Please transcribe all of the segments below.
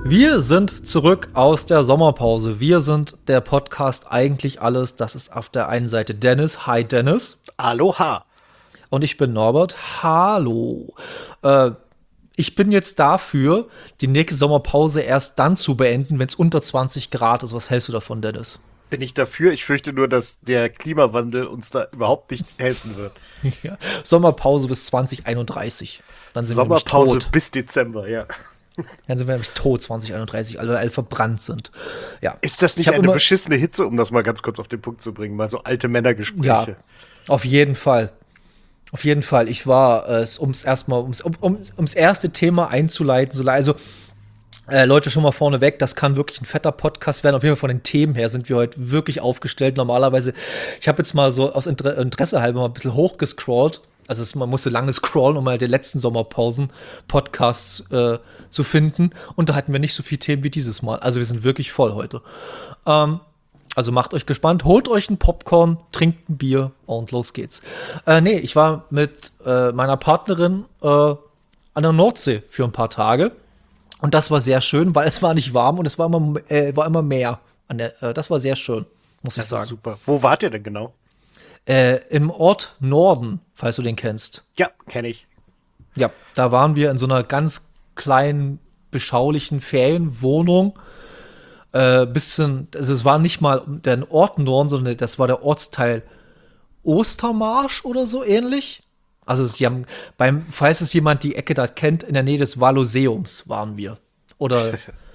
Wir sind zurück aus der Sommerpause. Wir sind der Podcast Eigentlich Alles. Das ist auf der einen Seite Dennis. Hi Dennis. Aloha. Und ich bin Norbert. Hallo. Ich bin jetzt dafür, die nächste Sommerpause erst dann zu beenden, wenn es unter 20 Grad ist. Was hältst du davon, Dennis? Bin ich dafür. Ich fürchte nur, dass der Klimawandel uns da überhaupt nicht helfen wird. Ja. Sommerpause bis 2031. Dann sind Sommerpause wir nämlich tot. bis Dezember, ja. Dann sind wir nämlich tot 2031, weil wir alle verbrannt sind. Ja. Ist das nicht eine beschissene Hitze, um das mal ganz kurz auf den Punkt zu bringen? Mal so alte Männergespräche. Ja, auf jeden Fall. Auf jeden Fall. Ich war, ums erste Thema einzuleiten, also Leute, schon mal vorneweg, das kann wirklich ein fetter Podcast werden. Auf jeden Fall von den Themen her sind wir heute wirklich aufgestellt. Normalerweise, ich habe jetzt mal so aus Interesse halber mal ein bisschen hochgescrollt. Also man musste lange scrollen, um mal die letzten Sommerpausen-Podcasts zu finden. Und da hatten wir nicht so viele Themen wie dieses Mal. Also wir sind wirklich voll heute. Also macht euch gespannt, holt euch ein Popcorn, trinkt ein Bier und los geht's. Ich war mit meiner Partnerin an der Nordsee für ein paar Tage. Und das war sehr schön, weil es war nicht warm und es war immer Meer. Das war sehr schön, muss ich sagen. Das ist super. Wo wart ihr denn genau? Im Ort Norden, falls du den kennst. Ja, kenne ich. Ja, da waren wir in so einer ganz kleinen, beschaulichen Ferienwohnung. Also es war nicht mal der Ort Norden, sondern das war der Ortsteil Ostermarsch oder so ähnlich. Also sie haben falls es jemand die Ecke da kennt, in der Nähe des Walloseums waren wir. Oder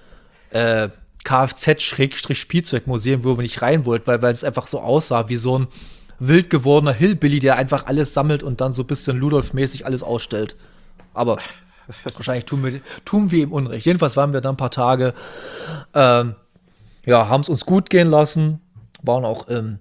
Kfz-Spielzeugmuseum, wo wir nicht rein wollten, weil es einfach so aussah wie so ein wild gewordener Hillbilly, der einfach alles sammelt und dann so ein bisschen Ludolf-mäßig alles ausstellt. Aber wahrscheinlich tun wir ihm Unrecht. Jedenfalls waren wir da ein paar Tage, haben es uns gut gehen lassen, waren auch im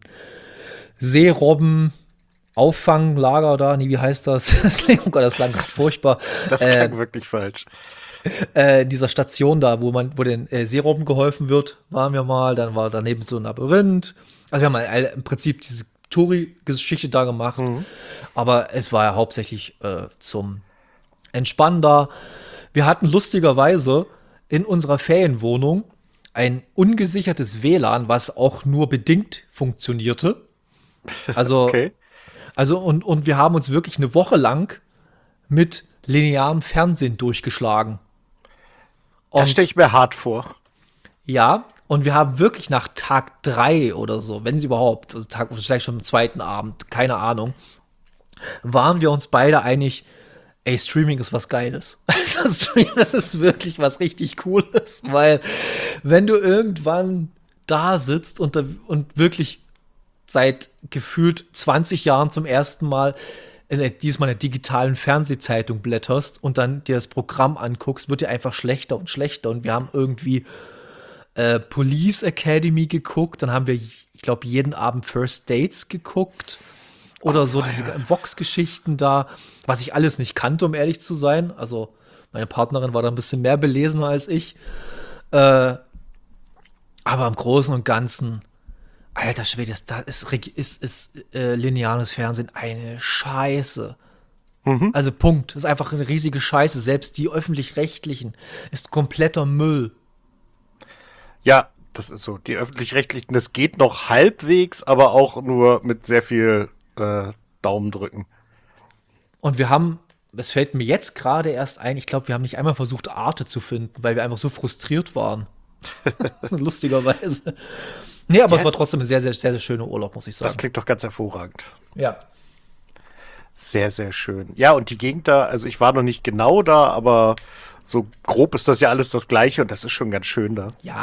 Seerobben-Auffanglager da, wie heißt das? Das klang gerade furchtbar. Das klang wirklich falsch. Dieser Station da, wo den Seerobben geholfen wird, waren wir mal. Dann war daneben so ein Labyrinth. Also wir haben mal im Prinzip diese Touri-Geschichte da gemacht. Mhm. Aber es war ja hauptsächlich zum Entspannen da. Wir hatten lustigerweise in unserer Ferienwohnung ein ungesichertes WLAN, was auch nur bedingt funktionierte. Also, okay. Und wir haben uns wirklich eine Woche lang mit linearem Fernsehen durchgeschlagen. Das stelle ich mir hart vor. Ja, und wir haben wirklich nach Tag 3 oder so, wenn sie überhaupt, also vielleicht schon am zweiten Abend, keine Ahnung, waren wir uns beide einig, Streaming ist was Geiles. Das ist wirklich was richtig Cooles, weil wenn du irgendwann da sitzt und wirklich seit gefühlt 20 Jahren zum ersten Mal diesmal in der digitalen Fernsehzeitung blätterst und dann dir das Programm anguckst, wird dir einfach schlechter und schlechter. Und wir haben irgendwie Police Academy geguckt, dann haben wir, ich glaube, jeden Abend First Dates geguckt oder so diese Vox-Geschichten da, was ich alles nicht kannte, um ehrlich zu sein. Also meine Partnerin war da ein bisschen mehr belesener als ich. Aber im Großen und Ganzen, alter Schwede, da ist lineares Fernsehen eine Scheiße. Mhm. Also Punkt. Das ist einfach eine riesige Scheiße. Selbst die Öffentlich-Rechtlichen ist kompletter Müll. Ja, das ist so. Die Öffentlich-Rechtlichen, das geht noch halbwegs, aber auch nur mit sehr viel Daumendrücken. Und es fällt mir jetzt gerade erst ein, ich glaube, wir haben nicht einmal versucht, Arte zu finden, weil wir einfach so frustriert waren. Lustigerweise. Nee, aber es war trotzdem ein sehr, sehr, sehr, sehr schöner Urlaub, muss ich sagen. Das klingt doch ganz hervorragend. Ja. Sehr, sehr schön. Ja, und die Gegend da, also ich war noch nicht genau da, aber so grob ist das ja alles das Gleiche und das ist schon ganz schön da. Ja,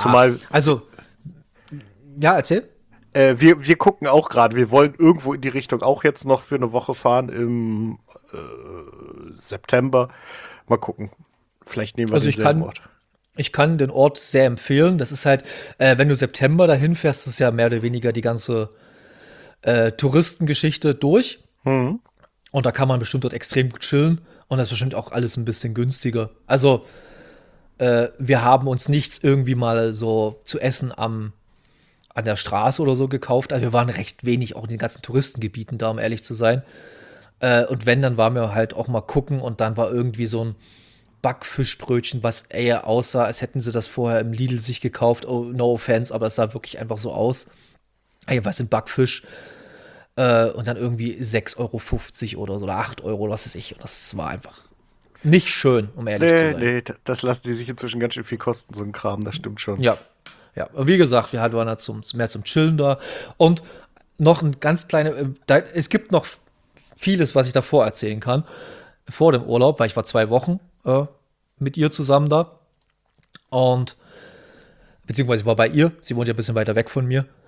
erzähl. Wir gucken auch gerade, wir wollen irgendwo in die Richtung auch jetzt noch für eine Woche fahren im September. Mal gucken. Vielleicht nehmen wir denselben Ort. Ich kann den Ort sehr empfehlen. Das ist halt, wenn du September dahin fährst, ist ja mehr oder weniger die ganze Touristengeschichte durch. Mhm. Und da kann man bestimmt dort extrem gut chillen. Und das ist bestimmt auch alles ein bisschen günstiger. Also, wir haben uns nichts irgendwie mal so zu essen an der Straße oder so gekauft. Also wir waren recht wenig auch in den ganzen Touristengebieten da, um ehrlich zu sein. Und wenn, dann waren wir halt auch mal gucken. Und dann war irgendwie so ein Backfischbrötchen, was eher aussah, als hätten sie das vorher im Lidl sich gekauft. Oh, no offense, aber es sah wirklich einfach so aus. Ey, was ein Backfisch. Und dann irgendwie 6,50 € oder so, oder 8 € oder was weiß ich. Und das war einfach nicht schön, um ehrlich zu sein. Nee, das lassen die sich inzwischen ganz schön viel kosten, so ein Kram, das stimmt schon. Ja, ja. Aber wie gesagt, wir waren da mehr zum Chillen da. Und noch ein ganz kleiner, es gibt noch vieles, was ich davor erzählen kann. Vor dem Urlaub, weil ich war 2 Wochen mit ihr zusammen da. Und beziehungsweise ich war bei ihr. Sie wohnt ja ein bisschen weiter weg von mir.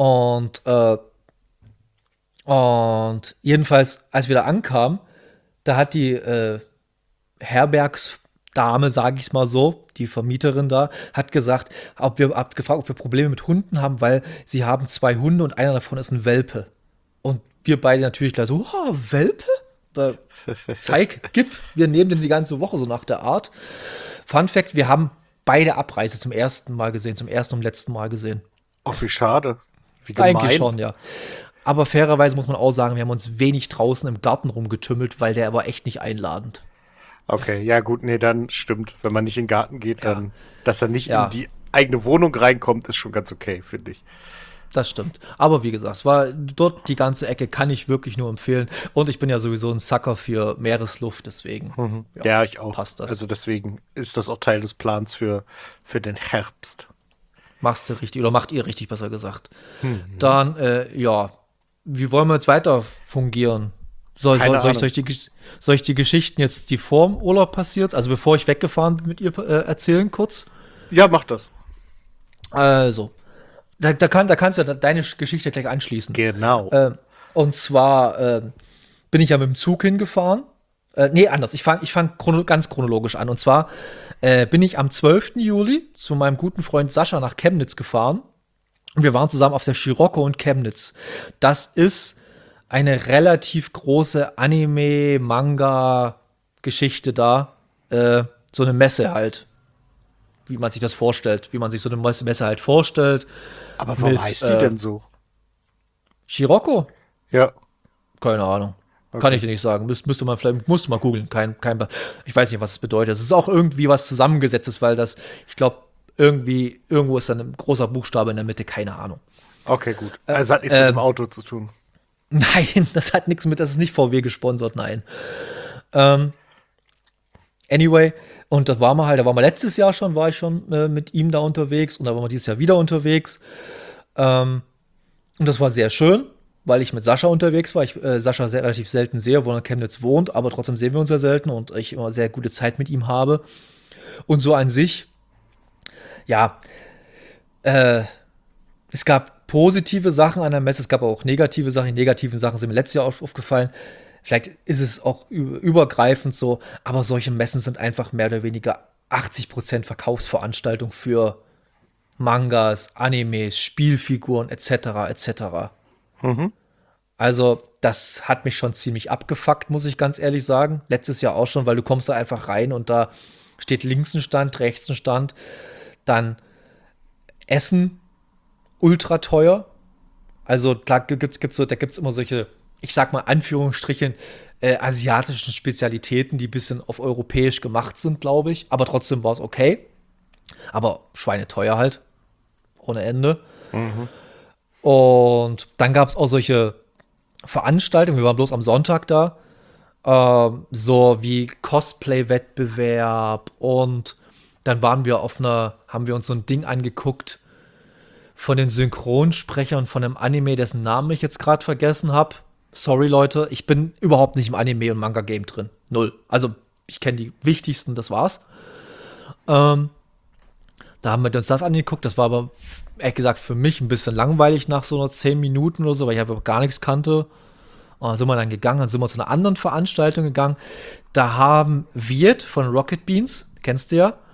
Und jedenfalls, als wir da ankamen, da hat die Herbergsdame, sage ich es mal so, die Vermieterin da, hat gefragt, ob wir Probleme mit Hunden haben, weil sie haben 2 Hunde und einer davon ist ein Welpe. Und wir beide natürlich gleich so, oh, Welpe? Gib, wir nehmen den die ganze Woche, so nach der Art. Fun Fact, wir haben beide Abreise zum ersten und letzten Mal gesehen. Oh, wie schade. Wie gemein. Eigentlich schon, ja. Aber fairerweise muss man auch sagen, wir haben uns wenig draußen im Garten rumgetümmelt, weil der war echt nicht einladend. Okay, ja gut, nee, dann stimmt. Wenn man nicht in den Garten geht, dann, dass er nicht Ja. in die eigene Wohnung reinkommt, ist schon ganz okay, finde ich. Das stimmt. Aber wie gesagt, es war dort die ganze Ecke, kann ich wirklich nur empfehlen. Und ich bin ja sowieso ein Sucker für Meeresluft, deswegen Ja, ich auch. passt das. Also deswegen ist das auch Teil des Plans für den Herbst. Machst du richtig, oder macht ihr richtig, besser gesagt. Dann, ja, wie wollen wir jetzt weiter fungieren? Soll ich die Geschichten jetzt, die vor dem Urlaub passiert, also bevor ich weggefahren bin, mit ihr erzählen kurz? Ja, mach das. Also, da kannst du ja deine Geschichte gleich anschließen. Genau. Und zwar bin ich ja mit dem Zug hingefahren. Nee, anders. Ich fang ganz chronologisch an. Und zwar bin ich am 12. Juli zu meinem guten Freund Sascha nach Chemnitz gefahren. Und wir waren zusammen auf der Scirocco in Chemnitz. Das ist eine relativ große Anime-Manga-Geschichte da. So eine Messe halt. Wie man sich das vorstellt. Wie man sich so eine Messe halt vorstellt. Aber warum heißt die denn so? Scirocco? Ja. Keine Ahnung. Okay. Kann ich dir nicht sagen. Musste man googeln. Ich weiß nicht, was es bedeutet. Es ist auch irgendwie was Zusammengesetztes, weil ich glaube, irgendwo ist dann ein großer Buchstabe in der Mitte, keine Ahnung. Okay, gut. Also hat nichts mit dem Auto zu tun. Nein, das hat nichts mit, das ist nicht VW gesponsert, nein. Anyway, und da waren wir letztes Jahr schon, war ich schon mit ihm da unterwegs und da waren wir dieses Jahr wieder unterwegs. Und das war sehr schön, weil ich mit Sascha unterwegs war. Ich Sascha relativ selten sehe, wo er in Chemnitz wohnt, aber trotzdem sehen wir uns ja selten und ich immer sehr gute Zeit mit ihm habe. Und so an sich, ja, es gab positive Sachen an der Messe, es gab auch negative Sachen. Die negativen Sachen sind mir letztes Jahr aufgefallen. Vielleicht ist es auch übergreifend so, aber solche Messen sind einfach mehr oder weniger 80% Verkaufsveranstaltung für Mangas, Animes, Spielfiguren etc. etc. Also das hat mich schon ziemlich abgefuckt, muss ich ganz ehrlich sagen. Letztes Jahr auch schon, weil du kommst da einfach rein und da steht links ein Stand, rechts ein Stand. Dann Essen, ultra teuer. Also klar, da gibt's immer solche, ich sag mal Anführungsstrichen, asiatischen Spezialitäten, die ein bisschen auf europäisch gemacht sind, glaube ich. Aber trotzdem war es okay. Aber schweineteuer halt. Ohne Ende. Und dann gab es auch solche Veranstaltungen. Wir waren bloß am Sonntag da. So wie Cosplay-Wettbewerb. Und dann haben wir uns so ein Ding angeguckt von den Synchronsprechern von einem Anime, dessen Namen ich jetzt gerade vergessen habe. Sorry, Leute, ich bin überhaupt nicht im Anime- und Manga-Game drin. Null. Also, ich kenne die wichtigsten, das war's. Da haben wir uns das angeguckt. Das war aber, ehrlich gesagt, für mich ein bisschen langweilig nach so 10 Minuten oder so, weil ich einfach gar nichts kannte. Und dann sind wir dann gegangen, dann sind wir zu einer anderen Veranstaltung gegangen. Da haben Viet von Rocket Beans, kennst du ja.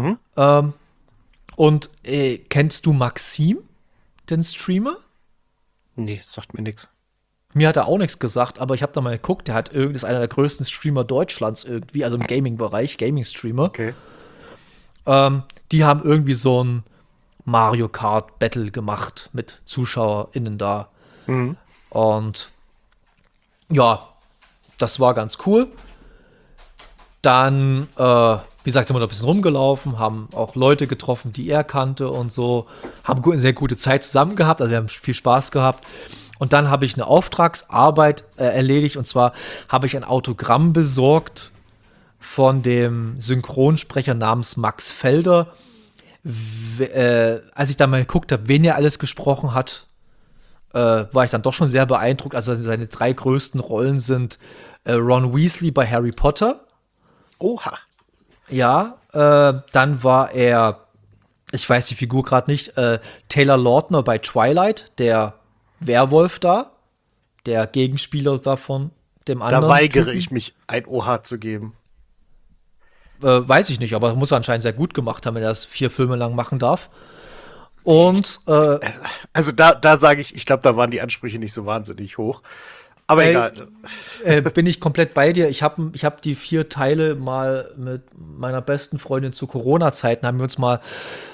Und kennst du Maxim, den Streamer? Nee, das sagt mir nichts. Mir hat er auch nichts gesagt, aber ich habe da mal geguckt, ist einer der größten Streamer Deutschlands irgendwie, also im Gaming-Bereich, Gaming-Streamer. Okay. Die haben irgendwie so ein Mario Kart Battle gemacht mit ZuschauerInnen da. Und ja, das war ganz cool. Dann wie gesagt, sind wir noch ein bisschen rumgelaufen, haben auch Leute getroffen, die er kannte und so, haben eine sehr gute Zeit zusammen gehabt, also wir haben viel Spaß gehabt. Und dann habe ich eine Auftragsarbeit erledigt, und zwar habe ich ein Autogramm besorgt von dem Synchronsprecher namens Max Felder. Als ich da mal geguckt habe, wen er alles gesprochen hat, war ich dann doch schon sehr beeindruckt. Also seine 3 größten Rollen sind Ron Weasley bei Harry Potter. Oha. Ja, dann war er, ich weiß die Figur gerade nicht, Taylor Lautner bei Twilight, der Werwolf da, der Gegenspieler davon, dem anderen. Da weigere Typen. ich mich, ein Oha zu geben. Weiß ich nicht, aber muss er anscheinend sehr gut gemacht haben, wenn er das 4 Filme lang machen darf. Und Also da sage ich glaube, da waren die Ansprüche nicht so wahnsinnig hoch. Aber egal. Bin ich komplett bei dir. Ich hab die 4 Teile mal mit meiner besten Freundin zu Corona-Zeiten, haben wir uns mal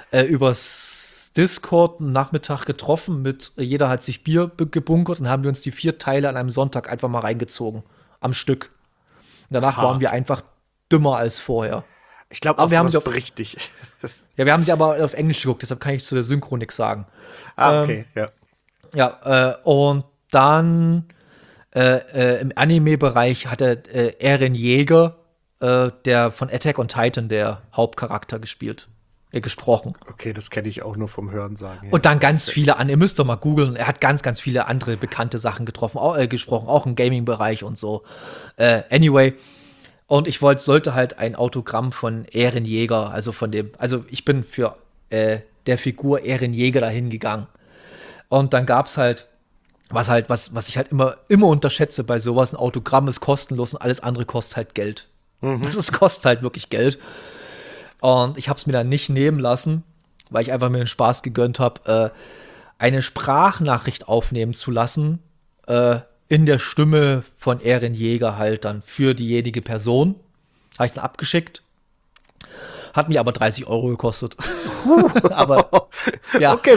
übers Discord einen Nachmittag getroffen, jeder hat sich Bier gebunkert, und haben wir uns die 4 Teile an einem Sonntag einfach mal reingezogen. Am Stück. Und danach waren wir einfach dümmer als vorher. Ich glaube, aber wir haben sie richtig. Ja, wir haben sie aber auf Englisch geguckt, deshalb kann ich zu der Synchro nichts sagen. Okay, ja. Ja, und dann im Anime-Bereich hat er Eren Yeager, der von Attack on Titan, der Hauptcharakter gesprochen. Okay, das kenne ich auch nur vom Hörensagen. Ja. Und dann ganz viele ihr müsst doch mal googeln, er hat ganz, ganz viele andere bekannte Sachen gesprochen, auch im Gaming-Bereich und so. Anyway, und ich sollte halt ein Autogramm von Eren Yeager, also ich bin für der Figur Eren Yeager dahin gegangen. Und dann gab's halt, was ich halt immer unterschätze bei sowas, ein Autogramm ist kostenlos und alles andere kostet halt Geld. Kostet halt wirklich Geld. Und ich hab's mir dann nicht nehmen lassen, weil ich einfach mir den Spaß gegönnt habe, eine Sprachnachricht aufnehmen zu lassen, in der Stimme von Eren Yeager halt dann für diejenige Person. Habe ich dann abgeschickt. Hat mich aber 30 € gekostet. Aber ja, okay.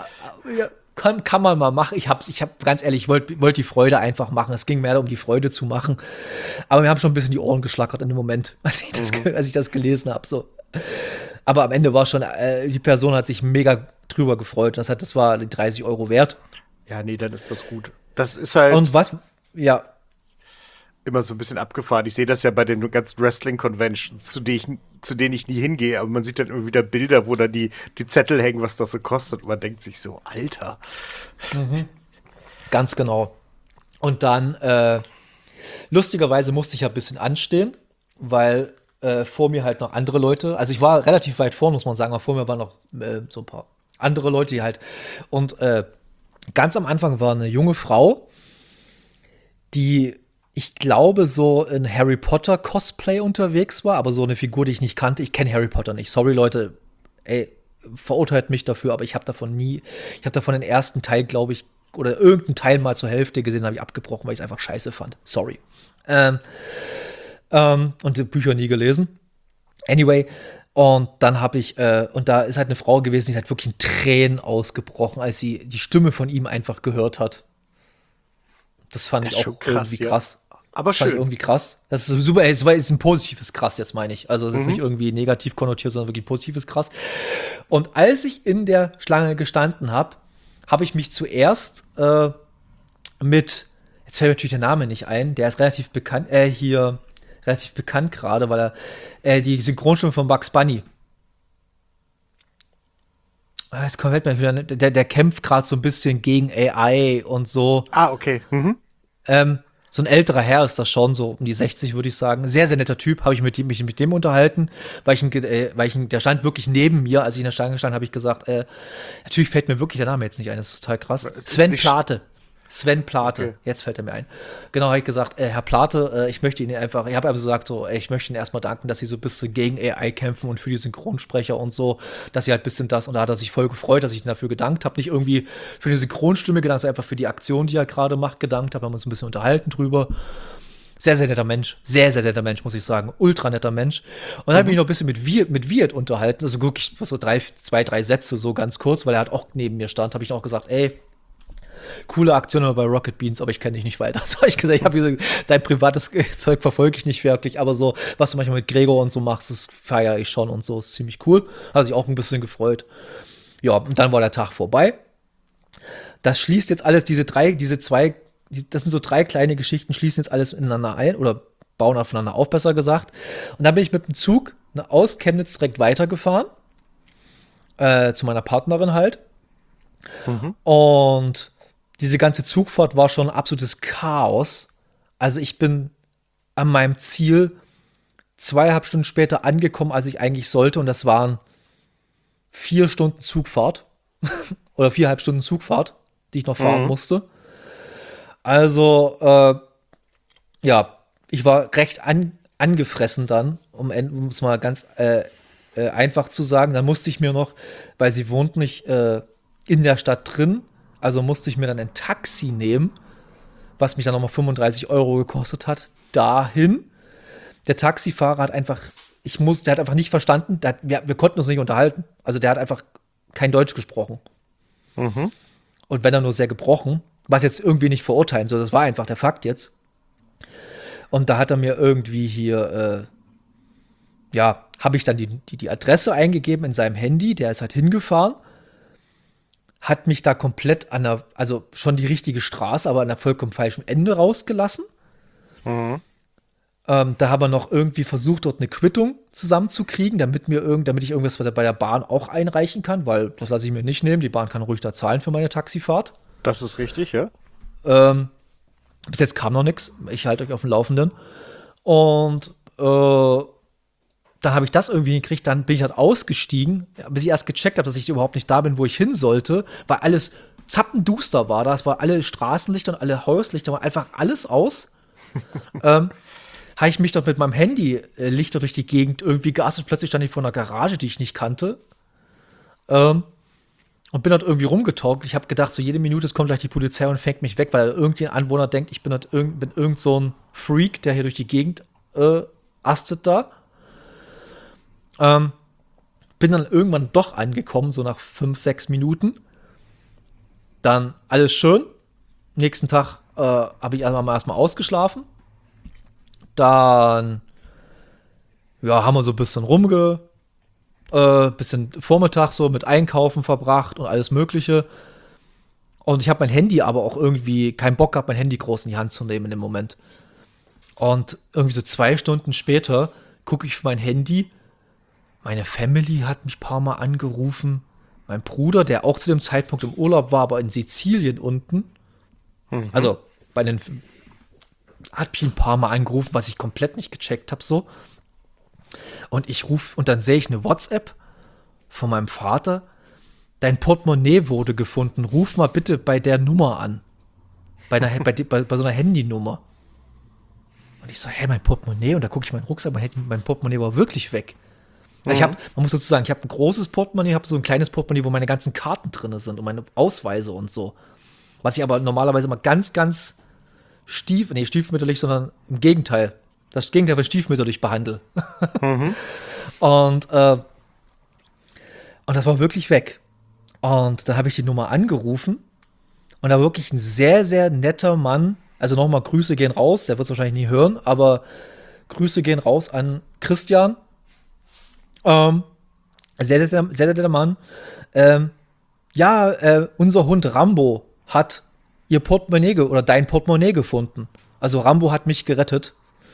Kann man mal machen. Ich hab ganz ehrlich, ich wollte die Freude einfach machen. Es ging mehr darum, die Freude zu machen. Aber mir haben schon ein bisschen die Ohren geschlackert in dem Moment, als ich das gelesen habe. So. Aber am Ende war schon, die Person hat sich mega drüber gefreut. Das war die 30 € wert. Ja, nee, dann ist das gut. Das ist halt. Und was, ja. Immer so ein bisschen abgefahren. Ich sehe das ja bei den ganzen Wrestling-Conventions, zu denen ich nie hingehe, aber man sieht dann immer wieder Bilder, wo dann die Zettel hängen, was das so kostet. Und man denkt sich so, Alter. Ganz genau. Und dann, lustigerweise musste ich ja ein bisschen anstehen, weil vor mir halt noch andere Leute, also ich war relativ weit vorne, muss man sagen, aber vor mir waren noch so ein paar andere Leute, die halt, und ganz am Anfang war eine junge Frau, die, ich glaube, so in Harry Potter Cosplay unterwegs war, aber so eine Figur, die ich nicht kannte. Ich kenne Harry Potter nicht. Sorry, Leute. Ey, verurteilt mich dafür, aber ich habe davon den ersten Teil, glaube ich, oder irgendeinen Teil mal zur Hälfte gesehen, habe ich abgebrochen, weil ich es einfach scheiße fand. Sorry. Und die Bücher nie gelesen. Anyway, und dann habe ich, und da ist halt eine Frau gewesen, die ist halt wirklich in Tränen ausgebrochen, als sie die Stimme von ihm einfach gehört hat. Das fand ich auch irgendwie krass. Aber das fand ich irgendwie krass. Das ist super, es ist ein positives Krass, jetzt meine ich. Also es ist nicht irgendwie negativ konnotiert, sondern wirklich positives Krass. Und als ich in der Schlange gestanden habe, habe ich mich zuerst jetzt fällt mir natürlich der Name nicht ein, der ist relativ bekannt, relativ bekannt gerade, weil er die Synchronstimme von Bugs Bunny. Jetzt kommt mir wieder, der kämpft gerade so ein bisschen gegen AI und so. Ah, okay. So ein älterer Herr ist das schon, so um die 60, würde ich sagen. Sehr, sehr netter Typ, habe ich mich mit dem unterhalten, der stand wirklich neben mir, als ich in der Stange stand, habe ich gesagt, natürlich fällt mir wirklich der Name jetzt nicht ein, das ist total krass. Sven Plate. Okay. Jetzt fällt er mir ein. Genau, habe ich gesagt, Herr Plate, ich habe einfach gesagt, so, ich möchte Ihnen erstmal danken, dass Sie so ein bisschen gegen AI kämpfen und für die Synchronsprecher und so, dass Sie halt ein bisschen das, und da hat er sich voll gefreut, dass ich ihn dafür gedankt habe, nicht irgendwie für die Synchronstimme gedankt, sondern einfach für die Aktion, die er gerade macht, gedankt habe, haben uns ein bisschen unterhalten drüber. Sehr, sehr netter Mensch. Sehr, sehr netter Mensch, muss ich sagen. Ultra netter Mensch. Und dann habe ich mich noch ein bisschen mit Wirt unterhalten, also wirklich so 2, 3 Sätze so ganz kurz, weil er halt auch neben mir stand, habe ich noch gesagt, ey, Coole Aktion bei Rocket Beans, aber ich kenne dich nicht weiter. So, ich habe gesagt, dein privates Zeug verfolge ich nicht wirklich, aber so, was du manchmal mit Gregor und so machst, das feiere ich schon und so, ist ziemlich cool. Hat sich auch ein bisschen gefreut. Ja, und dann war der Tag vorbei. Das schließt jetzt alles, das sind so 3 kleine Geschichten, schließen jetzt alles ineinander ein oder bauen aufeinander auf, besser gesagt. Und dann bin ich mit dem Zug aus Chemnitz direkt weitergefahren. Zu meiner Partnerin halt. Und diese ganze Zugfahrt war schon ein absolutes Chaos. Also ich bin an meinem Ziel 2,5 Stunden später angekommen, als ich eigentlich sollte. Und das waren 4 Stunden Zugfahrt. Oder 4,5 Stunden Zugfahrt, die ich noch fahren musste. Also, ja, ich war recht angefressen dann, um es mal ganz einfach zu sagen. Dann musste ich mir noch, weil sie wohnt nicht in der Stadt drin, also musste ich mir dann ein Taxi nehmen, was mich dann nochmal 35 Euro gekostet hat, dahin. Der Taxifahrer hat einfach, der hat einfach nicht verstanden, wir konnten uns nicht unterhalten. Also der hat einfach kein Deutsch gesprochen. Und wenn er nur sehr gebrochen, was jetzt irgendwie nicht verurteilen soll, das war einfach der Fakt jetzt. Und da hat er mir irgendwie hier, habe ich dann die Adresse eingegeben in seinem Handy, der ist halt hingefahren, hat mich da komplett also schon die richtige Straße, aber an der vollkommen falschen Ende rausgelassen. Da haben wir noch irgendwie versucht, dort eine Quittung zusammenzukriegen, damit ich irgendwas bei der Bahn auch einreichen kann, weil das lasse ich mir nicht nehmen. Die Bahn kann ruhig da zahlen für meine Taxifahrt. Das ist richtig, ja. Bis jetzt kam noch nichts. Ich halte euch auf dem Laufenden. Und dann habe ich das irgendwie gekriegt. Dann bin ich halt ausgestiegen, bis ich erst gecheckt habe, dass ich überhaupt nicht da bin, wo ich hin sollte, weil alles zappenduster war. Das war alle Straßenlichter und alle Hauslichter, war einfach alles aus. Habe ich mich dort mit meinem Handy Lichter durch die Gegend irgendwie geastet. Plötzlich stand ich vor einer Garage, die ich nicht kannte. Und bin dort irgendwie rumgetaugt. Ich habe gedacht, so jede Minute es kommt gleich die Polizei und fängt mich weg, weil irgendein Anwohner denkt, ich bin irgend so ein Freak, der hier durch die Gegend astet da. Bin dann irgendwann doch angekommen, so nach 5, 6 Minuten. Dann alles schön. Nächsten Tag habe ich erstmal ausgeschlafen. Dann haben wir so ein bisschen bisschen Vormittag so mit Einkaufen verbracht und alles Mögliche. Und ich habe mein Handy aber auch irgendwie keinen Bock gehabt, mein Handy groß in die Hand zu nehmen in dem Moment. Und irgendwie so 2 Stunden später gucke ich auf mein Handy. Meine Family hat mich ein paar Mal angerufen. Mein Bruder, der auch zu dem Zeitpunkt im Urlaub war, aber in Sizilien unten. Also hat mich ein paar Mal angerufen, was ich komplett nicht gecheckt habe so. Und dann sehe ich eine WhatsApp von meinem Vater. Dein Portemonnaie wurde gefunden. Ruf mal bitte bei der Nummer an. Bei so einer Handynummer. Und ich so, mein Portemonnaie? Und da gucke ich meinen Rucksack, mein Portemonnaie war wirklich weg. Also man muss dazu sagen, ich habe ein großes Portemonnaie, habe so ein kleines Portemonnaie, wo meine ganzen Karten drin sind und meine Ausweise und so. Was ich aber normalerweise immer ganz, ganz stiefmütterlich, sondern im Gegenteil. Das Gegenteil von stiefmütterlich behandle. Und das war wirklich weg. Und dann habe ich die Nummer angerufen und da war wirklich ein sehr, sehr netter Mann. Also nochmal Grüße gehen raus, der wird es wahrscheinlich nie hören, aber Grüße gehen raus an Christian. Sehr, sehr, sehr netter Mann. Unser Hund Rambo hat ihr Portemonnaie oder dein Portemonnaie gefunden. Also Rambo hat mich gerettet.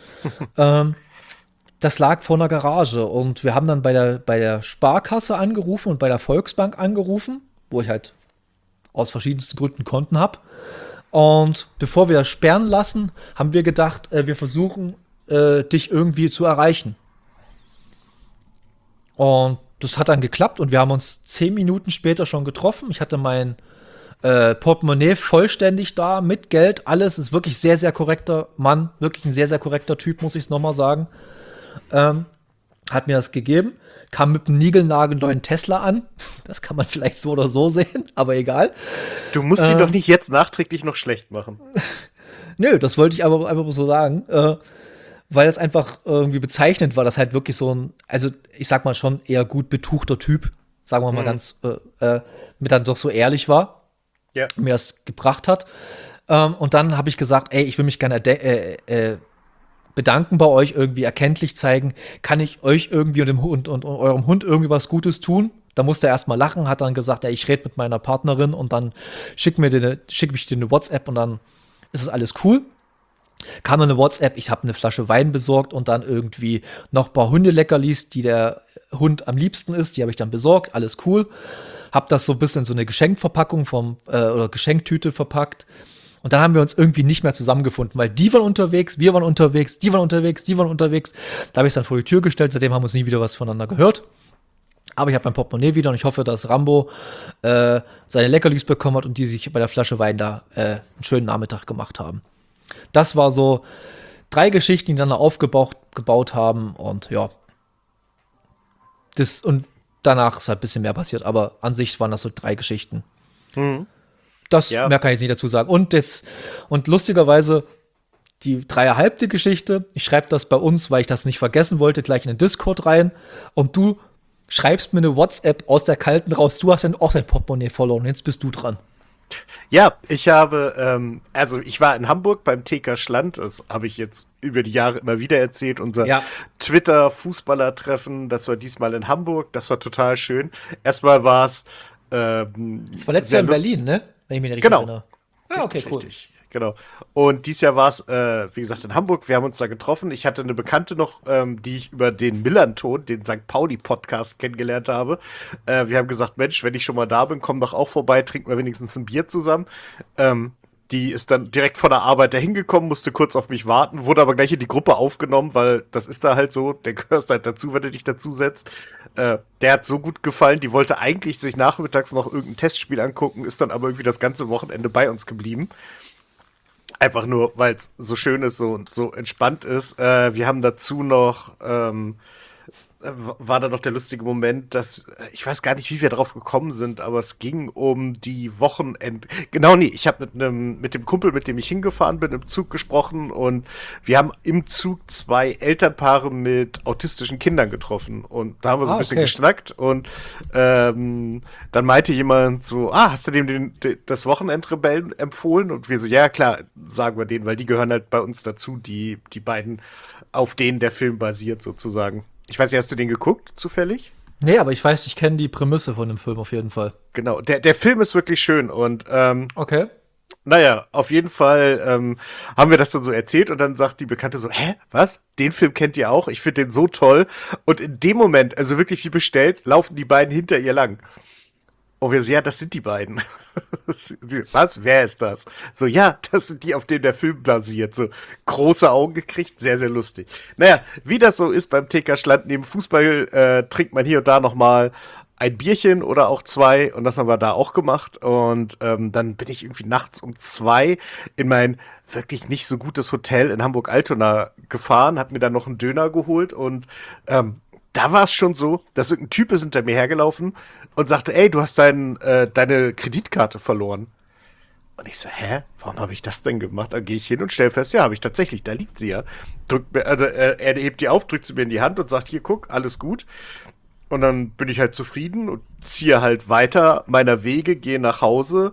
Das lag vor einer Garage und wir haben dann bei der Sparkasse angerufen und bei der Volksbank angerufen, wo ich halt aus verschiedensten Gründen Konten habe. Und bevor wir das sperren lassen, haben wir gedacht, wir versuchen, dich irgendwie zu erreichen. Und das hat dann geklappt und wir haben uns 10 Minuten später schon getroffen. Ich hatte mein Portemonnaie vollständig da, mit Geld, alles. Ist wirklich sehr, sehr korrekter Mann, wirklich ein sehr, sehr korrekter Typ, muss ich es nochmal sagen. Hat mir das gegeben, kam mit einem niegelnagelneuen Tesla an. Das kann man vielleicht so oder so sehen, aber egal. Du musst ihn doch nicht jetzt nachträglich noch schlecht machen. Nö, das wollte ich aber einfach so sagen, weil das einfach irgendwie bezeichnend war, dass halt wirklich so ein, also ich sag mal schon eher gut betuchter Typ, sagen wir mal ganz, mit dann doch so ehrlich war. Ja. mir das gebracht hat. Und dann habe ich gesagt, ey, ich will mich gerne bedanken bei euch, irgendwie erkenntlich zeigen. Kann ich euch irgendwie und dem Hund und eurem Hund irgendwie was Gutes tun? Da musste er erstmal lachen, hat dann gesagt, ey, ich rede mit meiner Partnerin und dann schick mich dir eine WhatsApp und dann ist es alles cool. Kam dann eine WhatsApp, ich habe eine Flasche Wein besorgt und dann irgendwie noch ein paar Hundeleckerlis, die der Hund am liebsten isst, die habe ich dann besorgt, alles cool. Hab das so ein bisschen in so eine Geschenkverpackung oder Geschenktüte verpackt. Und dann haben wir uns irgendwie nicht mehr zusammengefunden, weil die waren unterwegs, wir waren unterwegs, die waren unterwegs, die waren unterwegs. Da habe ich es dann vor die Tür gestellt, seitdem haben wir uns nie wieder was voneinander gehört. Aber ich habe mein Portemonnaie wieder und ich hoffe, dass Rambo seine Leckerlis bekommen hat und die sich bei der Flasche Wein da einen schönen Nachmittag gemacht haben. Das war so 3 Geschichten, die dann gebaut haben und ja. Und danach ist halt ein bisschen mehr passiert, aber an sich waren das so 3 Geschichten. Ja. Mehr kann ich nicht dazu sagen. Und lustigerweise, die 3,5. Geschichte, ich schreibe das bei uns, weil ich das nicht vergessen wollte, gleich in den Discord rein. Und du schreibst mir eine WhatsApp aus der Kalten raus. Du hast dann auch dein Portemonnaie verloren. Jetzt bist du dran. Ja, ich habe, also ich war in Hamburg beim TK Schland, das habe ich jetzt über die Jahre immer wieder erzählt, unser Twitter-Fußballer-Treffen, das war diesmal in Hamburg, das war total schön. Erstmal war es Das war letztes Jahr in Berlin, ne? Wenn ich mich richtig erinnere. Ah, okay, cool. Richtig, genau. Und dieses Jahr war es, wie gesagt, in Hamburg. Wir haben uns da getroffen. Ich hatte eine Bekannte noch, die ich über den Millanton, den St. Pauli-Podcast, kennengelernt habe. Wir haben gesagt, Mensch, wenn ich schon mal da bin, komm doch auch vorbei, trinken wir wenigstens ein Bier zusammen. Die ist dann direkt von der Arbeit dahin gekommen, musste kurz auf mich warten, wurde aber gleich in die Gruppe aufgenommen, weil das ist da halt so, der gehörst halt dazu, wenn du dich dazu setzt. Der hat so gut gefallen, die wollte eigentlich sich nachmittags noch irgendein Testspiel angucken, ist dann aber irgendwie das ganze Wochenende bei uns geblieben. Einfach nur, weil es so schön ist und so entspannt ist. Wir haben dazu noch, war da noch der lustige Moment, dass, ich weiß gar nicht, wie wir drauf gekommen sind, aber es ging um die Genau, nee, ich habe mit dem Kumpel, mit dem ich hingefahren bin, im Zug gesprochen und wir haben im Zug 2 Elternpaare mit autistischen Kindern getroffen und da haben wir so ein bisschen geschnackt und dann meinte jemand so, hast du dem das Wochenendrebellen empfohlen? Und wir so, ja klar, sagen wir denen, weil die gehören halt bei uns dazu, die beiden, auf denen der Film basiert sozusagen. Ich weiß nicht, hast du den geguckt, zufällig? Nee, aber ich weiß, ich kenne die Prämisse von dem Film auf jeden Fall. Genau, der Film ist wirklich schön und okay. Naja, auf jeden Fall haben wir das dann so erzählt und dann sagt die Bekannte so, hä, was? Den Film kennt ihr auch? Ich finde den so toll. Und in dem Moment, also wirklich wie bestellt, laufen die beiden hinter ihr lang. Und wir so, ja, das sind die beiden. Was? Wer ist das? So, ja, das sind die, auf denen der Film basiert. So, große Augen gekriegt, sehr, sehr lustig. Naja, wie das so ist beim TK Schland, neben Fußball trinkt man hier und da noch mal ein Bierchen oder auch 2 und das haben wir da auch gemacht und dann bin ich irgendwie nachts um 2 in mein wirklich nicht so gutes Hotel in Hamburg-Altona gefahren, hab mir dann noch einen Döner geholt und da war es schon so, dass irgendein Typ ist hinter mir hergelaufen und sagte, ey, du hast deine Kreditkarte verloren. Und ich so, hä? Warum habe ich das denn gemacht? Dann gehe ich hin und stelle fest, ja, habe ich tatsächlich, da liegt sie ja. Er hebt die auf, drückt sie mir in die Hand und sagt, hier, guck, alles gut. Und dann bin ich halt zufrieden und ziehe halt weiter meiner Wege, gehe nach Hause,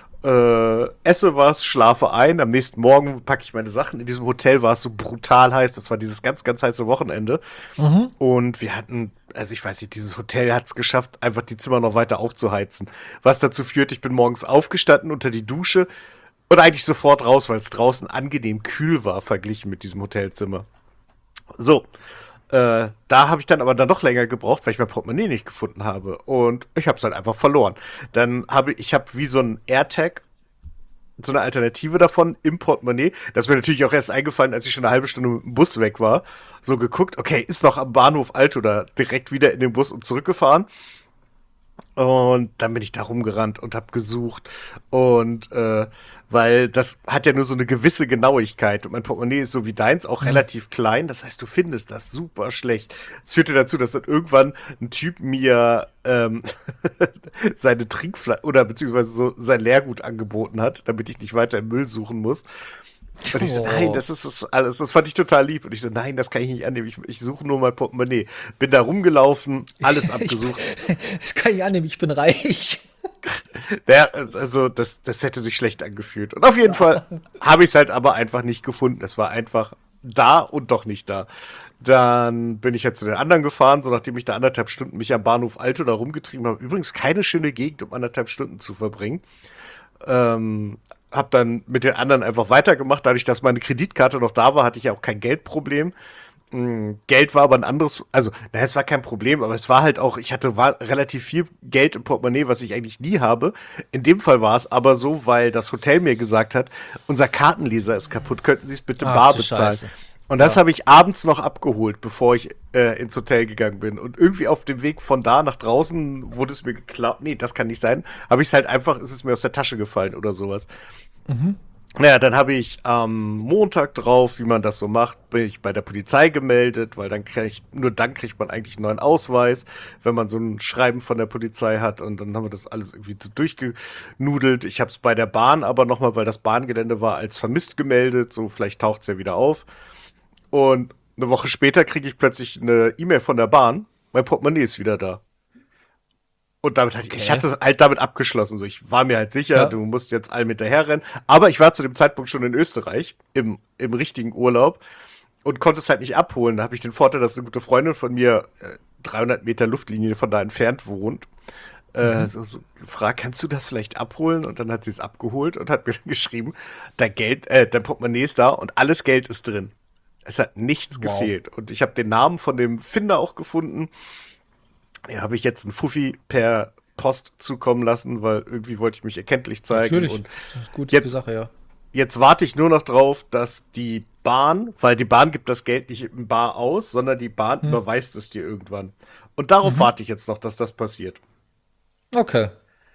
esse was, schlafe ein. Am nächsten Morgen packe ich meine Sachen. In diesem Hotel war es so brutal heiß. Das war dieses ganz, ganz heiße Wochenende. Und wir hatten, also ich weiß nicht, dieses Hotel hat es geschafft, einfach die Zimmer noch weiter aufzuheizen. Was dazu führt, ich bin morgens aufgestanden unter die Dusche und eigentlich sofort raus, weil es draußen angenehm kühl war, verglichen mit diesem Hotelzimmer. So. Da habe ich dann aber noch länger gebraucht, weil ich mein Portemonnaie nicht gefunden habe. Und ich habe es halt einfach verloren. Dann habe ich wie so ein AirTag, so eine Alternative davon im Portemonnaie. Das ist mir natürlich auch erst eingefallen, als ich schon eine halbe Stunde mit dem Bus weg war. So geguckt, okay, ist noch am Bahnhof Altona direkt wieder in den Bus und zurückgefahren. Und dann bin ich da rumgerannt und habe gesucht. Und weil das hat ja nur so eine gewisse Genauigkeit. Und mein Portemonnaie ist so wie deins auch relativ klein. Das heißt, du findest das super schlecht. Es führte dazu, dass dann irgendwann ein Typ mir seine Trinkflasche oder beziehungsweise so sein Leergut angeboten hat, damit ich nicht weiter im Müll suchen muss. Und ich so, nein, das ist das alles. Das fand ich total lieb. Und ich so, nein, das kann ich nicht annehmen. Ich suche nur mein Portemonnaie. Bin da rumgelaufen, alles abgesucht. Das kann ich annehmen, ich bin reich. Ja, also das hätte sich schlecht angefühlt. Und auf jeden Fall habe ich es halt aber einfach nicht gefunden. Es war einfach da und doch nicht da. Dann bin ich halt zu den anderen gefahren, so nachdem ich da 1,5 Stunden mich am Bahnhof Altona rumgetrieben habe. Übrigens keine schöne Gegend, um 1,5 Stunden zu verbringen. Hab dann mit den anderen einfach weitergemacht. Dadurch, dass meine Kreditkarte noch da war, hatte ich ja auch kein Geldproblem. Geld war aber ein anderes, also, naja, es war kein Problem, aber es war halt auch, war relativ viel Geld im Portemonnaie, was ich eigentlich nie habe. In dem Fall war es aber so, weil das Hotel mir gesagt hat, unser Kartenleser ist kaputt, könnten Sie es bitte Ach, bar du bezahlen. Scheiße. Und das Ja. habe ich abends noch abgeholt, bevor ich ins Hotel gegangen bin. Und irgendwie auf dem Weg von da nach draußen wurde es mir geklaut. Nee, das kann nicht sein. Habe ich es halt einfach, ist es mir aus der Tasche gefallen oder sowas. Naja, dann habe ich am Montag drauf, wie man das so macht, bin ich bei der Polizei gemeldet, weil nur dann kriegt man eigentlich einen neuen Ausweis, wenn man so ein Schreiben von der Polizei hat. Und dann haben wir das alles irgendwie so durchgenudelt. Ich habe es bei der Bahn aber nochmal, weil das Bahngelände war, als vermisst gemeldet. So, vielleicht taucht es ja wieder auf. Und eine Woche später kriege ich plötzlich eine E-Mail von der Bahn. Mein Portemonnaie ist wieder da. Und ich Okay. hatte halt damit abgeschlossen. So, ich war mir halt sicher, Ja. du musst jetzt allem hinterherrennen. Aber ich war zu dem Zeitpunkt schon in Österreich, im richtigen Urlaub und konnte es halt nicht abholen. Da habe ich den Vorteil, dass eine gute Freundin von mir 300 Meter Luftlinie von da entfernt wohnt. So gefragt, kannst du das vielleicht abholen? Und dann hat sie es abgeholt und hat mir dann geschrieben, dein Portemonnaie ist da und alles Geld ist drin. Es hat nichts Wow. gefehlt. Und ich habe den Namen von dem Finder auch gefunden. Ja, habe ich jetzt einen Fuffi per Post zukommen lassen, weil irgendwie wollte ich mich erkenntlich zeigen. Natürlich. Und Das ist eine gute jetzt, Sache, ja. jetzt warte ich nur noch drauf, dass die Bahn, weil die Bahn gibt das Geld nicht im Bar aus, sondern die Bahn Hm. überweist es dir irgendwann. Und darauf Mhm. warte ich jetzt noch, dass das passiert. Okay.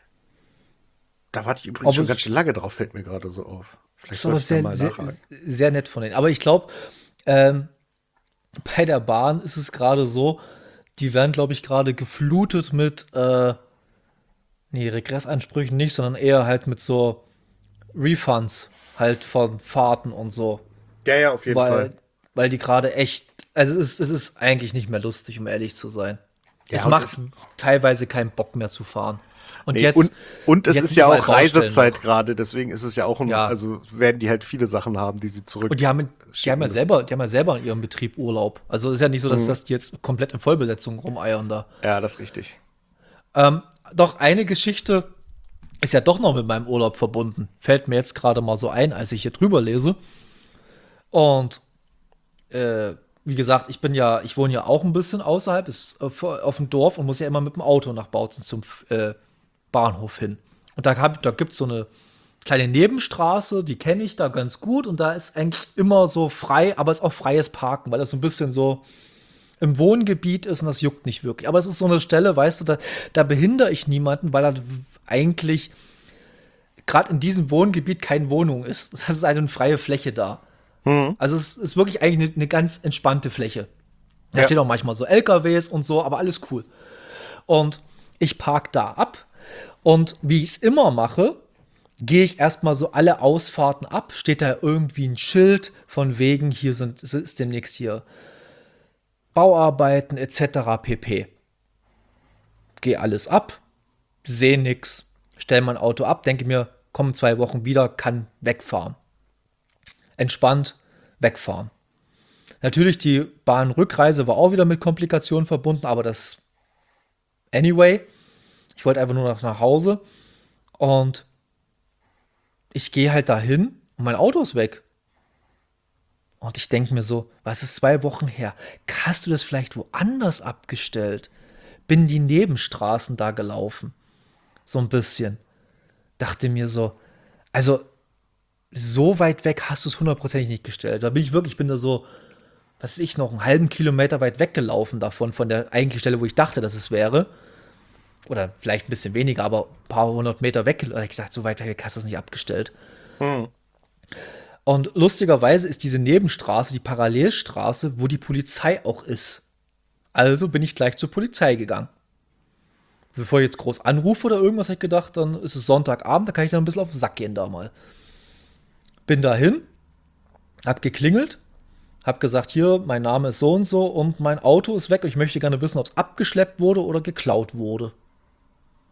Da warte ich übrigens Aber schon ganz es schön lange drauf, fällt mir gerade so auf. Vielleicht ist aber sollte ich da sehr, mal sehr, nachhaken. sehr nett von denen. Aber ich glaube, ähm, bei der Bahn ist es gerade so, die werden, glaube ich, gerade geflutet mit, nee, Regressansprüchen nicht, sondern eher halt mit so Refunds halt von Fahrten und so. Ja, ja, auf jeden Fall. Weil die gerade echt, also es ist eigentlich nicht mehr lustig, um ehrlich zu sein. Es Ja, und macht es, teilweise keinen Bock mehr zu fahren. Und nee, und es jetzt ist sind ja überall auch Baustellen Reisezeit noch. gerade, deswegen ist es ja auch Ja. also werden die halt viele Sachen haben, die sie Und zurückschicken müssen. die haben ja selber in ihrem Betrieb Urlaub. Also ist ja nicht so, dass Mhm. das die jetzt komplett in Vollbesetzung rumeiern da. Ja, das ist richtig. Doch eine Geschichte ist ja doch noch mit meinem Urlaub verbunden. Fällt mir jetzt gerade mal so ein, als ich hier drüber lese. Und wie gesagt, ich wohne ja auch ein bisschen außerhalb, ist auf dem Dorf und muss ja immer mit dem Auto nach Bautzen zum Bahnhof hin. Und da gibt es so eine kleine Nebenstraße, die kenne ich da ganz gut und da ist eigentlich immer so frei, aber es ist auch freies Parken, weil das so ein bisschen so im Wohngebiet ist und das juckt nicht wirklich. Aber es ist so eine Stelle, weißt du, da behindere ich niemanden, weil da eigentlich gerade in diesem Wohngebiet keine Wohnung ist. Das ist eine freie Fläche da. Mhm. Also es ist wirklich eigentlich eine ganz entspannte Fläche. Da Ja. stehen auch manchmal so LKWs und so, aber alles cool. Und ich park da ab und wie ich es immer mache, gehe ich erstmal so alle Ausfahrten ab, steht da irgendwie ein Schild von wegen, ist demnächst hier Bauarbeiten etc. pp. Gehe alles ab, sehe nix, stelle mein Auto ab, denke mir, kommen 2 Wochen wieder, kann wegfahren. Entspannt wegfahren. Natürlich, die Bahnrückreise war auch wieder mit Komplikationen verbunden, aber das anyway. Ich wollte einfach nur noch nach Hause und ich gehe halt dahin und mein Auto ist weg. Und ich denke mir so, was ist 2 Wochen her? Hast du das vielleicht woanders abgestellt? Bin die Nebenstraßen da gelaufen. So ein bisschen. Dachte mir so, also so weit weg hast du es hundertprozentig nicht gestellt. Da bin ich wirklich, ich bin da so, was weiß ich, noch einen halben Kilometer weit weggelaufen davon, von der eigentlichen Stelle, wo ich dachte, dass es wäre. Oder vielleicht ein bisschen weniger, aber ein paar hundert Meter weg. Ich gesagt, so weit weg hast du es nicht abgestellt. Mhm. Und lustigerweise ist diese Nebenstraße die Parallelstraße, wo die Polizei auch ist. Also bin ich gleich zur Polizei gegangen. Bevor ich jetzt groß anrufe oder irgendwas, habe ich gedacht, dann ist es Sonntagabend, da kann ich dann ein bisschen auf den Sack gehen da mal. Bin dahin, hab geklingelt, hab gesagt, hier, mein Name ist so und mein Auto ist weg und ich möchte gerne wissen, ob es abgeschleppt wurde oder geklaut wurde.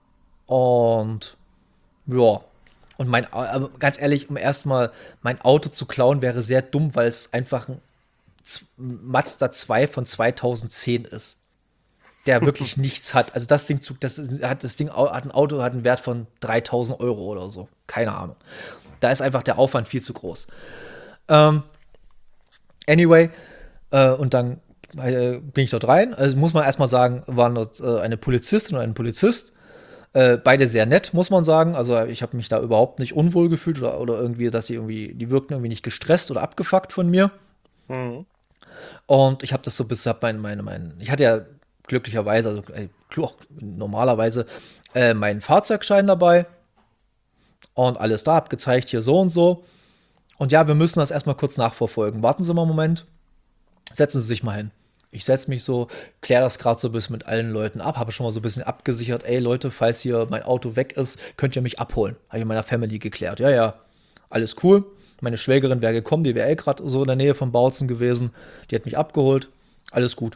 Und ja. Und aber ganz ehrlich, um erstmal mein Auto zu klauen, wäre sehr dumm, weil es einfach ein Mazda 2 von 2010 ist, der wirklich nichts hat. Also das Ding hat ein Auto, hat einen Wert von 3.000 € oder so. Keine Ahnung. Da ist einfach der Aufwand viel zu groß. Ähm, anyway, und dann bin ich dort rein. Also muss man erstmal sagen, waren dort eine Polizistin und ein Polizist. Beide sehr nett, muss man sagen. Also ich habe mich da überhaupt nicht unwohl gefühlt oder irgendwie, die wirkten irgendwie nicht gestresst oder abgefuckt von mir. Mhm. Und ich habe das so ich hatte ja glücklicherweise, also auch normalerweise, meinen Fahrzeugschein dabei und alles da, hab gezeigt, hier so und so. Und ja, wir müssen das erstmal kurz nachverfolgen. Warten Sie mal einen Moment, setzen Sie sich mal hin. Ich setze mich so, kläre das gerade so ein bisschen mit allen Leuten ab, habe schon mal so ein bisschen abgesichert, ey Leute, falls hier mein Auto weg ist, könnt ihr mich abholen. Habe ich meiner Family geklärt. Ja, ja, alles cool. Meine Schwägerin wäre gekommen, die wäre gerade so in der Nähe von Bautzen gewesen. Die hat mich abgeholt. Alles gut.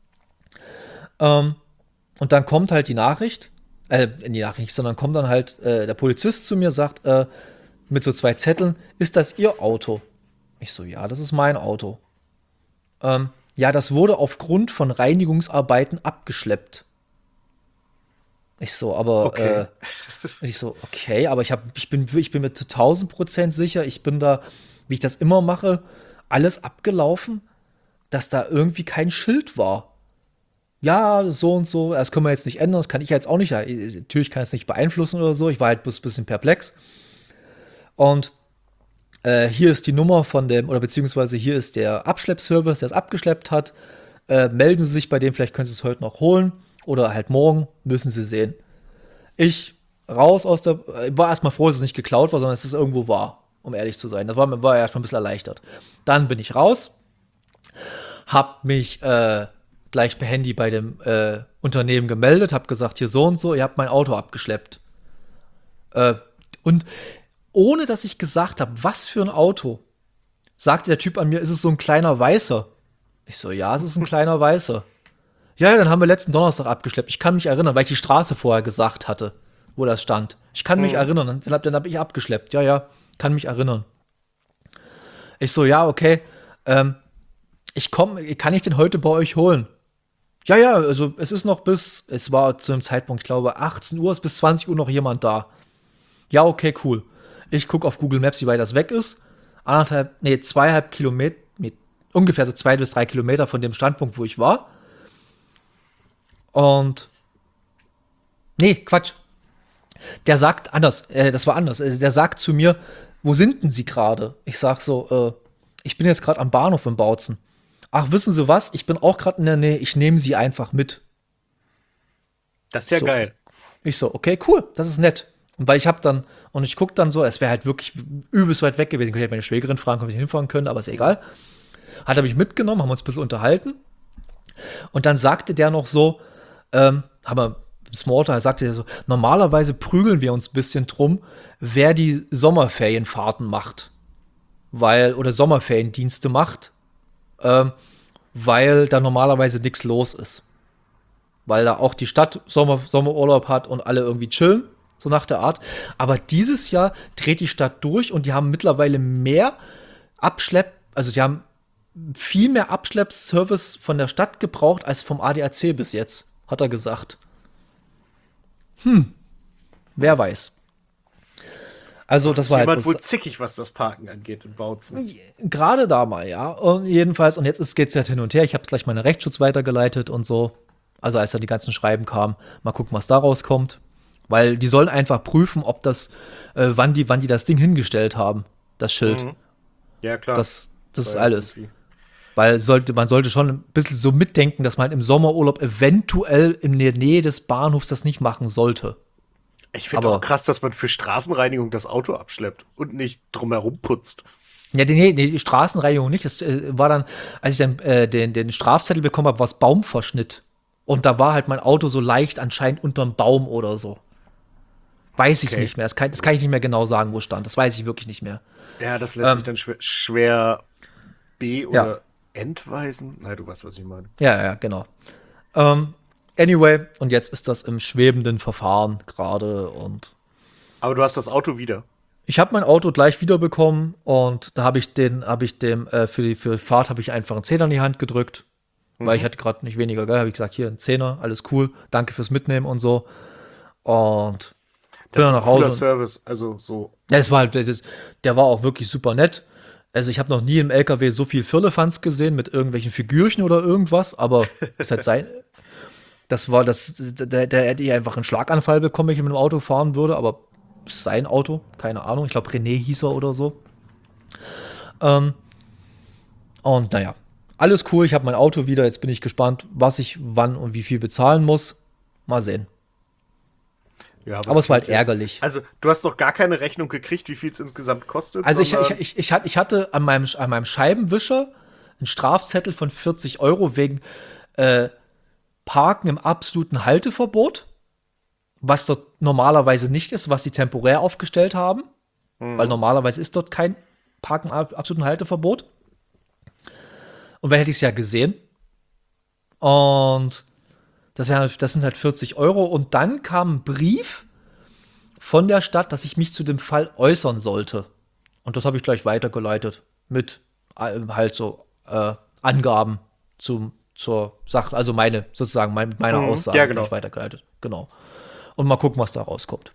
Und dann kommt halt die Nachricht, sondern kommt dann halt der Polizist zu mir, sagt mit so 2 Zetteln, ist das Ihr Auto? Ich so, ja, das ist mein Auto. Ja, das wurde aufgrund von Reinigungsarbeiten abgeschleppt. Ich so, aber Okay. ich so, okay, aber ich bin mir zu 1000% sicher, ich bin da, wie ich das immer mache, alles abgelaufen, dass da irgendwie kein Schild war. Ja, so und so, das können wir jetzt nicht ändern, das kann ich jetzt auch nicht, ja, natürlich kann ich es nicht beeinflussen oder so, ich war halt bloß ein bisschen perplex. Und hier ist die Nummer von dem, oder beziehungsweise hier ist der Abschleppservice, der es abgeschleppt hat. Melden Sie sich bei dem, vielleicht können Sie es heute noch holen oder halt morgen, müssen Sie sehen. Ich raus aus der, war erstmal froh, dass es nicht geklaut war, sondern dass es irgendwo war, um ehrlich zu sein. Das war erstmal ein bisschen erleichtert. Dann bin ich raus, hab mich gleich per Handy bei dem Unternehmen gemeldet, hab gesagt, hier so und so, ihr habt mein Auto abgeschleppt. Äh, und ohne dass ich gesagt habe, was für ein Auto, sagte der Typ an mir, ist es so ein kleiner Weißer? Ich so, ja, es ist ein kleiner Weißer. Ja, ja, dann haben wir letzten Donnerstag abgeschleppt. Ich kann mich erinnern, weil ich die Straße vorher gesagt hatte, wo das stand. Ich kann mich Mhm. erinnern. Dann hab ich abgeschleppt. Ja, ja, kann mich erinnern. Ich so, ja, okay. Ähm, kann ich den heute bei euch holen? Ja, ja, also es war zu dem Zeitpunkt, ich glaube, 18 Uhr, ist bis 20 Uhr noch jemand da. Ja, okay, cool. Ich gucke auf Google Maps, wie weit das weg ist. 2,5 Kilometer, ungefähr so 2 bis 3 Kilometer von dem Standpunkt, wo ich war. Und nee, Quatsch. Der sagt anders, das war anders. Der sagt zu mir, wo sind denn Sie gerade? Ich sag so, ich bin jetzt gerade am Bahnhof in Bautzen. Ach, wissen Sie was? Ich bin auch gerade in der Nähe, ich nehme Sie einfach mit. Das ist ja So, geil. ich so, okay, cool, das ist nett. Und weil ich hab dann, und ich guck dann so, es wäre halt wirklich übelst weit weg gewesen. Ich hätte meine Schwägerin fragen, ob ich hinfahren können, aber ist ja egal. Hat er mich mitgenommen, haben uns ein bisschen unterhalten. Und dann sagte der noch so, haben wir Smalltalk, sagte er so, normalerweise prügeln wir uns ein bisschen drum, wer die Sommerferienfahrten macht. Oder Sommerferiendienste macht, ähm, weil da normalerweise nichts los ist. Weil da auch die Stadt Sommerurlaub hat und alle irgendwie chillen, so nach der Art. Aber dieses Jahr dreht die Stadt durch und die haben mittlerweile also die haben viel mehr Abschleppservice von der Stadt gebraucht als vom ADAC bis jetzt, hat er gesagt. Wer weiß. Also, Ach, das ist war halt jemand bloß wohl zickig, was das Parken angeht in Bautzen. gerade da mal, ja. Und jedenfalls, und jetzt geht's ja hin und her. Ich habe gleich meine Rechtsschutz weitergeleitet und so. Also, als da die ganzen Schreiben kamen, mal gucken, was daraus kommt. Weil die sollen einfach prüfen, ob wann die das Ding hingestellt haben, das Schild. Mhm. Ja, klar. Das ist War ja alles. irgendwie. Weil man sollte schon ein bisschen so mitdenken, dass man im Sommerurlaub eventuell in der Nähe des Bahnhofs das nicht machen sollte. Ich finde auch Aber, krass, dass man für Straßenreinigung das Auto abschleppt und nicht drumherum putzt. ja, die Straßenreinigung nicht. Das war dann, als ich dann den Strafzettel bekommen habe, war es Baumverschnitt. Und da war halt mein Auto so leicht anscheinend unterm Baum oder so. Weiß ich Okay. nicht mehr. Das kann ich nicht mehr genau sagen, wo stand. Das weiß ich wirklich nicht mehr. Ja, das lässt sich Ähm, dann schwer ja, oder entweisen. Na, du weißt, was ich meine. ja, ja, genau. Ähm, Anyway, und jetzt ist das im schwebenden Verfahren gerade und Aber du hast das Auto wieder. ich habe mein Auto gleich wiederbekommen und da habe ich dem für die Fahrt habe ich einfach einen Zehner in die Hand gedrückt, weil ich hatte gerade nicht weniger Geld, habe ich gesagt, hier ein Zehner, alles cool, danke fürs Mitnehmen und so und bin Das ist dann ein nach cooler Hause. Service. Also so. Ja, es war halt, der war auch wirklich super nett. Also ich habe noch nie im LKW so viel Firlefanz gesehen mit irgendwelchen Figürchen oder irgendwas, aber ist halt sein. Das war das, der hätte ich einfach einen Schlaganfall bekommen, wenn ich mit dem Auto fahren würde, aber ist sein Auto, keine Ahnung. Ich glaube René hieß er oder so. Ähm, und naja, alles cool. Ich habe mein Auto wieder. Jetzt bin ich gespannt, was ich wann und wie viel bezahlen muss. Mal sehen. Ja, Aber was es war halt klingt ja. ärgerlich. Also, du hast noch gar keine Rechnung gekriegt, wie viel es insgesamt kostet, Also sondern. ich hatte an meinem Scheibenwischer einen Strafzettel von 40 Euro wegen Parken im absoluten Halteverbot, was dort normalerweise nicht ist, was sie temporär aufgestellt haben, weil normalerweise ist dort kein Parken im absoluten Halteverbot. Und wenn hätte ich es ja gesehen. Und das sind halt 40 Euro. Und dann kam ein Brief von der Stadt, dass ich mich zu dem Fall äußern sollte. Und das habe ich gleich weitergeleitet mit halt so Angaben zur Sache, also mit meiner Aussage Ja, gleich genau. weitergeleitet. Genau. Und mal gucken, was da rauskommt.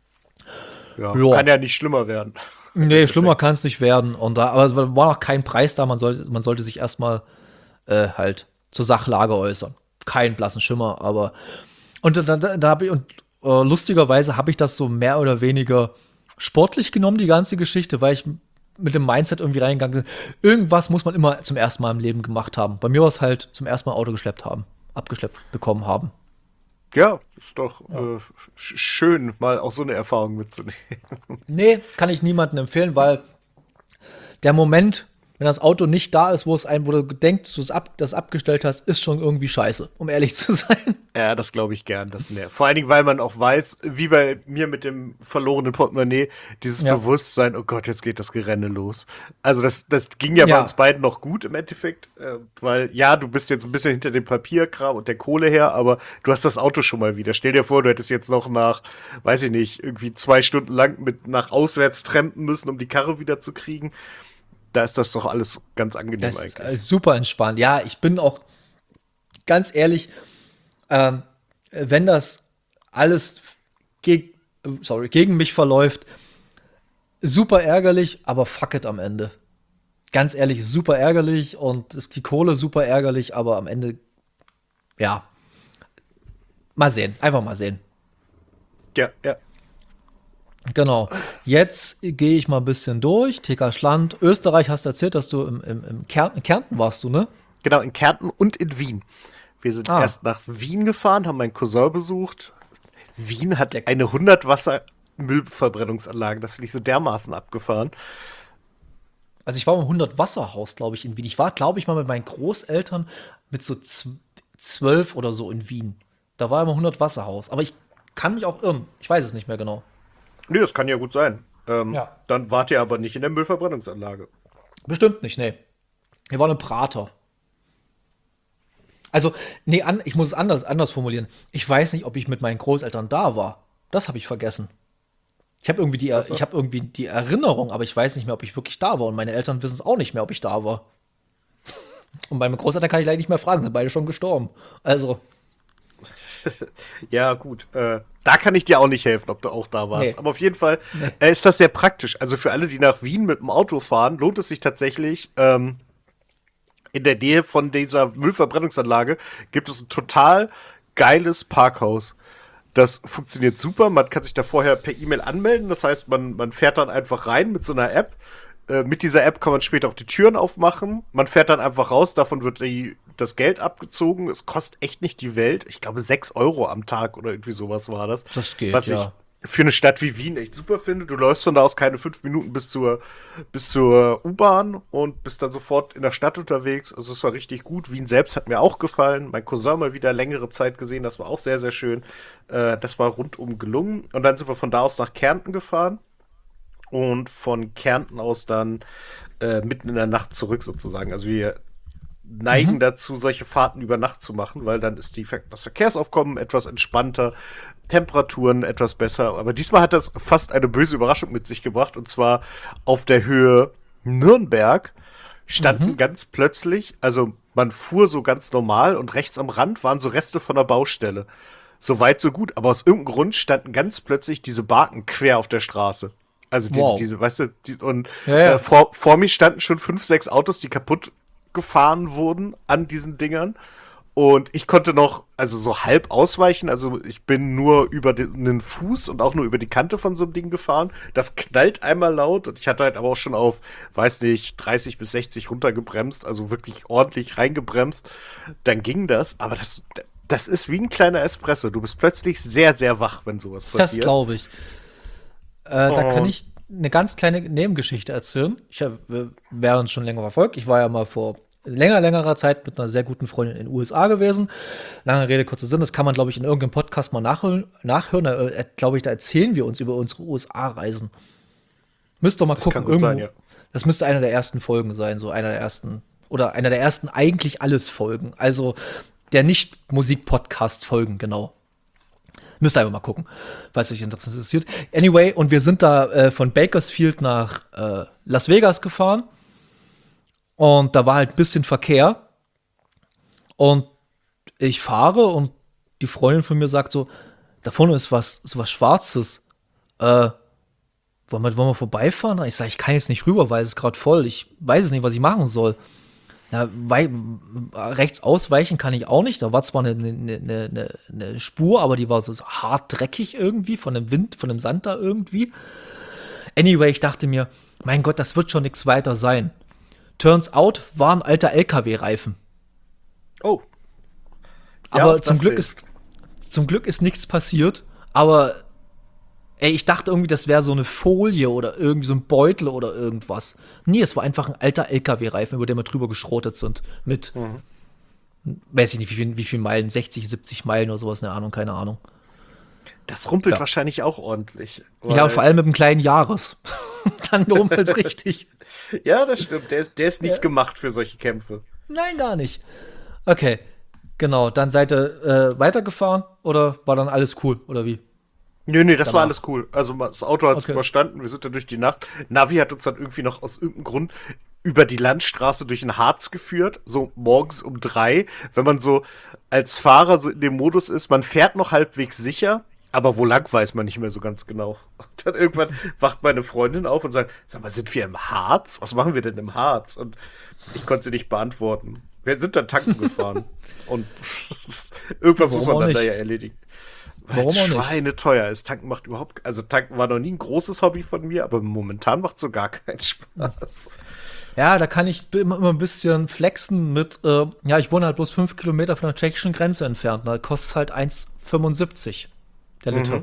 Ja, Ja. kann ja nicht schlimmer werden. Im Nee, schlimmer Endeffekt. kann es nicht werden. Aber es war noch kein Preis da. Man sollte sich erstmal halt zur Sachlage äußern. Keinen blassen Schimmer, aber da habe ich, und lustigerweise habe ich das so mehr oder weniger sportlich genommen, die ganze Geschichte, weil ich mit dem Mindset irgendwie reingegangen bin. Irgendwas muss man immer zum ersten Mal im Leben gemacht haben. Bei mir war es halt zum ersten Mal Auto abgeschleppt bekommen haben. Ja, ist doch Ja. schön, mal auch so eine Erfahrung mitzunehmen. Nee, kann ich niemandem empfehlen, weil der Moment, wenn das Auto nicht da ist, wo du denkst, das abgestellt hast, ist schon irgendwie scheiße, um ehrlich zu sein. Ja, das glaube ich gern, das nervt. Vor allen Dingen, weil man auch weiß, wie bei mir mit dem verlorenen Portemonnaie, dieses Ja. Bewusstsein, oh Gott, jetzt geht das Gerenne los. Also das ging ja bei uns Ja, beiden noch gut im Endeffekt, weil ja, du bist jetzt ein bisschen hinter dem Papierkram und der Kohle her, aber du hast das Auto schon mal wieder. Stell dir vor, du hättest jetzt noch nach, weiß ich nicht, irgendwie 2 Stunden lang nach auswärts trampen müssen, um die Karre wieder zu kriegen. Da ist das doch alles ganz angenehm das ist eigentlich. super entspannt. Ja, ich bin auch ganz ehrlich, ähm, wenn das alles gegen mich verläuft, super ärgerlich, aber fuck it am Ende. Ganz ehrlich, super ärgerlich und ist die Kohle super ärgerlich, aber am Ende, ja, mal sehen. Einfach mal sehen. Ja, ja. Genau. Jetzt gehe ich mal ein bisschen durch. TK Schland. Österreich hast du erzählt, dass du im Kärnten warst du, ne? Genau, in Kärnten und in Wien. Wir sind Ah, erst nach Wien gefahren, haben meinen Cousin besucht. Wien hat der, eine 100 Wasser Müllverbrennungsanlage. Das finde ich so dermaßen abgefahren. also ich war im 100 Wasserhaus, glaube ich, in Wien. Ich war, glaube ich, mal mit meinen Großeltern mit so 12 oder so in Wien. Da war immer 100 Wasserhaus. Aber ich kann mich auch irren. Ich weiß es nicht mehr genau. Nee, das kann ja gut sein. Ja. Dann wart ihr aber nicht in der Müllverbrennungsanlage. Bestimmt nicht, nee. Wir waren im Prater. Also, nee, ich muss es anders formulieren. Ich weiß nicht, ob ich mit meinen Großeltern da war. Das habe ich vergessen. Also, Ich habe irgendwie die Erinnerung, aber ich weiß nicht mehr, ob ich wirklich da war. Und meine Eltern wissen es auch nicht mehr, ob ich da war. Und meine Großeltern kann ich leider nicht mehr fragen, sind beide schon gestorben. Also, ja, gut. Da kann ich dir auch nicht helfen, ob du auch da warst. nee. Aber auf jeden Fall Nee. ist das sehr praktisch. Also für alle, die nach Wien mit dem Auto fahren, lohnt es sich tatsächlich, in der Nähe von dieser Müllverbrennungsanlage gibt es ein total geiles Parkhaus. Das funktioniert super. Man kann sich da vorher per E-Mail anmelden. Das heißt, man fährt dann einfach rein mit so einer App. Mit dieser App kann man später auch die Türen aufmachen. Man fährt dann einfach raus. Davon wird das Geld abgezogen. Es kostet echt nicht die Welt. Ich glaube, 6 Euro am Tag oder irgendwie sowas war das. Das geht, Was ich ja. für eine Stadt wie Wien echt super finde. Du läufst von da aus keine 5 Minuten bis zur U-Bahn und bist dann sofort in der Stadt unterwegs. Also es war richtig gut. Wien selbst hat mir auch gefallen. Mein Cousin mal wieder längere Zeit gesehen. Das war auch sehr, sehr schön. Das war rundum gelungen. Und dann sind wir von da aus nach Kärnten gefahren. Und von Kärnten aus dann mitten in der Nacht zurück sozusagen. Also wir neigen dazu, solche Fahrten über Nacht zu machen, weil dann ist das Verkehrsaufkommen etwas entspannter, Temperaturen etwas besser. Aber diesmal hat das fast eine böse Überraschung mit sich gebracht. Und zwar auf der Höhe Nürnberg standen ganz plötzlich, also man fuhr so ganz normal und rechts am Rand waren so Reste von der Baustelle. So weit, so gut. Aber aus irgendeinem Grund standen ganz plötzlich diese Barken quer auf der Straße. Also diese, weißt du, und Ja. vor mir standen schon 5, 6 Autos, die kaputt gefahren wurden an diesen Dingern. Und ich konnte noch, also so halb ausweichen. Also ich bin nur über den Fuß und auch nur über die Kante von so einem Ding gefahren. Das knallt einmal laut und ich hatte halt aber auch schon auf, weiß nicht, 30 bis 60 runtergebremst. Also wirklich ordentlich reingebremst. Dann ging das. Aber das ist wie ein kleiner Espresso. Du bist plötzlich sehr, sehr wach, wenn sowas passiert. Das glaube ich. Da kann ich eine ganz kleine Nebengeschichte erzählen. Wer uns schon länger verfolgt, ich war ja mal vor längerer Zeit mit einer sehr guten Freundin in den USA gewesen. Lange Rede, kurzer Sinn, das kann man, glaube ich, in irgendeinem Podcast mal nachhören. Glaube ich, da erzählen wir uns über unsere USA-Reisen. Müsst doch mal gucken. Kann gut sein, ja. Das müsste einer der ersten Folgen sein, so einer der ersten eigentlich alles Folgen. Also der Nicht-Musik-Podcast-Folgen, genau. Müsst ihr einfach mal gucken, falls euch interessiert. Anyway, und wir sind da von Bakersfield nach Las Vegas gefahren. Und da war halt ein bisschen Verkehr. Und ich fahre und die Freundin von mir sagt so, da vorne ist was Schwarzes. Wollen wir vorbeifahren? Ich sage, ich kann jetzt nicht rüber, weil es ist gerade voll. Ich weiß es nicht, was ich machen soll. Ja, rechts ausweichen kann ich auch nicht. Da war zwar eine Spur, aber die war so hart dreckig irgendwie, von dem Wind, von dem Sand da irgendwie. Anyway, ich dachte mir, mein Gott, das wird schon nichts weiter sein. Turns out, war ein alter LKW-Reifen. Oh. Ja, Aber zum Glück ist nichts passiert. Aber ey, ich dachte irgendwie, das wäre so eine Folie oder irgendwie so ein Beutel oder irgendwas. Nee, es war einfach ein alter LKW-Reifen, über den wir drüber geschrotet sind. Mit, weiß ich nicht, wie viel Meilen, 60, 70 Meilen oder sowas, keine Ahnung. Das rumpelt wahrscheinlich auch ordentlich. Ja, vor allem mit einem kleinen Jahres. Dann rummelt's richtig. Ja, das stimmt. Der ist nicht gemacht für solche Kämpfe. Nein, gar nicht. Okay, genau. Dann seid ihr weitergefahren oder war dann alles cool, oder wie? Nee, das war alles cool. Also das Auto hat es überstanden, wir sind dann durch die Nacht. Navi hat uns dann irgendwie noch aus irgendeinem Grund über die Landstraße durch den Harz geführt, so morgens um 3. Wenn man so als Fahrer so in dem Modus ist, man fährt noch halbwegs sicher, aber wo lang weiß man nicht mehr so ganz genau. Und dann irgendwann wacht meine Freundin auf und sagt, sag mal, sind wir im Harz? Was machen wir denn im Harz? Und ich konnte sie nicht beantworten. Wir sind dann tanken gefahren. Und irgendwas muss man dann da ja erledigen. Weil es schweineteuer ist. Tanken macht Tanken war noch nie ein großes Hobby von mir, aber momentan macht es so gar keinen Spaß. Ja, da kann ich immer ein bisschen flexen mit, ich wohne halt bloß 5 Kilometer von der tschechischen Grenze entfernt. Da kostet es halt 1,75 der Liter.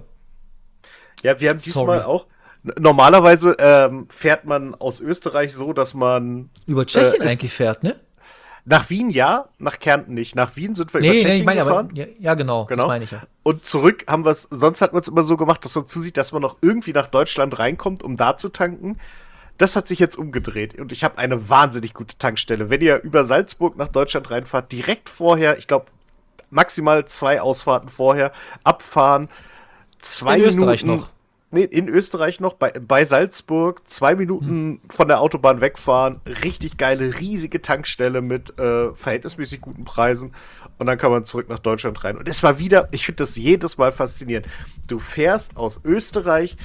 Ja, wir haben diesmal auch, normalerweise fährt man aus Österreich so, dass man über Tschechien eigentlich fährt, ne? Nach Wien ja, nach Kärnten nicht. Nach Wien sind wir über Tschechien gefahren. Aber, ja, genau, das meine ich ja. Und zurück haben wir es, sonst hat man es immer so gemacht, dass man zusieht, dass man noch irgendwie nach Deutschland reinkommt, um da zu tanken. Das hat sich jetzt umgedreht und ich habe eine wahnsinnig gute Tankstelle. Wenn ihr über Salzburg nach Deutschland reinfahrt, direkt vorher, ich glaube maximal 2 Ausfahrten vorher, abfahren, 2 Minuten. Österreich noch. Nee, in Österreich noch, bei Salzburg, 2 Minuten von der Autobahn wegfahren, richtig geile, riesige Tankstelle mit verhältnismäßig guten Preisen und dann kann man zurück nach Deutschland rein. Und es war wieder, ich finde das jedes Mal faszinierend. Du fährst aus Österreich,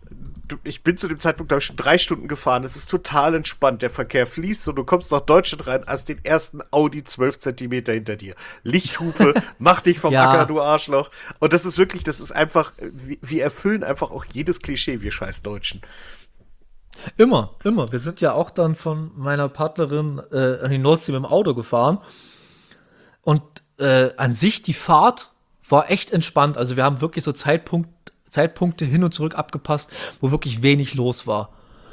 ich bin zu dem Zeitpunkt, glaube ich, schon 3 Stunden gefahren, es ist total entspannt, der Verkehr fließt und du kommst nach Deutschland rein, hast den ersten Audi 12 Zentimeter hinter dir. Lichthupe, mach dich vom Acker, du Arschloch. Und das ist wirklich, das ist einfach, wir erfüllen einfach auch jedes Klischee, wir scheiß Deutschen. Immer. Wir sind ja auch dann von meiner Partnerin an die Nordsee mit dem Auto gefahren und an sich die Fahrt war echt entspannt. Also wir haben wirklich so Zeitpunkte hin und zurück abgepasst, wo wirklich wenig los war.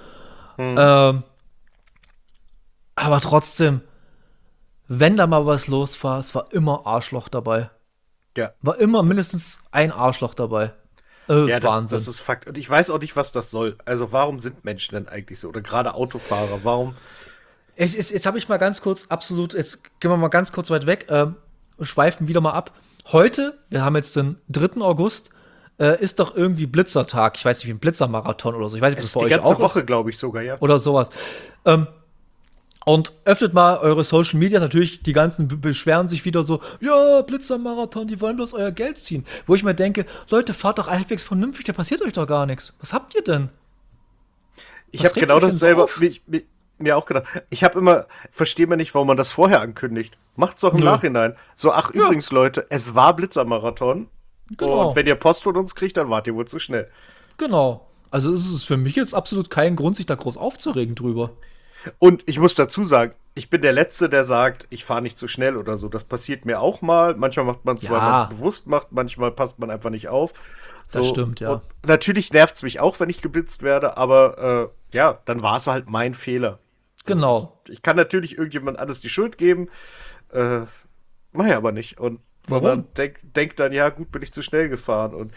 Aber trotzdem, wenn da mal was los war, es war immer Arschloch dabei. Ja. War immer mindestens ein Arschloch dabei. Das ist Wahnsinn. Das ist Fakt. Und ich weiß auch nicht, was das soll. Also warum sind Menschen denn eigentlich so? Oder gerade Autofahrer, warum? Jetzt habe ich mal ganz kurz, absolut, jetzt gehen wir mal ganz kurz weit weg, schweifen wieder mal ab. Heute, wir haben jetzt den 3. August, ist doch irgendwie Blitzertag. Ich weiß nicht, wie ein Blitzermarathon oder so. Ich weiß nicht, ob Es das bei ist die euch ganze auch Woche, ist glaube ich sogar, ja. oder sowas. Ähm, und öffnet mal eure Social Media. Natürlich, die ganzen beschweren sich wieder so, ja, Blitzermarathon, die wollen bloß euer Geld ziehen. Wo ich mir denke, Leute, fahrt doch halbwegs vernünftig, da passiert euch doch gar nichts. Was habt ihr denn? Ich Was habe regt genau euch denn das so selber auf? mir auch gedacht. Ich habe immer, verstehe mir nicht, warum man das vorher ankündigt. Macht's doch im Nö. Nachhinein. So, ach Ja, übrigens, Leute, es war Blitzermarathon. Und genau. wenn ihr Post von uns kriegt, dann wart ihr wohl zu schnell. Genau. Also ist es für mich jetzt absolut kein Grund, sich da groß aufzuregen drüber. Und ich muss dazu sagen, ich bin der Letzte, der sagt, ich fahre nicht zu schnell oder so. Das passiert mir auch mal. Manchmal macht man es, weil man es Ja, bewusst macht, manchmal passt man einfach nicht auf. das So, stimmt, und ja. natürlich nervt es mich auch, wenn ich geblitzt werde, aber ja, dann war es halt mein Fehler. So, Genau. ich kann natürlich irgendjemand anders die Schuld geben, äh, mach ich aber nicht. Und Warum? sondern denk dann, ja, gut, bin ich zu schnell gefahren. Und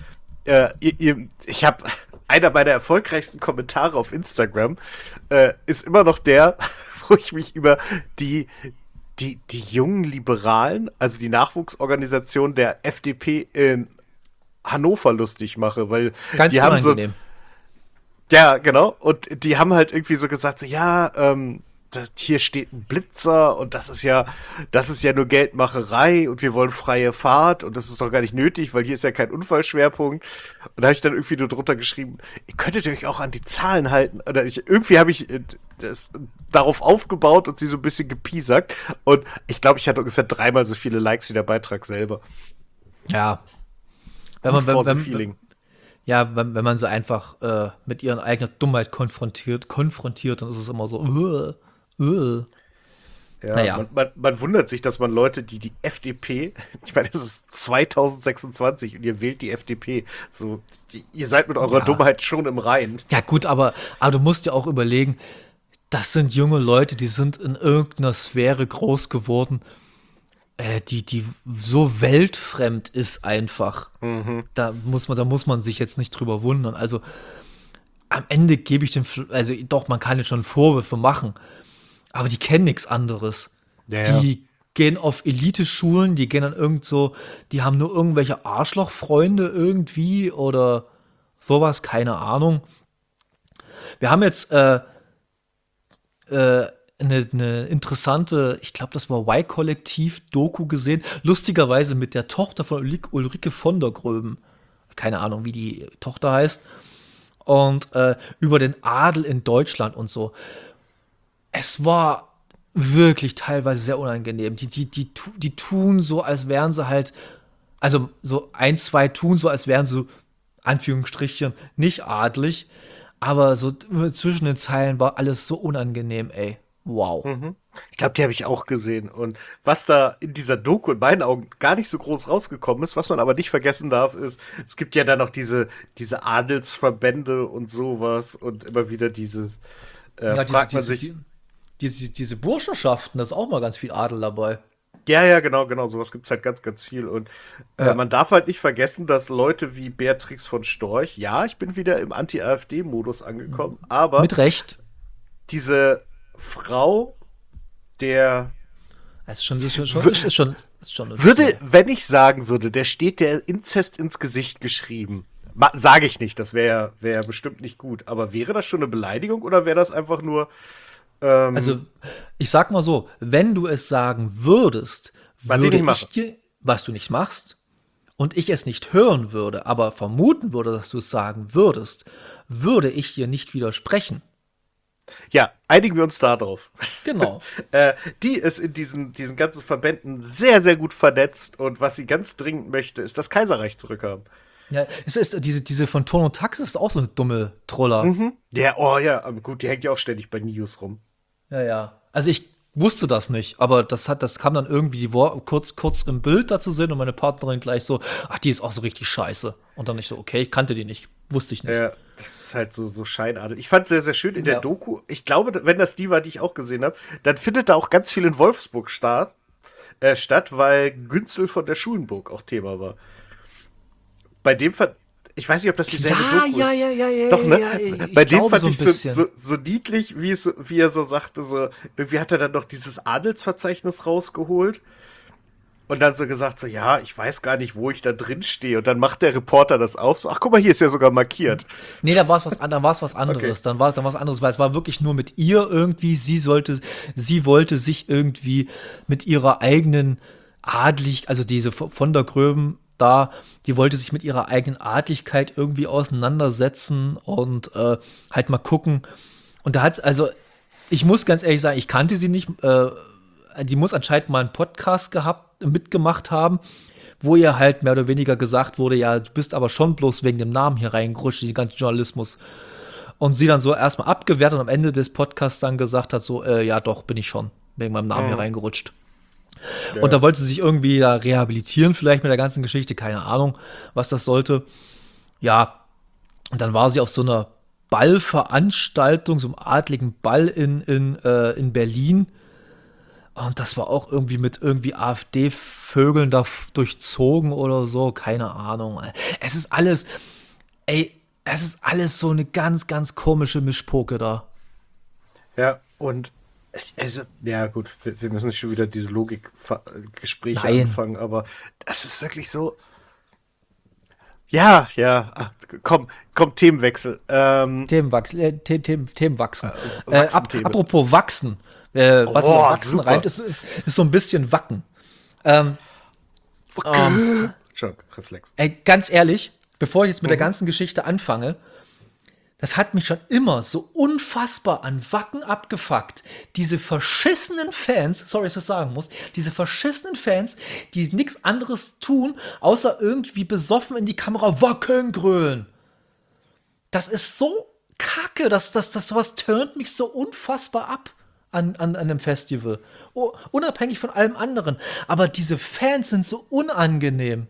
ich habe einer meiner erfolgreichsten Kommentare auf Instagram ist immer noch der, wo ich mich über die, die jungen Liberalen, also die Nachwuchsorganisation der FDP in Hannover lustig mache, weil Ganz die haben so, unangenehm. ja, genau, und die haben halt irgendwie so gesagt, so, ja, hier steht ein Blitzer und das ist ja nur Geldmacherei und wir wollen freie Fahrt und das ist doch gar nicht nötig, weil hier ist ja kein Unfallschwerpunkt. Und da habe ich dann irgendwie nur drunter geschrieben, ihr könntet euch auch an die Zahlen halten. Oder irgendwie habe ich das darauf aufgebaut und sie so ein bisschen gepiesackt. Und ich glaube, ich hatte ungefähr 3-mal so viele Likes wie der Beitrag selber. Ja. Wenn Gut man, for the feeling. ja, wenn man so einfach mit ihren eigenen Dummheit konfrontiert, dann ist es immer so, uh. Ja, Naja, man wundert sich, dass man Leute, die FDP, ich meine, es ist 2026 und ihr wählt die FDP, so, ihr seid mit eurer ja. Dummheit schon im Reinen. Ja, gut, aber du musst ja auch überlegen, das sind junge Leute, die sind in irgendeiner Sphäre groß geworden, die so weltfremd ist einfach. Mhm. Da muss man sich jetzt nicht drüber wundern. Also am Ende gebe ich also doch, man kann jetzt schon Vorwürfe machen, aber die kennen nichts anderes. Ja, ja. Die gehen auf Elite-Schulen, die gehen dann die haben nur irgendwelche Arschlochfreunde irgendwie oder sowas, keine Ahnung. Wir haben jetzt eine interessante, ich glaube, das war Y-Kollektiv-Doku gesehen, lustigerweise mit der Tochter von Ulrike von der Gröben. Keine Ahnung, wie die Tochter heißt. Und über den Adel in Deutschland und so. Es war wirklich teilweise sehr unangenehm. Die tun so, als wären sie halt, also so ein, zwei tun so, als wären sie, Anführungsstrichen, nicht adlig. Aber so zwischen den Zeilen war alles so unangenehm, ey. Wow. Mhm. Ich glaube, die habe ich auch gesehen. Und was da in dieser Doku in meinen Augen gar nicht so groß rausgekommen ist, was man aber nicht vergessen darf, ist, es gibt ja dann noch diese Adelsverbände und sowas und immer wieder Ja, fragt man sich, diese Burschenschaften, da ist auch mal ganz viel Adel dabei. ja, ja, genau, genau, sowas gibt es halt ganz, ganz viel. Und Ja, man darf halt nicht vergessen, dass Leute wie Beatrix von Storch, ja, ich bin wieder im Anti-AfD-Modus angekommen, aber mit Recht. diese Frau, der Es ist schon, w- ist schon würde, okay. wenn ich sagen würde, der steht der Inzest ins Gesicht geschrieben, sage ich nicht, das wär bestimmt nicht gut, aber wäre das schon eine Beleidigung oder wäre das einfach nur, Also, ich sag mal so, wenn du es sagen würdest, was ich würde nicht ich mache? dir, was du nicht machst, und ich es nicht hören würde, aber vermuten würde, dass du es sagen würdest, würde ich dir nicht widersprechen. Ja, einigen wir uns darauf. Genau. Die ist in diesen ganzen Verbänden sehr, sehr gut vernetzt und was sie ganz dringend möchte, ist das Kaiserreich zurückhaben. Ja, es ist diese von Ton und Tax ist auch so eine dumme Troller. Mhm. Ja, oh ja, aber gut, die hängt ja auch ständig bei News rum. Ja, ja. Also ich wusste das nicht, aber das kam dann irgendwie kurz im Bild dazu sehen und meine Partnerin gleich so, ach, die ist auch so richtig scheiße. Und dann ich so, okay, ich kannte die nicht, wusste ich nicht. Das ist halt so scheinadel. Ich fand sehr, sehr schön in der Ja. Doku. Ich glaube, wenn das die war, die ich auch gesehen habe, dann findet da auch ganz viel in Wolfsburg statt, weil Günzel von der Schulenburg auch Thema war. Bei dem fand Ich weiß nicht, ob das dieselbe Ja, Doku ja, ist. ja, ja, ja, Doch, ne? ja, Bei ich dem glaube fand so ein ich bisschen. so niedlich, wie er so sagte, so, irgendwie hat er dann noch dieses Adelsverzeichnis rausgeholt und dann so gesagt, so, ja, ich weiß gar nicht, wo ich da drin stehe. Und dann macht der Reporter das auf, so, ach, guck mal, hier ist ja sogar markiert. Nee, da war es was Okay. anderes. Dann war es anderes, weil es war wirklich nur mit ihr irgendwie. Sie wollte sich irgendwie mit ihrer eigenen also diese von der Gröben da, die wollte sich mit ihrer eigenen Adligkeit irgendwie auseinandersetzen und halt mal gucken. Und da hat also, ich muss ganz ehrlich sagen, ich kannte sie nicht. Die muss anscheinend mal einen Podcast mitgemacht haben, wo ihr halt mehr oder weniger gesagt wurde, ja, du bist aber schon bloß wegen dem Namen hier reingerutscht, die ganze Journalismus. Und sie dann so erstmal abgewertet und am Ende des Podcasts dann gesagt hat, so, ja, doch, bin ich schon wegen meinem Namen hier reingerutscht. Und Ja. da wollte sie sich irgendwie da rehabilitieren, vielleicht mit der ganzen Geschichte, keine Ahnung, was das sollte. Ja, und dann war sie auf so einer Ballveranstaltung, so einem adligen Ball in Berlin. Und das war auch irgendwie mit irgendwie AfD-Vögeln da durchzogen oder so, keine Ahnung. Es ist alles, es ist alles so eine ganz, ganz komische Mischpoke da. Ja, und also, ja gut, wir müssen nicht schon wieder diese Logikgespräche Nein, anfangen, aber das ist wirklich so. Ja, ja, komm, Themenwechsel. Themenwachsen. Wachsenthemen. Apropos Wachsen, was sich auf Oh, Wachsen super. reimt, ist so ein bisschen Wacken. Ähm, Schock-Reflex. Ganz ehrlich, bevor ich jetzt mit der Mhm. ganzen Geschichte anfange, das hat mich schon immer so unfassbar an Wacken abgefuckt. Diese verschissenen Fans, sorry, dass ich das sagen muss, diese verschissenen Fans, die nichts anderes tun, außer irgendwie besoffen in die Kamera Wacken grölen. Das ist so kacke, sowas turnt mich so unfassbar ab an einem Festival. Oh, unabhängig von allem anderen. Aber diese Fans sind so unangenehm.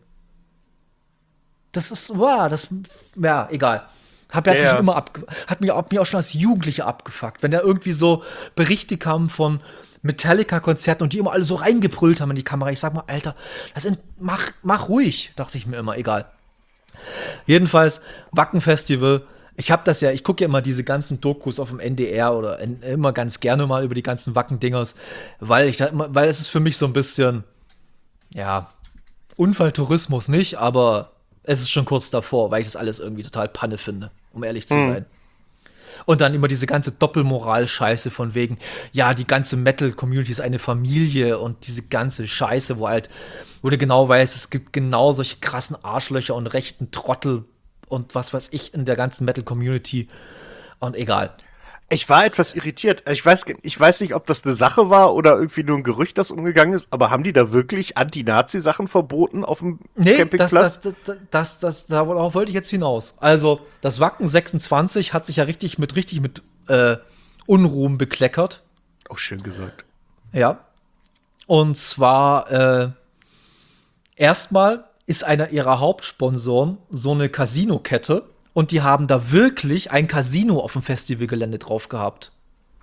Das ist, wow, ja, egal. Ja, Mich ja. immer hat mich auch schon als Jugendlicher abgefuckt, wenn da irgendwie so Berichte kamen von Metallica-Konzerten und die immer alle so reingebrüllt haben in die Kamera. Ich sag mal, Alter, mach ruhig, dachte ich mir immer, egal. Jedenfalls, Wacken-Festival. Ich gucke ja immer diese ganzen Dokus auf dem NDR oder immer ganz gerne mal über die ganzen Wacken-Dingers, weil es ist für mich so ein bisschen, ja, Unfalltourismus nicht, aber es ist schon kurz davor, weil ich das alles irgendwie total Panne finde, um ehrlich zu sein. Und dann immer diese ganze Doppelmoral-Scheiße von wegen, ja, die ganze Metal-Community ist eine Familie und diese ganze Scheiße, wo du genau weißt, es gibt genau solche krassen Arschlöcher und rechten Trottel und was weiß ich in der ganzen Metal-Community. Und egal. Ich war etwas irritiert. Ich weiß nicht, ob das eine Sache war oder irgendwie nur ein Gerücht, das umgegangen ist, aber haben die da wirklich Anti-Nazi-Sachen verboten auf dem Nee, Campingplatz? darauf wollte ich jetzt hinaus. Also, das Wacken 26 hat sich ja richtig mit Unruhen bekleckert. Oh, schön gesagt. Ja. Und zwar, erstmal ist einer ihrer Hauptsponsoren so eine Casino-Kette und die haben da wirklich ein Casino auf dem Festivalgelände drauf gehabt.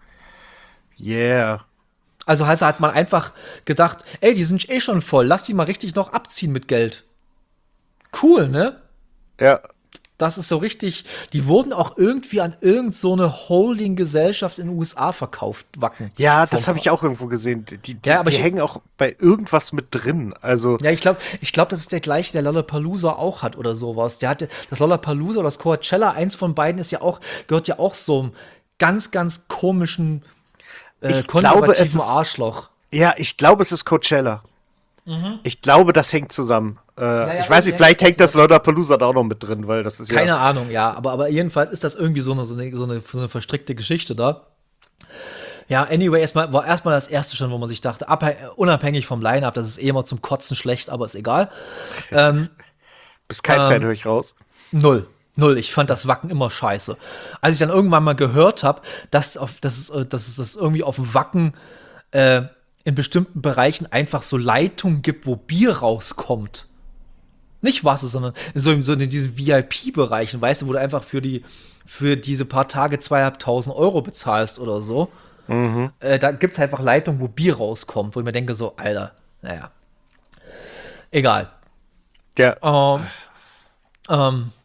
Yeah. Also hat man einfach gedacht, ey, die sind eh schon voll, lass die mal richtig noch abziehen mit Geld. Cool, ne? Ja. Das ist so richtig, die wurden auch irgendwie an irgend so eine Holding-Gesellschaft in den USA verkauft, Wacken. Ja, das habe ich auch irgendwo gesehen. Ja, aber die hängen auch bei irgendwas mit drin. Also, Ja, ich glaube, das ist der gleiche, der Lollapalooza auch hat oder sowas. Der hatte das Lollapalooza oder das Coachella, eins von beiden gehört ja auch so einem ganz, ganz komischen, Ich glaube, konservativen es ist- Arschloch. ja, ich glaube, es ist Coachella. Ich glaube, das hängt zusammen. ja, Ich weiß nicht, ja, vielleicht das hängt das Lollapalooza da auch noch mit drin, weil das ist Keine ja. Ahnung, ja, aber jedenfalls ist das irgendwie so eine verstrickte Geschichte da. Ja, anyway, war erstmal das erste schon, wo man sich dachte, unabhängig vom Line-Up, das ist eh immer zum Kotzen schlecht, aber ist egal. Bist kein Fan, höre ich raus. Null. Null. Ich fand das Wacken immer scheiße. Als ich dann irgendwann mal gehört habe, dass es das irgendwie auf dem Wacken in bestimmten Bereichen einfach so Leitungen gibt, wo Bier rauskommt. Nicht Wasser, sondern so in diesen VIP-Bereichen, weißt du, wo du einfach für diese paar Tage 2.500 Euro bezahlst oder so. Da gibt es einfach Leitungen, wo Bier rauskommt, wo ich mir denke, so, Alter, naja. Egal. Ja. Und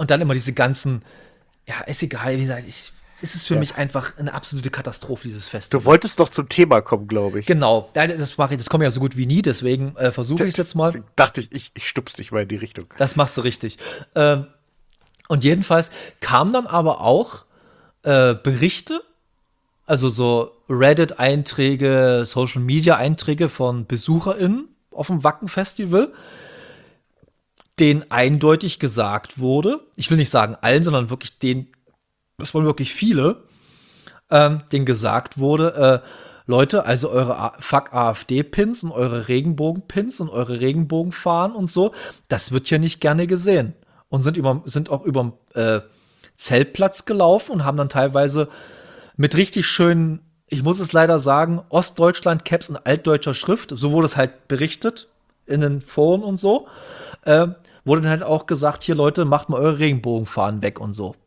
Und dann immer diese ganzen, ja, ist egal, wie gesagt, es ist für mich einfach eine absolute Katastrophe, dieses Festival. Du wolltest noch zum Thema kommen, glaube ich. Genau, das mache ich, das komme ja so gut wie nie, deswegen versuche ich es jetzt mal. Deswegen dachte ich stupst dich mal in die Richtung. Das machst du richtig. Und jedenfalls kamen dann aber auch Berichte, also so Reddit-Einträge, Social-Media-Einträge von BesucherInnen auf dem Wacken-Festival, denen eindeutig gesagt wurde, ich will nicht sagen allen, sondern wirklich denen, das waren wirklich viele, denen gesagt wurde, Leute, also eure Fuck AfD-Pins und eure Regenbogen-Pins und eure Regenbogenfahnen und so, das wird hier nicht gerne gesehen. Und sind auch über Zeltplatz gelaufen und haben dann teilweise mit richtig schönen, ich muss es leider sagen, Ostdeutschland-Caps in altdeutscher Schrift, so wurde es halt berichtet in den Foren und so, wurde dann halt auch gesagt, hier Leute, macht mal eure Regenbogenfahnen weg und so.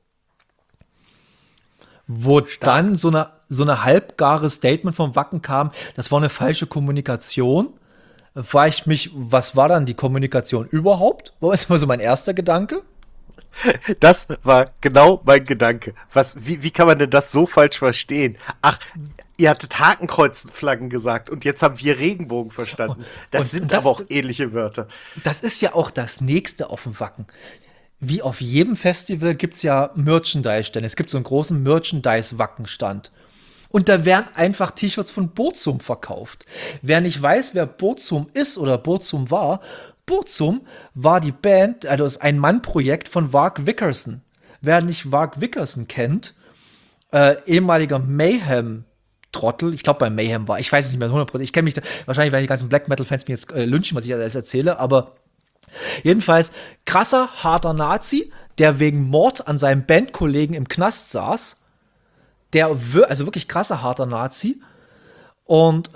Wo dann so eine halbgare Statement vom Wacken kam, das war eine falsche Kommunikation. Frage ich mich, was war dann die Kommunikation überhaupt? War ist mal so mein erster Gedanke. Das war genau mein Gedanke. Wie kann man denn das so falsch verstehen? Ach, ihr hattet Hakenkreuzenflaggen gesagt und jetzt haben wir Regenbogen verstanden. Das sind aber auch ähnliche Wörter. Das ist ja auch das Nächste auf dem Wacken. Wie auf jedem Festival gibt es ja Merchandise-Stände. Es gibt so einen großen Merchandise-Wackenstand. Und da werden einfach T-Shirts von Burzum verkauft. Wer nicht weiß, wer Burzum ist oder Burzum war die Band, also das ist ein Mann-Projekt von Varg Vikerson. Wer nicht Varg Vikerson kennt, ehemaliger Mayhem-Trottel, ich glaube bei Mayhem war, ich weiß es nicht mehr 100%, ich kenne mich da, wahrscheinlich werden die ganzen Black Metal-Fans mir jetzt lynchen, was ich alles erzähle, aber jedenfalls krasser, harter Nazi, der wegen Mord an seinem Bandkollegen im Knast saß. Also wirklich krasser, harter Nazi. Und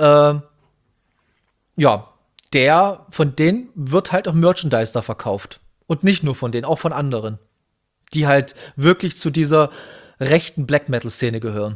ja, von denen wird halt auch Merchandise da verkauft. Und nicht nur von denen, auch von anderen. Die halt wirklich zu dieser rechten Black Metal-Szene gehören.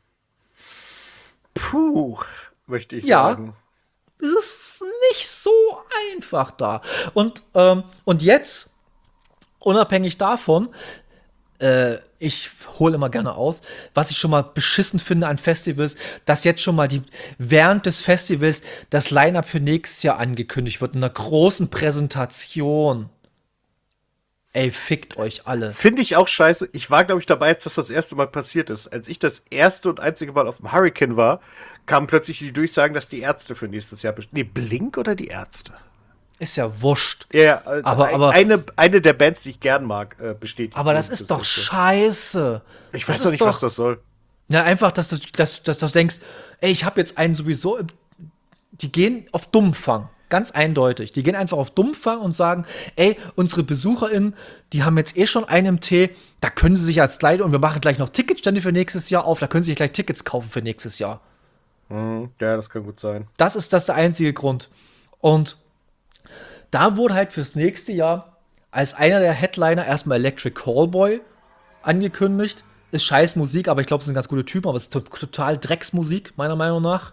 Puh, möchte ich sagen. Es ist nicht so einfach da. Und jetzt, unabhängig davon, ich hole immer gerne aus, was ich schon mal beschissen finde an Festivals, dass jetzt schon mal während des Festivals das Line-Up für nächstes Jahr angekündigt wird, in einer großen Präsentation. Ey, fickt euch alle. Finde ich auch scheiße. Ich war, glaube ich, dabei, als das erste Mal passiert ist. Als ich das erste und einzige Mal auf dem Hurricane war, kamen plötzlich die Durchsagen, dass die Ärzte für nächstes Jahr Blink oder die Ärzte? Ist ja wurscht. Ja, aber eine der Bands, die ich gern mag, bestätigt. Aber das ist doch scheiße. Ich weiß doch nicht, was das soll. Na, einfach, dass du denkst, ey, ich habe jetzt einen sowieso. Die gehen auf Dummfang. Ganz eindeutig. Die gehen einfach auf Dummfang und sagen, ey, unsere BesucherInnen, die haben jetzt eh schon einen im Tee, da können sie sich als Leute und wir machen gleich noch Ticketstände für nächstes Jahr auf, da können sie sich gleich Tickets kaufen für nächstes Jahr. Ja, das kann gut sein. Das ist der einzige Grund. Und da wurde halt fürs nächste Jahr als einer der Headliner erstmal Electric Callboy angekündigt. Ist scheiß Musik, aber ich glaube, es sind ganz gute Typen, aber es ist total Drecksmusik, meiner Meinung nach.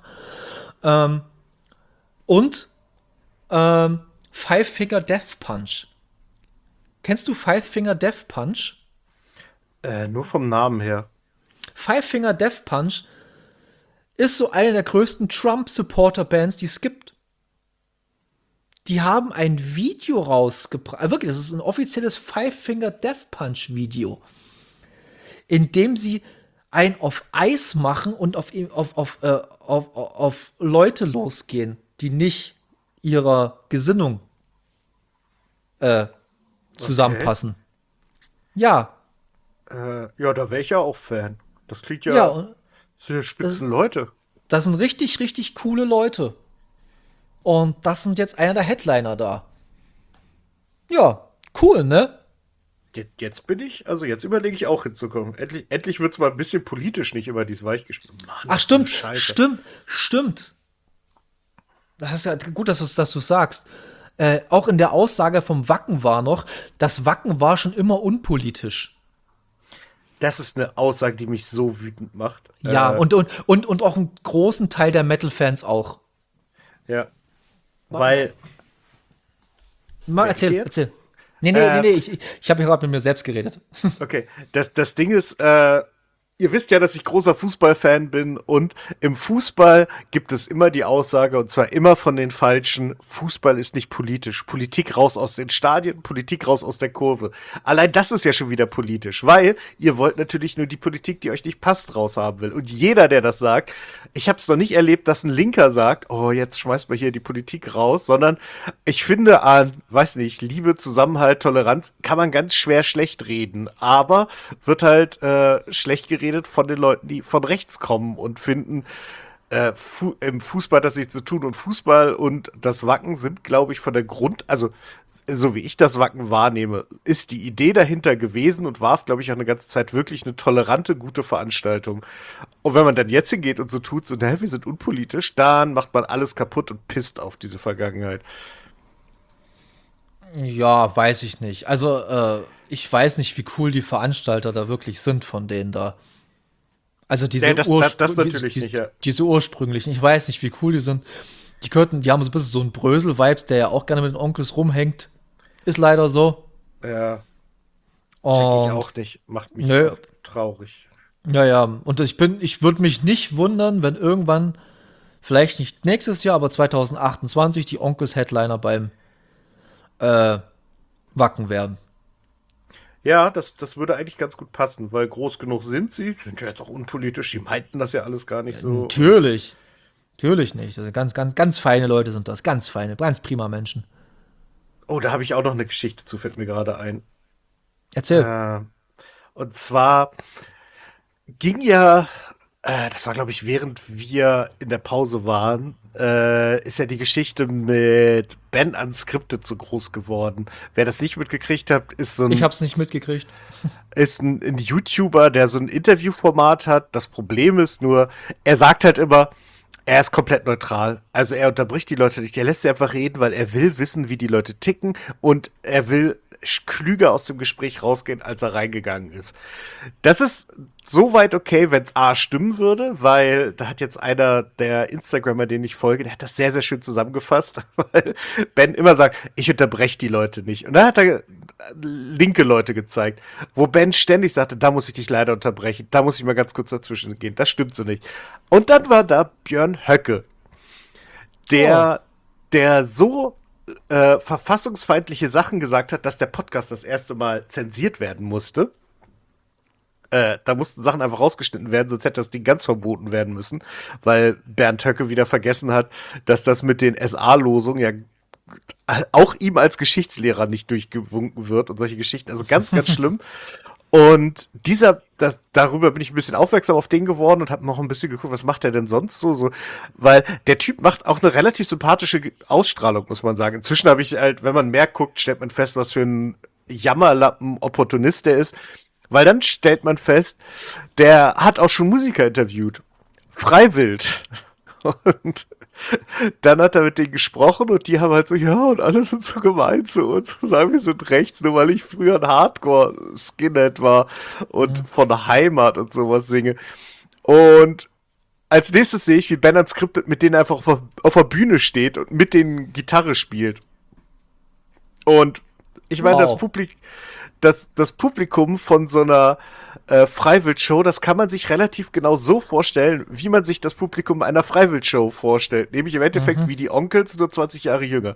Und Five Finger Death Punch. Kennst du Five Finger Death Punch? Nur vom Namen her. Five Finger Death Punch ist so eine der größten Trump-Supporter-Bands, die es gibt. Die haben ein Video rausgebracht. Wirklich, das ist ein offizielles Five Finger Death Punch Video, in dem sie ein auf Eis machen und auf Leute losgehen, die nicht ihrer Gesinnung zusammenpassen. Okay. Ja. Ja, da wäre ich ja auch Fan. Das klingt ja. Ja, das sind ja spitzen Leute. Das sind richtig, richtig coole Leute. Und das sind jetzt einer der Headliner da. Ja, cool, ne? Jetzt überlege ich auch hinzukommen. Endlich wird es mal ein bisschen politisch, nicht immer dieses Weichgespräch. Ach, stimmt. Das ist ja gut, dass du sagst. Auch in der Aussage vom Wacken war noch, das Wacken war schon immer unpolitisch. Das ist eine Aussage, die mich so wütend macht. Ja, und auch einen großen Teil der Metal-Fans auch. Ja. Weil. Erzähl. Nee, ich habe ja gerade mit mir selbst geredet. Okay, das Ding ist, ihr wisst ja, dass ich großer Fußballfan bin und im Fußball gibt es immer die Aussage, und zwar immer von den Falschen, Fußball ist nicht politisch. Politik raus aus den Stadien, Politik raus aus der Kurve. Allein das ist ja schon wieder politisch, weil ihr wollt natürlich nur die Politik, die euch nicht passt, raushaben will. Und jeder, der das sagt, ich habe es noch nicht erlebt, dass ein Linker sagt, oh, jetzt schmeißt man hier die Politik raus, sondern ich finde an, weiß nicht, Liebe, Zusammenhalt, Toleranz kann man ganz schwer schlecht reden, aber wird halt schlecht geredet von den Leuten, die von rechts kommen und finden, im Fußball das nichts zu tun. Und Fußball und das Wacken sind, glaube ich, von der also so wie ich das Wacken wahrnehme, ist die Idee dahinter gewesen und war es, glaube ich, auch eine ganze Zeit wirklich eine tolerante, gute Veranstaltung. Und wenn man dann jetzt hingeht und so tut, so, wir sind unpolitisch, dann macht man alles kaputt und pisst auf diese Vergangenheit. Ja, weiß ich nicht. Also, ich weiß nicht, wie cool die Veranstalter da wirklich sind von denen da. Also Nee, das natürlich nicht, ja. diese ursprünglichen. Ich weiß nicht, wie cool die sind. Die haben so ein bisschen so einen Brösel-Vibes, der ja auch gerne mit den Onkels rumhängt. Ist leider so. Ja, check ich Und auch nicht. Macht mich nö, auch traurig. ja. Und ich würde mich nicht wundern, wenn irgendwann, vielleicht nicht nächstes Jahr, aber 2028 die Onkels Headliner beim äh, Wacken werden. Ja, das würde eigentlich ganz gut passen, weil groß genug sind sie, sind ja jetzt auch unpolitisch, die meinten das ja alles gar nicht so. Natürlich. Natürlich nicht. Also ganz feine Leute sind das. Ganz feine, ganz prima Menschen. Oh, da habe ich auch noch eine Geschichte zu, fällt mir gerade ein. Erzähl. Und zwar ging ja, das war glaube ich, während wir in der Pause waren, ist ja die Geschichte mit Ben Unscripted so groß geworden. Wer das nicht mitgekriegt hat, Ich hab's nicht mitgekriegt. ist ein YouTuber, der so ein Interviewformat hat. Das Problem ist nur, er sagt halt immer, er ist komplett neutral. Also er unterbricht die Leute nicht. Er lässt sie einfach reden, weil er will wissen, wie die Leute ticken und er will klüger aus dem Gespräch rausgehen, als er reingegangen ist. Das ist soweit okay, wenn es A stimmen würde, weil da hat jetzt einer der Instagrammer, den ich folge, der hat das sehr, sehr schön zusammengefasst, weil Ben immer sagt, ich unterbreche die Leute nicht. Und dann hat er linke Leute gezeigt, wo Ben ständig sagte, da muss ich dich leider unterbrechen, da muss ich mal ganz kurz dazwischen gehen, das stimmt so nicht. Und dann war da Björn Höcke, der so verfassungsfeindliche Sachen gesagt hat, dass der Podcast das erste Mal zensiert werden musste. Da mussten Sachen einfach rausgeschnitten werden, sonst hätte das Ding ganz verboten werden müssen, weil Bernd Höcke wieder vergessen hat, dass das mit den SA-Losungen ja auch ihm als Geschichtslehrer nicht durchgewunken wird und solche Geschichten. Also ganz, ganz schlimm. Und darüber bin ich ein bisschen aufmerksam auf den geworden und habe noch ein bisschen geguckt, was macht er denn sonst so, weil der Typ macht auch eine relativ sympathische Ausstrahlung, muss man sagen. Inzwischen habe ich halt, wenn man mehr guckt, stellt man fest, was für ein Jammerlappen-Opportunist der ist, weil dann stellt man fest, der hat auch schon Musiker interviewt. Freiwild. Und dann hat er mit denen gesprochen und die haben halt so, ja, und alle sind so gemein zu uns, sagen wir sind rechts, nur weil ich früher ein Hardcore-Skinhead war und von der Heimat und sowas singe. Und als nächstes sehe ich, wie Ben Unscripted mit denen einfach auf der Bühne steht und mit denen Gitarre spielt. Und ich meine, Wow. das Publikum von so einer Freiwild-Show, das kann man sich relativ genau so vorstellen, wie man sich das Publikum einer Freiwild-Show vorstellt. Nämlich im Endeffekt wie die Onkels, nur 20 Jahre jünger.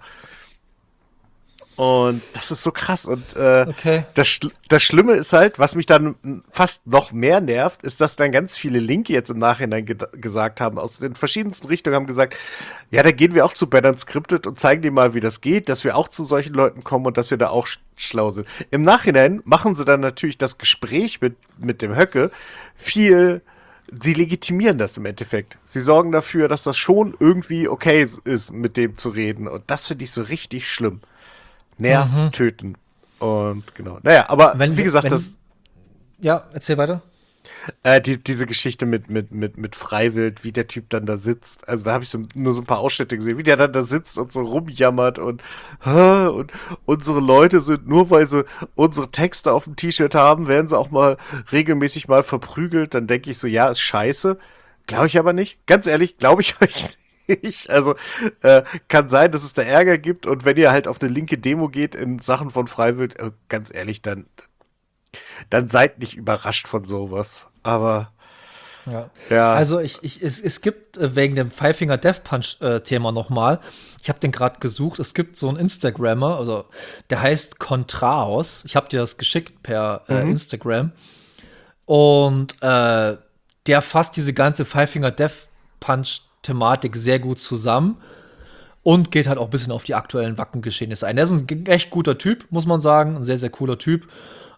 Und das ist so krass. Und Okay. das Schlimme ist halt, was mich dann fast noch mehr nervt, ist, dass dann ganz viele Linke jetzt im Nachhinein gesagt haben, aus den verschiedensten Richtungen haben gesagt, ja, da gehen wir auch zu Ben Unscripted und zeigen dir mal, wie das geht, dass wir auch zu solchen Leuten kommen und dass wir da auch schlau sind. Im Nachhinein machen sie dann natürlich das Gespräch mit dem Höcke viel. Sie legitimieren das im Endeffekt. Sie sorgen dafür, dass das schon irgendwie okay ist, mit dem zu reden. Und das finde ich so richtig schlimm. Nerv töten. Und genau. Naja, aber wie gesagt, Ja, erzähl weiter. diese Geschichte mit Freiwild, wie der Typ dann da sitzt. Also da habe ich nur so ein paar Ausschnitte gesehen, wie der dann da sitzt und so rumjammert und unsere Leute sind, nur weil sie unsere Texte auf dem T-Shirt haben, werden sie auch mal regelmäßig mal verprügelt. Dann denke ich so, ja, ist scheiße. Glaube ich aber nicht. Ganz ehrlich, glaube ich euch nicht. Also kann sein, dass es da Ärger gibt und wenn ihr halt auf eine linke Demo geht in Sachen von Freiwild, ganz ehrlich, dann seid nicht überrascht von sowas. Aber Ja. ja, Also es gibt wegen dem Five Finger Death Punch Thema nochmal, ich habe den gerade gesucht, es gibt so einen Instagrammer, also der heißt Contraos, ich habe dir das geschickt per Instagram und der fasst diese ganze Five Finger Death Punch Thematik sehr gut zusammen und geht halt auch ein bisschen auf die aktuellen Wacken-Geschehnisse ein. Der ist ein echt guter Typ, muss man sagen, ein sehr, sehr cooler Typ.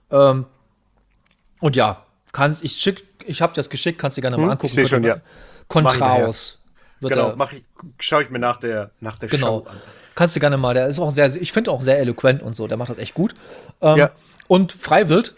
Und ja, ich habe dir das geschickt, kannst du dir gerne mal angucken. ich sehe schon, ja. Contraos wird Genau, er, schaue ich mir nach der genau. Show an. Kannst du gerne mal, der ist auch sehr, ich finde auch sehr eloquent und so, der macht das echt gut. Ja. Und Freiwild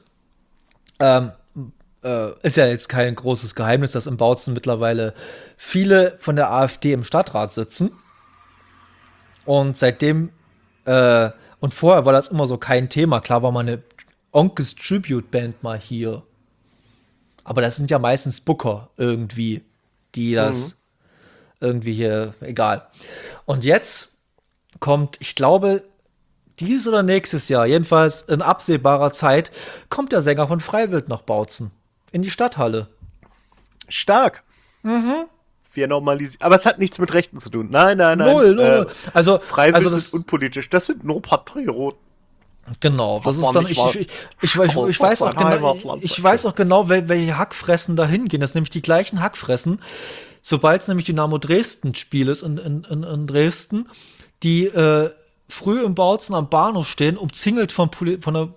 ist ja jetzt kein großes Geheimnis, dass in Bautzen mittlerweile viele von der AfD im Stadtrat sitzen. Und seitdem, und vorher war das immer so kein Thema. Klar war mal eine Onkels Tribute Band mal hier. Aber das sind ja meistens Booker irgendwie, die das irgendwie hier, egal. Und jetzt kommt, ich glaube, dieses oder nächstes Jahr, jedenfalls in absehbarer Zeit, kommt der Sänger von Freiwild nach Bautzen. In die Stadthalle. Stark. Wir normalisieren. Aber es hat nichts mit Rechten zu tun. Nein. Null. Also Freiwild das ist unpolitisch. Das sind nur Patrioten. Genau, das ist dann, ich weiß auch genau, ich weiß auch genau, welche Hackfressen da hingehen. Das sind nämlich die gleichen Hackfressen, sobald es nämlich Dynamo Dresden-Spiel ist in Dresden, die früh im Bautzen am Bahnhof stehen, umzingelt von der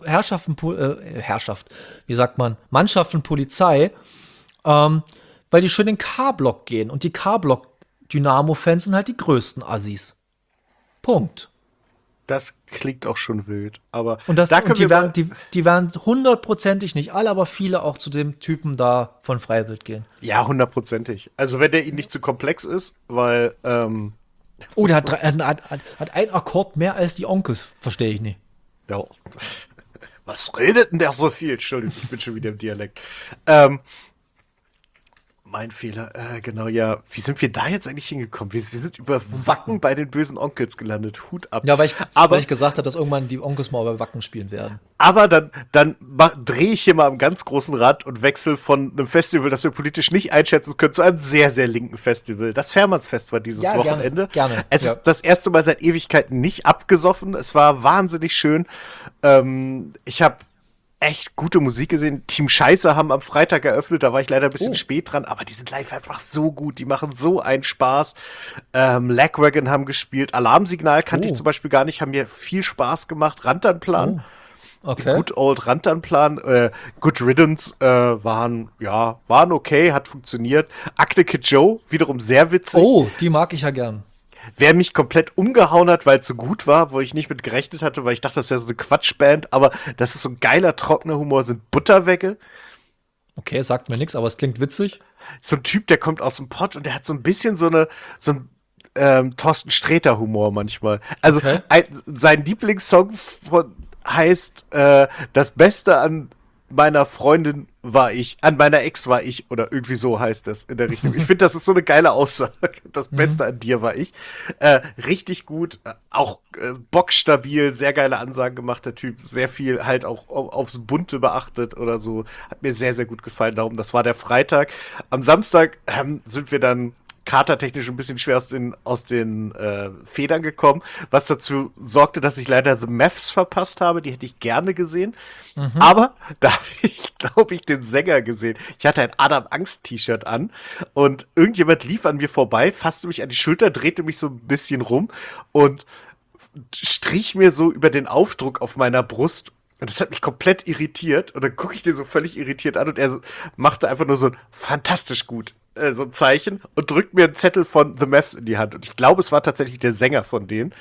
wie sagt man, Mannschaft und Polizei, weil die schön in den K-Block gehen. Und die K-Block-Dynamo-Fans sind halt die größten Assis. Punkt. Das klingt auch schon wild. Aber Und die werden hundertprozentig, nicht alle, aber viele auch zu dem Typen da von Freiwild gehen. ja, hundertprozentig. Also wenn der ihnen nicht zu komplex ist, weil Oh, der hat einen Akkord mehr als die Onkels. Verstehe ich nicht. ja. Was redet denn der so viel? Entschuldigung, ich bin schon wieder im Dialekt. Mein Fehler, genau, ja. Wie sind wir da jetzt eigentlich hingekommen? Wir sind über Wacken bei den bösen Onkels gelandet. Hut ab. Ja, weil ich gesagt habe, dass irgendwann die Onkels mal bei Wacken spielen werden. Aber dann drehe ich hier mal am ganz großen Rad und wechsle von einem Festival, das wir politisch nicht einschätzen können, zu einem sehr, sehr linken Festival. Das Fährmannsfest war dieses Wochenende. Gerne. Es ist das erste Mal seit Ewigkeiten nicht abgesoffen. Es war wahnsinnig schön. Ich habe echt gute Musik gesehen. Team Scheiße haben am Freitag eröffnet, da war ich leider ein bisschen spät dran, aber die sind live einfach so gut, die machen so einen Spaß. Lagwagon haben gespielt, Alarmsignal kannte ich zum Beispiel gar nicht, haben mir viel Spaß gemacht. Rantanplan, Okay. Good Old Rantanplan, Good Riddance waren okay, hat funktioniert. Akte Kid Joe, wiederum sehr witzig. Oh, die mag ich ja gern. Wer mich komplett umgehauen hat, weil es so gut war, wo ich nicht mit gerechnet hatte, weil ich dachte, das wäre so eine Quatschband, aber das ist so ein geiler, trockener Humor, sind Butterwegge. Okay, sagt mir nichts, aber es klingt witzig. So ein Typ, der kommt aus dem Pott und der hat so ein bisschen so ein Thorsten Sträter-Humor manchmal. Also sein Lieblingssong heißt Das Beste an meiner Freundin an meiner Ex war ich, oder irgendwie so heißt das in der Richtung. Ich finde, das ist so eine geile Aussage. Das Beste an dir war ich. Richtig gut, auch bockstabil, sehr geile Ansagen gemacht, der Typ. Sehr viel halt auch aufs Bunte beachtet oder so. Hat mir sehr, sehr gut gefallen. Darum, das war der Freitag. Am Samstag sind wir dann katertechnisch ein bisschen schwer aus den Federn gekommen, was dazu sorgte, dass ich leider The Mavs verpasst habe. Die hätte ich gerne gesehen. Aber da habe ich, glaube ich, den Sänger gesehen. Ich hatte ein Adam Angst-T-Shirt an und irgendjemand lief an mir vorbei, fasste mich an die Schulter, drehte mich so ein bisschen rum und strich mir so über den Aufdruck auf meiner Brust. Und das hat mich komplett irritiert. Und dann gucke ich den so völlig irritiert an und er machte einfach nur so ein fantastisch gut so ein Zeichen und drückt mir einen Zettel von The Mavs in die Hand. Und ich glaube, es war tatsächlich der Sänger von denen.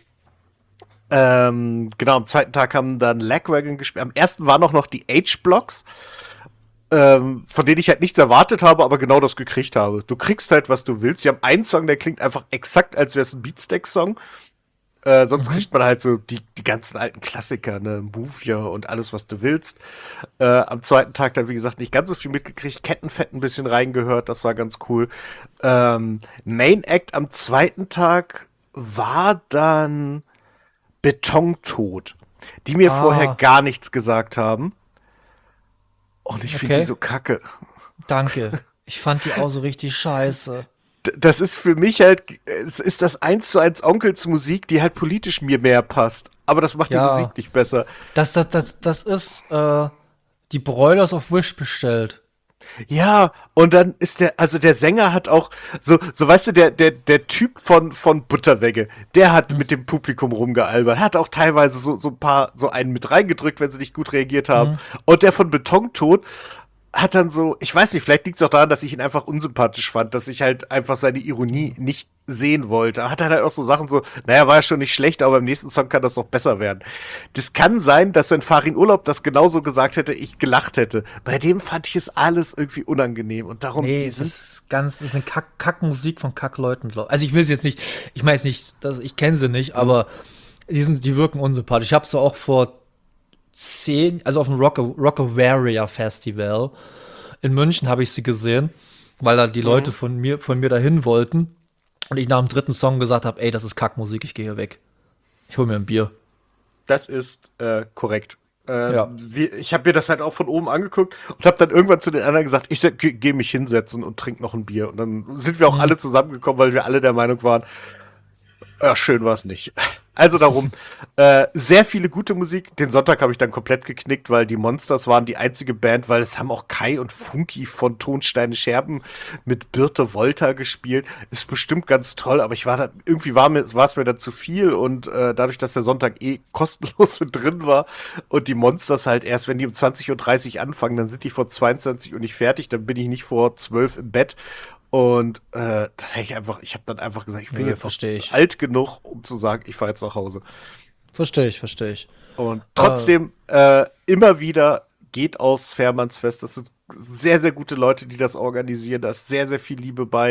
Genau, am zweiten Tag haben dann Lagwagon gespielt. Am ersten waren auch noch die H-Blocks, von denen ich halt nichts erwartet habe, aber genau das gekriegt habe. Du kriegst halt, was du willst. Sie haben einen Song, der klingt einfach exakt, als wäre es ein Beatsteak-Song. Sonst kriegt man halt so die ganzen alten Klassiker, ne, Movia und alles, was du willst. Am zweiten Tag dann, wie gesagt, nicht ganz so viel mitgekriegt, Kettenfett ein bisschen reingehört, das war ganz cool. Main Act am zweiten Tag war dann Betontod, die mir vorher Ah, gar nichts gesagt haben. Und ich finde die okay. so kacke. Danke. Ich fand die auch so richtig scheiße. Das ist für mich halt, es ist das 1:1 Onkelsmusik, die halt politisch mir mehr passt. Aber das macht die Ja, Musik nicht besser. das ist die Broilers of Wish bestellt. Ja, und dann ist also der Sänger hat auch, so weißt du, der Typ von Butterwegge, der hat Hm. mit dem Publikum rumgealbert, hat auch teilweise so ein paar, so einen mit reingedrückt, wenn sie nicht gut reagiert haben. Hm. Und der von Betontod hat dann so, ich weiß nicht, vielleicht liegt es auch daran, dass ich ihn einfach unsympathisch fand, dass ich halt einfach seine Ironie nicht sehen wollte. Hat dann halt auch so Sachen so, naja, war ja schon nicht schlecht, aber beim nächsten Song kann das noch besser werden. Das kann sein, dass wenn Farin Urlaub das genauso gesagt hätte, ich gelacht hätte. Bei dem fand ich es alles irgendwie unangenehm und darum, Nee, die es sind, ist ganz, es ist eine Kackmusik von Kackleuten. Also ich will es jetzt nicht, ich meine jetzt nicht, ich kenne sie nicht, hm, aber die wirken unsympathisch. Ich habe sie auch vor 10, also auf dem Rockavaria Festival in München habe ich sie gesehen, weil da die Leute hm, von mir dahin wollten. Und ich nach dem dritten Song gesagt habe, ey, das ist Kackmusik, ich gehe hier weg. Ich hole mir ein Bier. das ist korrekt. Ja. Ich habe mir das halt auch von oben angeguckt und habe dann irgendwann zu den anderen gesagt, ich geh mich hinsetzen und trink noch ein Bier. Und dann sind wir auch Hm. alle zusammengekommen, weil wir alle der Meinung waren, ja, schön war es nicht. Also darum, sehr viele gute Musik. Den Sonntag habe ich dann komplett geknickt, weil die Monsters waren die einzige Band, weil es haben auch Kai und Funky von Tonsteine Scherben mit Birte Wolter gespielt. Ist bestimmt ganz toll, aber ich war dann, irgendwie war es mir dann zu viel und dadurch, dass der Sonntag eh kostenlos mit drin war und die Monsters halt erst, wenn die um 20:30 Uhr anfangen, dann sind die vor 22 Uhr nicht fertig, dann bin ich nicht vor 12 im Bett. Und das hätte ich habe dann einfach gesagt, ich bin Nö, jetzt auch verstehe ich. alt genug, um zu sagen, ich fahre jetzt nach Hause. Verstehe ich, verstehe ich. Und Äh, trotzdem, immer wieder geht aufs Fährmannsfest. Das sind sehr, sehr gute Leute, die das organisieren. Da ist sehr, sehr viel Liebe bei.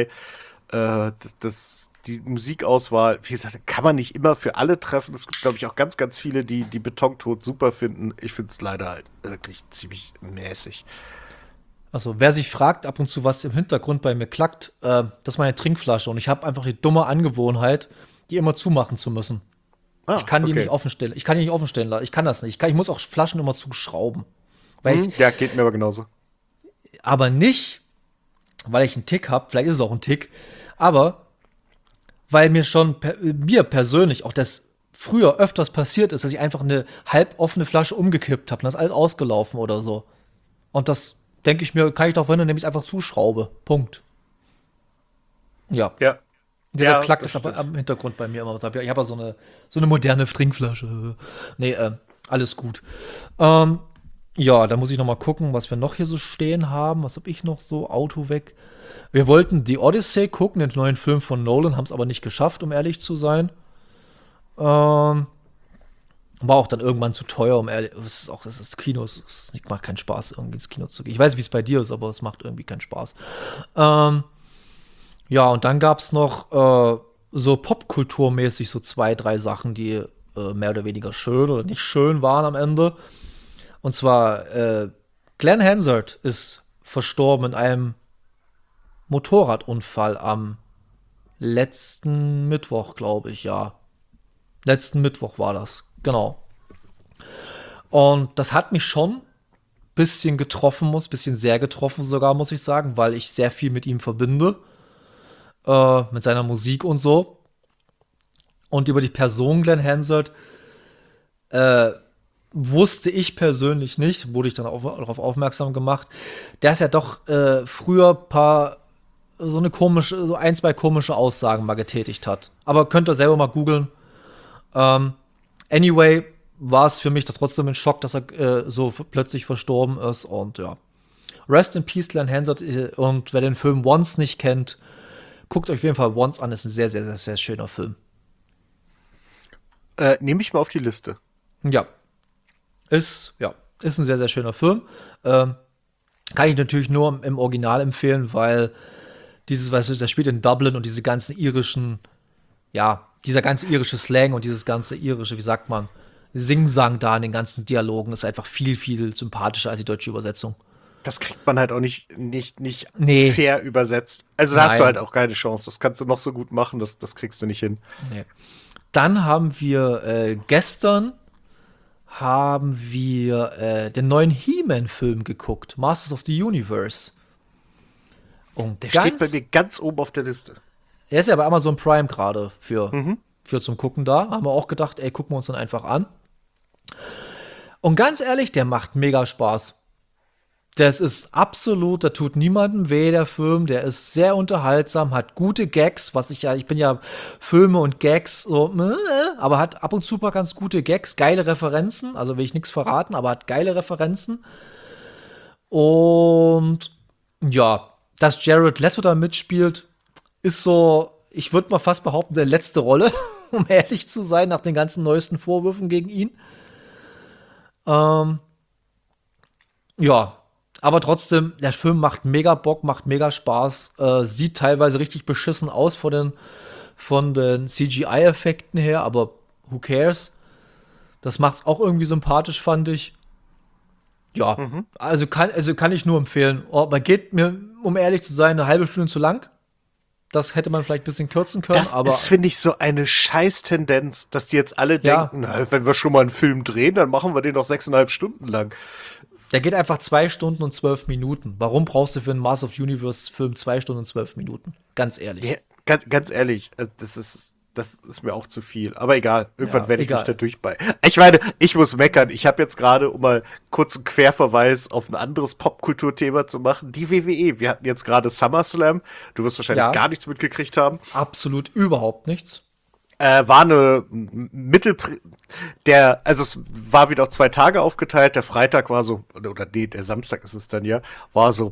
Die Musikauswahl, wie gesagt, kann man nicht immer für alle treffen. Es gibt, glaube ich, auch ganz, ganz viele, die Betontod super finden. Ich finde es leider halt wirklich ziemlich mäßig. Also, wer sich fragt ab und zu, was im Hintergrund bei mir klackt, das ist meine Trinkflasche und ich habe einfach die dumme Angewohnheit, die immer zumachen zu müssen. Ich Ah, kann die nicht okay. offen stellen. Ich kann die nicht offen stellen lassen. Ich kann das nicht. Ich muss auch Flaschen immer zuschrauben. Weil ich, Ja, geht mir aber genauso. aber nicht, weil ich einen Tick habe, vielleicht ist es auch ein Tick, aber weil mir persönlich auch das früher öfters passiert ist, dass ich einfach eine halboffene Flasche umgekippt habe und das ist alles ausgelaufen oder so. Und das denke ich mir, kann ich darauf verhindern, indem ich es einfach zuschraube. Punkt. Ja. Ja, Deshalb ja, klackt das es aber stimmt. am Hintergrund bei mir immer was ab. Ich habe ja so eine moderne Trinkflasche. Nee, alles gut. Ähm, ja, da muss ich noch mal gucken, was wir noch hier so stehen haben. Was habe ich noch so? Auto weg. Wir wollten die Odyssey gucken, den neuen Film von Nolan, haben es aber nicht geschafft, um ehrlich zu sein. Ähm, war auch dann irgendwann zu teuer, um ehrlich. Das ist Kino, macht keinen Spaß, irgendwie ins Kino zu gehen. Ich weiß, wie es bei dir ist, aber es macht irgendwie keinen Spaß. Ähm, Ja, und dann gab's noch so popkulturmäßig so zwei, drei Sachen, die mehr oder weniger schön oder nicht schön waren am Ende. Und zwar Glenn Hansard ist verstorben in einem Motorradunfall am letzten Mittwoch, glaube ich, ja. Letzten Mittwoch war das, genau. Und das hat mich schon ein bisschen getroffen, bisschen sehr getroffen sogar, muss ich sagen, weil ich sehr viel mit ihm verbinde, mit seiner Musik und so. Und über die Person Glenn Hansard wusste ich persönlich nicht, wurde ich dann auch darauf aufmerksam gemacht, dass er doch früher so ein, zwei komische Aussagen mal getätigt hat. Aber könnt ihr selber mal googeln. Anyway, war es für mich da trotzdem ein Schock, dass er so plötzlich verstorben ist. Und ja. Rest in Peace, Glenn Hansard. Und wer den Film Once nicht kennt, guckt euch auf jeden Fall Once an. Ist ein sehr, sehr, sehr, sehr schöner Film. Nehme ich mal auf die Liste. Ja, ist ein sehr, sehr schöner Film. Ähm, Kann ich natürlich nur im Original empfehlen, weil weißt du, das spielt in Dublin und diese ganzen irischen, ja, dieser ganze irische Slang und dieses ganze irische, wie sagt man, Singsang da in den ganzen Dialogen ist einfach viel, viel sympathischer als die deutsche Übersetzung. Das kriegt man halt auch nicht Nee. fair übersetzt. Also da hast du Nein. halt auch keine Chance. Das kannst du noch so gut machen, das kriegst du nicht hin. Nee. Dann haben wir gestern den neuen He-Man-Film geguckt, Masters of the Universe. Und Der steht bei mir ganz oben auf der Liste. er ist ja bei Amazon Prime gerade für zum Gucken da. Haben wir auch gedacht, ey, gucken wir uns dann einfach an. Und ganz ehrlich, der macht mega Spaß. Das ist absolut, da tut niemandem weh, der Film. Der ist sehr unterhaltsam, hat gute Gags, ich bin ja Filme und Gags so, aber hat ab und zu mal ganz gute Gags, geile Referenzen. Also will ich nichts verraten, aber hat geile Referenzen. Und ja, dass Jared Leto da mitspielt, ist so, ich würde mal fast behaupten, seine letzte Rolle, um ehrlich zu sein, nach den ganzen neuesten Vorwürfen gegen ihn. Ja, aber trotzdem, der Film macht mega Bock, macht mega Spaß, sieht teilweise richtig beschissen aus von den CGI-Effekten her, aber who cares? Das macht's auch irgendwie sympathisch, fand ich. Ja, also kann ich nur empfehlen. Oh, man geht mir, um ehrlich zu sein, eine halbe Stunde zu lang. Das hätte man vielleicht ein bisschen kürzen können, Das aber ist, finde ich, so eine Scheiß-Tendenz, dass die jetzt alle Ja. denken, na, wenn wir schon mal einen Film drehen, dann machen wir den noch 6,5 Stunden lang. der geht einfach 2 Stunden und 12 Minuten. Warum brauchst du für einen Master of Universe-Film 2 Stunden und 12 Minuten? Ganz ehrlich. Ja, ganz ehrlich, das ist mir auch zu viel. Aber egal, irgendwann Ja, werde ich egal. mich da durch. Ich meine, ich muss meckern. Ich habe jetzt gerade, um mal kurz einen Querverweis auf ein anderes Popkulturthema zu machen, die WWE. Wir hatten jetzt gerade SummerSlam. Du wirst wahrscheinlich Ja. gar nichts mitgekriegt haben. Absolut überhaupt nichts. War eine also es war wieder auf 2 Tage aufgeteilt. Der Freitag war so, oder nee, der Samstag ist es dann ja, war so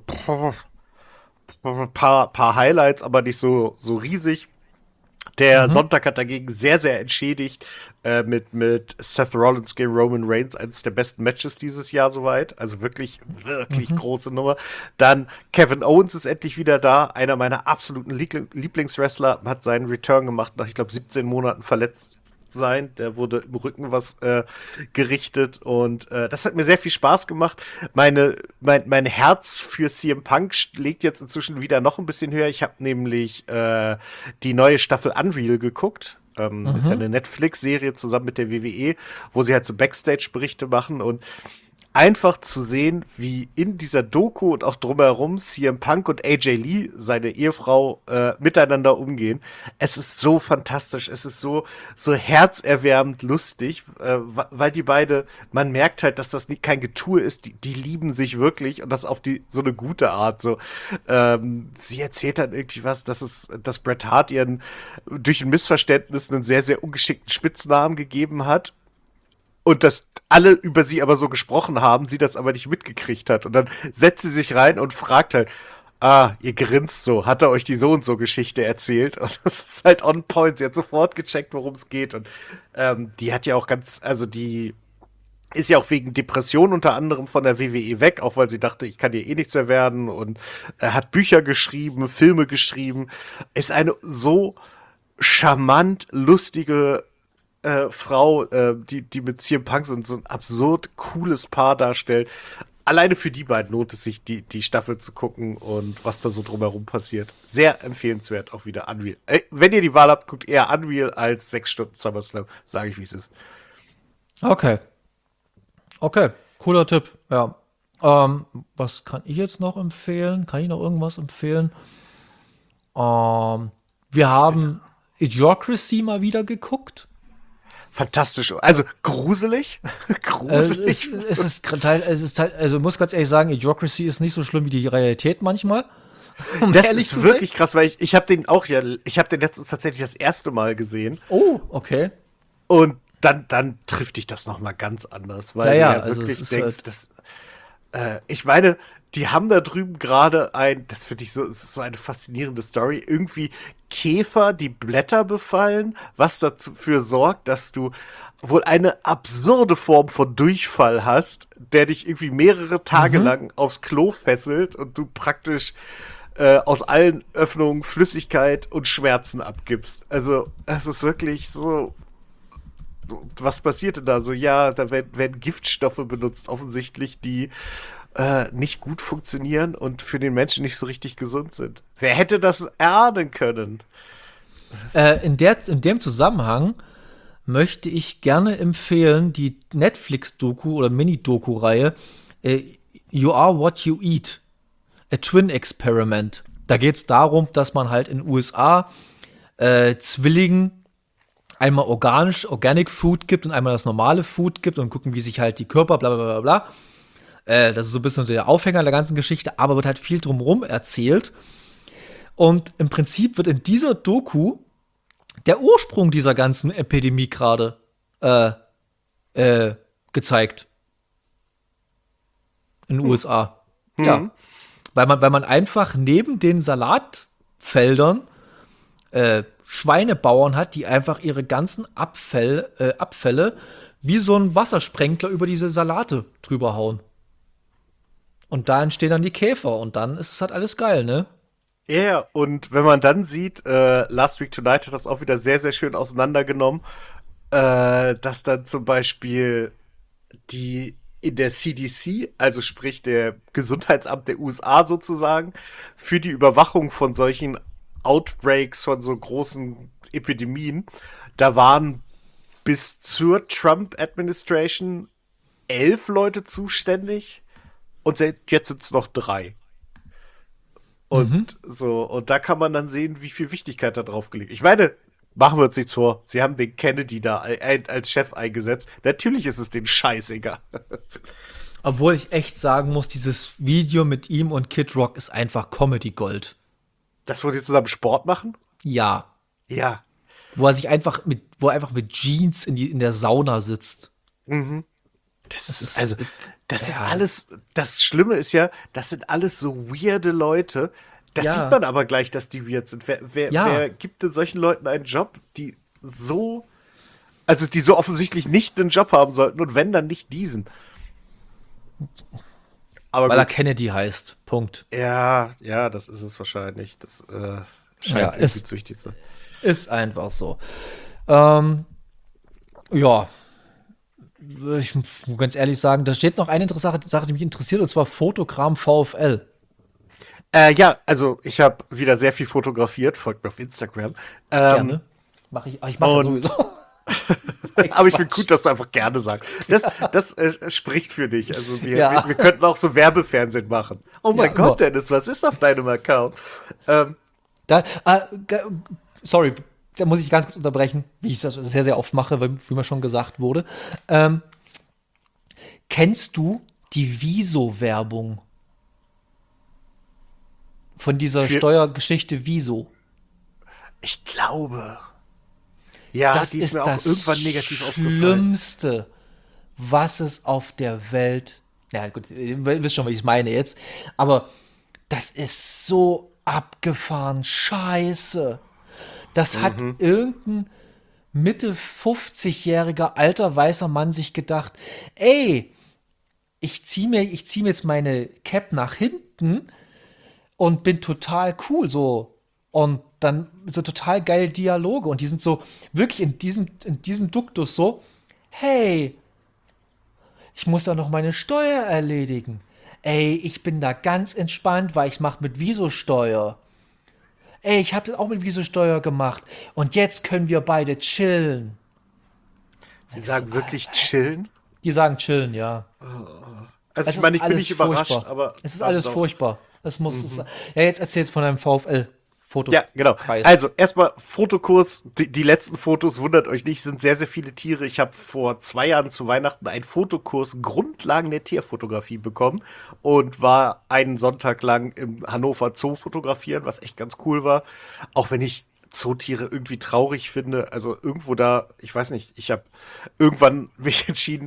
paar Highlights, aber nicht so riesig. Der Sonntag hat dagegen sehr, sehr entschädigt mit Seth Rollins gegen Roman Reigns, eines der besten Matches dieses Jahr soweit. Also wirklich, wirklich große Nummer. Dann Kevin Owens ist endlich wieder da. Einer meiner absoluten Lieblingswrestler hat seinen Return gemacht nach, ich glaube, 17 Monaten verletzt sein. Der wurde im Rücken was gerichtet und das hat mir sehr viel Spaß gemacht. Mein Herz für CM Punk schlägt jetzt inzwischen wieder noch ein bisschen höher. Ich habe nämlich die neue Staffel Unreal geguckt. Ist ja eine Netflix-Serie zusammen mit der WWE, wo sie halt so Backstage-Berichte machen und einfach zu sehen, wie in dieser Doku und auch drumherum CM Punk und AJ Lee, seine Ehefrau, miteinander umgehen. Es ist so fantastisch, es ist so herzerwärmend lustig, weil die beide, man merkt halt, dass das kein Getue ist, die lieben sich wirklich und das auf so eine gute Art. So, sie erzählt dann irgendwie was, dass Bret Hart ihren durch ein Missverständnis einen sehr, sehr ungeschickten Spitznamen gegeben hat. Und dass alle über sie aber so gesprochen haben, sie das aber nicht mitgekriegt hat. Und dann setzt sie sich rein und fragt halt, ihr grinst so, hat er euch die so und so Geschichte erzählt? Und das ist halt on point. Sie hat sofort gecheckt, worum es geht. Und die hat ja auch die ist ja auch wegen Depression unter anderem von der WWE weg, auch weil sie dachte, ich kann hier eh nichts mehr werden. Und hat Bücher geschrieben, Filme geschrieben. Ist eine so charmant, lustige Frau, die mit CM Punk so ein absurd cooles Paar darstellt. Alleine für die beiden lohnt es sich, die Staffel zu gucken und was da so drumherum passiert. Sehr empfehlenswert auch wieder Unreal. Wenn ihr die Wahl habt, guckt eher Unreal als 6 Stunden SummerSlam. Sage ich, wie es ist. Okay. Okay, cooler Tipp, ja. Was kann ich jetzt noch empfehlen? Kann ich noch irgendwas empfehlen? Wir haben Idiocracy mal wieder geguckt. Fantastisch. Also gruselig. Gruselig. Also muss ganz ehrlich sagen, Idiocracy ist nicht so schlimm wie die Realität manchmal. Das ist wirklich krass, weil ich habe den letztens tatsächlich das erste Mal gesehen. Oh, okay. Und dann trifft dich das noch mal ganz anders, weil Ja, du ja also wirklich es ist denkst, halt ich meine, die haben da drüben gerade das finde ich so, es ist so eine faszinierende Story, irgendwie Käfer, die Blätter befallen, was dafür sorgt, dass du wohl eine absurde Form von Durchfall hast, der dich irgendwie mehrere Tage lang aufs Klo fesselt und du praktisch aus allen Öffnungen Flüssigkeit und Schmerzen abgibst. Also, es ist wirklich so. Was passiert denn da? So, ja, da werden Giftstoffe benutzt, offensichtlich, die nicht gut funktionieren und für den Menschen nicht so richtig gesund sind. Wer hätte das erahnen können? In dem Zusammenhang möchte ich gerne empfehlen die Netflix-Doku oder Mini-Doku-Reihe You Are What You Eat, a Twin Experiment. Da geht es darum, dass man halt in den USA Zwillingen einmal Organic Food gibt und einmal das normale Food gibt und gucken, wie sich halt die Körper, bla bla bla bla. Das ist so ein bisschen der Aufhänger der ganzen Geschichte, aber wird halt viel drumherum erzählt. Und im Prinzip wird in dieser Doku der Ursprung dieser ganzen Epidemie gerade gezeigt. In den USA. Ja. Weil man einfach neben den Salatfeldern Schweinebauern hat, die einfach ihre ganzen Abfälle wie so ein Wassersprenkler über diese Salate drüber hauen. Und da entstehen dann die Käfer und dann ist es halt alles geil, ne? Ja, yeah, und wenn man dann sieht, Last Week Tonight hat das auch wieder sehr, sehr schön auseinandergenommen, dass dann zum Beispiel die in der CDC, also sprich der Gesundheitsamt der USA sozusagen, für die Überwachung von solchen Outbreaks, von so großen Epidemien, da waren bis zur Trump-Administration 11 Leute zuständig und jetzt sind es noch 3. Und so, und da kann man dann sehen, wie viel Wichtigkeit da drauf gelegt. Ich meine, machen wir uns nichts vor, sie haben den Kennedy da als Chef eingesetzt. Natürlich ist es den scheißegal. Obwohl ich echt sagen muss, dieses Video mit ihm und Kid Rock ist einfach Comedy Gold. Das, wo die zusammen Sport machen? Ja. Ja. Wo er einfach mit Jeans in der Sauna sitzt. Mhm. Das sind alles, das Schlimme ist ja, das sind alles so weirde Leute. Das sieht man aber gleich, dass die weird sind. Wer gibt denn solchen Leuten einen Job, die so offensichtlich nicht einen Job haben sollten und wenn, dann nicht diesen. Aber weil er Kennedy heißt. Punkt. Ja, das ist es wahrscheinlich. Das scheint irgendwie züchtig zu sein. Ist einfach so. Ja. Ich muss ganz ehrlich sagen, da steht noch eine interessante Sache, die mich interessiert, und zwar Fotogramm VfL. Ja, also ich habe wieder sehr viel fotografiert, folgt mir auf Instagram. Gerne. Ich mach's ja sowieso. Aber ich finde gut, dass du einfach gerne sagst. Das spricht für dich. Also wir könnten auch so Werbefernsehen machen. Oh mein Gott, Dennis, was ist auf deinem Account? Sorry, da muss ich ganz kurz unterbrechen, wie ich das sehr, sehr oft mache, wie mir schon gesagt wurde. Kennst du die Wieso-Werbung? Von dieser Steuergeschichte Wieso? Ich glaube. Ja, das die ist mir auch irgendwann negativ aufgefallen. Das Schlimmste, was es auf der Welt. Ja, gut, ihr wisst schon, was ich meine jetzt. Aber das ist so abgefahren. Scheiße. Das hat irgendein Mitte 50-jähriger alter weißer Mann sich gedacht: Ey, ich zieh mir jetzt meine Cap nach hinten und bin total cool so. Und dann so total geile Dialoge. Und die sind so wirklich in diesem Duktus so: Hey, ich muss ja noch meine Steuer erledigen. Ey, ich bin da ganz entspannt, weil ich mache mit Wieso-Steuer. Ey, ich habe das auch mit Wieso-Steuer gemacht. Und jetzt können wir beide chillen. Sie sagen wirklich chillen? Die sagen chillen, ja. Also ich meine, ich bin nicht überrascht, aber es ist alles furchtbar. Es muss ja, jetzt erzählt von einem VfL-Foto. Ja, genau. Also erstmal Fotokurs. Die letzten Fotos, wundert euch nicht, sind sehr, sehr viele Tiere. Ich habe vor 2 Jahren zu Weihnachten einen Fotokurs Grundlagen der Tierfotografie bekommen und war einen Sonntag lang im Hannover Zoo fotografieren, was echt ganz cool war. Auch wenn ich Zootiere irgendwie traurig finde. Also irgendwo da, ich weiß nicht, ich habe irgendwann mich entschieden,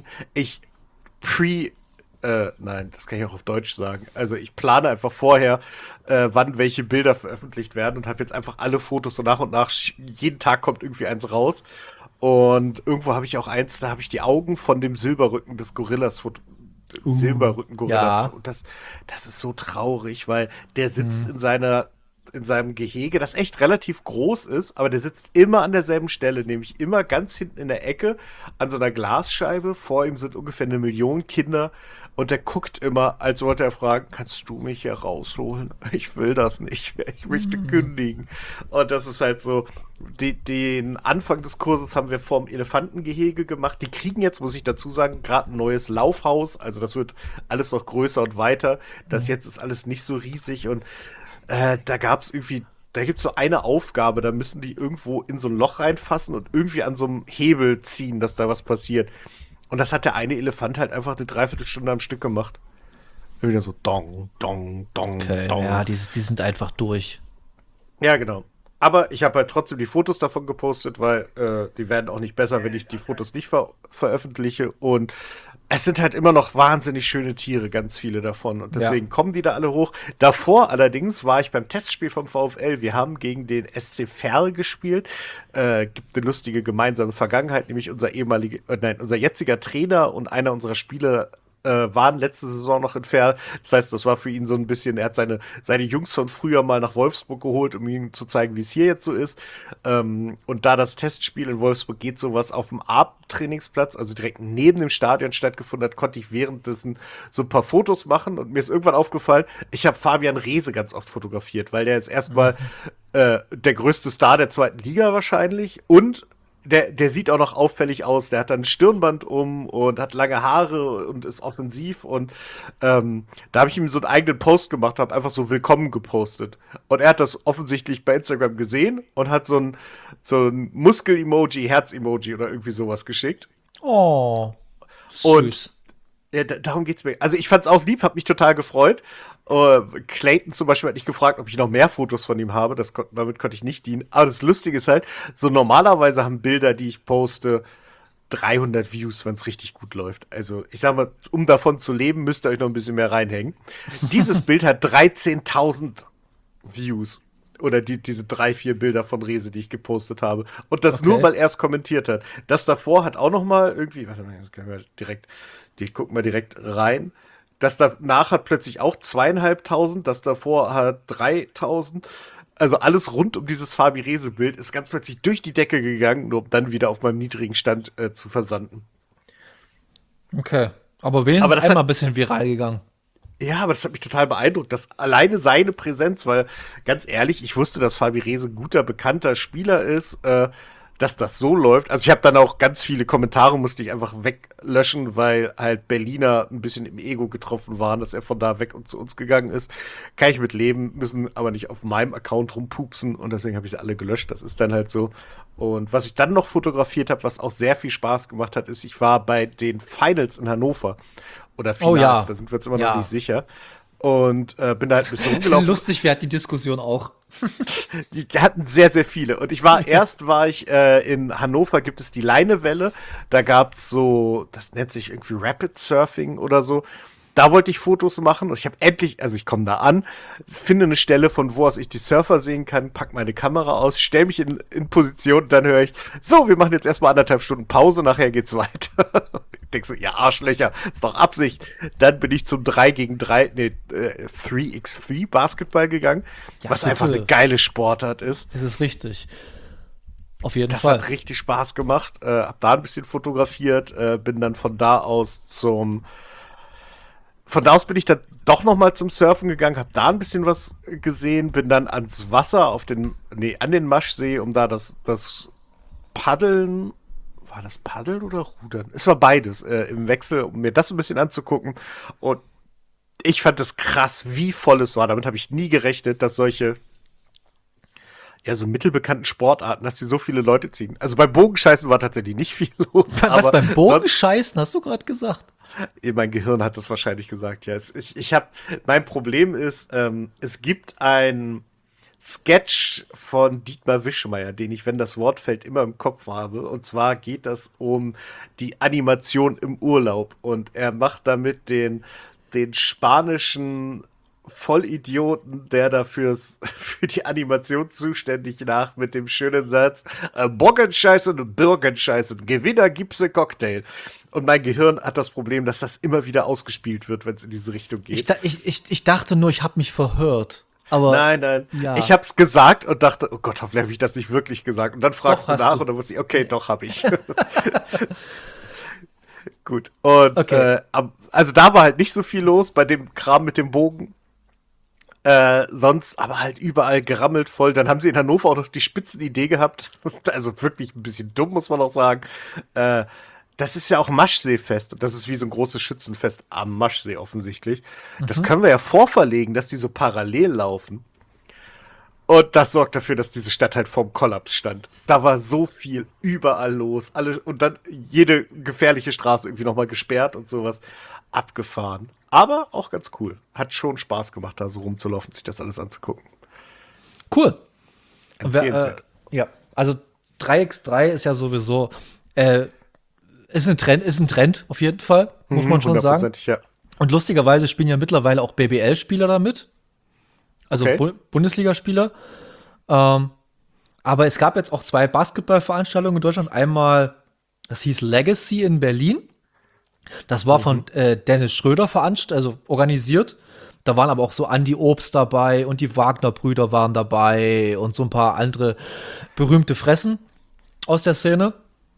nein, das kann ich auch auf Deutsch sagen. Also ich plane einfach vorher, wann welche Bilder veröffentlicht werden und habe jetzt einfach alle Fotos so nach und nach, jeden Tag kommt irgendwie eins raus. Und irgendwo habe ich auch eins, da habe ich die Augen von dem Silberrücken des Gorillas Silberrückengorilla. ja. Und das ist so traurig, weil der sitzt in seinem Gehege, das echt relativ groß ist, aber der sitzt immer an derselben Stelle, nämlich immer ganz hinten in der Ecke an so einer Glasscheibe. Vor ihm sind ungefähr 1 Million Kinder und der guckt immer, als wollte er fragen, kannst du mich hier rausholen? Ich will das nicht. Ich möchte kündigen. Und das ist halt so, den Anfang des Kurses haben wir vorm Elefantengehege gemacht. Die kriegen jetzt, muss ich dazu sagen, gerade ein neues Laufhaus. Also das wird alles noch größer und weiter. Das jetzt ist alles nicht so riesig und da gibt es so eine Aufgabe, da müssen die irgendwo in so ein Loch reinfassen und irgendwie an so einem Hebel ziehen, dass da was passiert. Und das hat der eine Elefant halt einfach eine Dreiviertelstunde am Stück gemacht. Wieder so dong, dong, dong, Okay, dong. ja, die sind einfach durch. Ja, genau. Aber ich habe halt trotzdem die Fotos davon gepostet, weil die werden auch nicht besser, wenn ich die Fotos nicht veröffentliche. Und es sind halt immer noch wahnsinnig schöne Tiere, ganz viele davon. Und deswegen kommen die da alle hoch. Davor allerdings war ich beim Testspiel vom VfL. Wir haben gegen den SC Verl gespielt. Gibt eine lustige gemeinsame Vergangenheit, nämlich unser jetziger Trainer und einer unserer Spieler waren letzte Saison noch in Verl. Das heißt, das war für ihn so ein bisschen, er hat seine Jungs von früher mal nach Wolfsburg geholt, um ihnen zu zeigen, wie es hier jetzt so ist. Und da das Testspiel in Wolfsburg geht, sowas auf dem Abendtrainingsplatz, also direkt neben dem Stadion stattgefunden hat, konnte ich währenddessen so ein paar Fotos machen und mir ist irgendwann aufgefallen, ich habe Fabian Reese ganz oft fotografiert, weil der ist erstmal der größte Star der zweiten Liga wahrscheinlich und der sieht auch noch auffällig aus. Der hat dann ein Stirnband um und hat lange Haare und ist offensiv. Und da habe ich ihm so einen eigenen Post gemacht, habe einfach so Willkommen gepostet. Und er hat das offensichtlich bei Instagram gesehen und hat so ein Muskel-Emoji, Herz-Emoji oder irgendwie sowas geschickt. Oh, süß. Und ja, darum geht's mir. Also ich fand's auch lieb, hab mich total gefreut. Clayton zum Beispiel hat mich gefragt, ob ich noch mehr Fotos von ihm habe. Damit konnte ich nicht dienen. Aber das Lustige ist halt, so normalerweise haben Bilder, die ich poste, 300 Views, wenn es richtig gut läuft. Also ich sag mal, um davon zu leben, müsst ihr euch noch ein bisschen mehr reinhängen. Dieses Bild hat 13.000 Views. Oder diese 3, 4 Bilder von Rese, die ich gepostet habe. Und das nur, weil er es kommentiert hat. Das davor hat auch noch mal irgendwie, warte mal, das können wir gucken wir direkt rein. Das danach hat plötzlich auch 2.500, das davor hat 3.000. Also alles rund um dieses Fabi Rese-Bild ist ganz plötzlich durch die Decke gegangen, nur um dann wieder auf meinem niedrigen Stand zu versanden. Okay, aber wenigstens Aber das einmal ein bisschen viral gegangen. Ja, aber das hat mich total beeindruckt, dass alleine seine Präsenz, weil ganz ehrlich, ich wusste, dass Fabi Rese ein guter, bekannter Spieler ist, dass das so läuft. Also ich habe dann auch ganz viele Kommentare, musste ich einfach weglöschen, weil halt Berliner ein bisschen im Ego getroffen waren, dass er von da weg und zu uns gegangen ist. Kann ich mit leben, müssen aber nicht auf meinem Account rumpupsen und deswegen habe ich sie alle gelöscht. Das ist dann halt so. Und was ich dann noch fotografiert habe, was auch sehr viel Spaß gemacht hat, ist, ich war bei den Finals in Hannover. Oder Finals, da sind wir jetzt immer noch nicht sicher. Und bin da halt ein bisschen rumgelaufen. Lustig wäre die Diskussion auch. Die hatten sehr, sehr viele. Und erst war ich in Hannover, gibt es die Leinewelle. Da gab es so, das nennt sich irgendwie Rapid Surfing oder so. Da wollte ich Fotos machen und ich habe endlich, also ich komme da an, finde eine Stelle, von wo aus ich die Surfer sehen kann, pack meine Kamera aus, stelle mich in Position und dann höre ich, so, wir machen jetzt erstmal 1,5 Stunden Pause, nachher geht's weiter. Ich denke so, ja, Arschlöcher, ist doch Absicht. Dann bin ich zum 3x3 Basketball gegangen, ja, was einfach eine geile Sportart ist. Es ist richtig. Auf jeden Fall. Das hat richtig Spaß gemacht. Hab da ein bisschen fotografiert, bin dann von da aus bin ich dann doch noch mal zum Surfen gegangen, habe da ein bisschen was gesehen, bin dann ans Wasser an den Maschsee, um da das Paddeln, war das Paddeln oder Rudern? Es war beides im Wechsel, um mir das ein bisschen anzugucken. Und ich fand es krass, wie voll es war. Damit habe ich nie gerechnet, dass solche so mittelbekannten Sportarten, dass die so viele Leute ziehen. Also beim Bogenscheißen war tatsächlich nicht viel los. Was, beim Bogenscheißen, hast du gerade gesagt? Mein Gehirn hat das wahrscheinlich gesagt, ja. Mein Problem ist, es gibt ein Sketch von Dietmar Wischmeyer, den ich, wenn das Wort fällt, immer im Kopf habe. Und zwar geht das um die Animation im Urlaub. Und er macht damit den spanischen Vollidioten, der dafür für die Animation zuständig mit dem schönen Satz: Boggenscheißen und Bürgenscheißen, Gewinner gibt's ein Cocktail. Und mein Gehirn hat das Problem, dass das immer wieder ausgespielt wird, wenn es in diese Richtung geht. Ich dachte nur, ich habe mich verhört. Aber Nein. ja. Ich hab's gesagt und dachte, oh Gott, hoffentlich habe ich das nicht wirklich gesagt. Und dann fragst Doch, du nach du. und dann muss ich, okay, doch, habe ich. Gut. Und Okay. also da war halt nicht so viel los bei dem Kram mit dem Bogen. Sonst aber halt überall gerammelt voll. Dann haben sie in Hannover auch noch die Spitzenidee gehabt. Also wirklich ein bisschen dumm, muss man auch sagen. Das ist ja auch Maschseefest. Und das ist wie so ein großes Schützenfest am Maschsee offensichtlich. Das können wir ja vorverlegen, dass die so parallel laufen. Und das sorgt dafür, dass diese Stadt halt vorm Kollaps stand. Da war so viel überall los. Und dann jede gefährliche Straße irgendwie nochmal gesperrt und sowas. Abgefahren. Aber auch ganz cool. Hat schon Spaß gemacht, da so rumzulaufen, sich das alles anzugucken. Cool. Empfehlenswert. Ja, also 3x3 ist ja sowieso ist ein Trend auf jeden Fall, muss man schon sagen. 100%, ja. Und lustigerweise spielen ja mittlerweile auch BBL-Spieler damit. Also Okay. Bundesligaspieler. Aber es gab jetzt auch 2 Basketballveranstaltungen in Deutschland. Einmal, das hieß Legacy in Berlin. Das war von Dennis Schröder also organisiert. Da waren aber auch so Andi Obst dabei und die Wagner-Brüder waren dabei und so ein paar andere berühmte Fressen aus der Szene.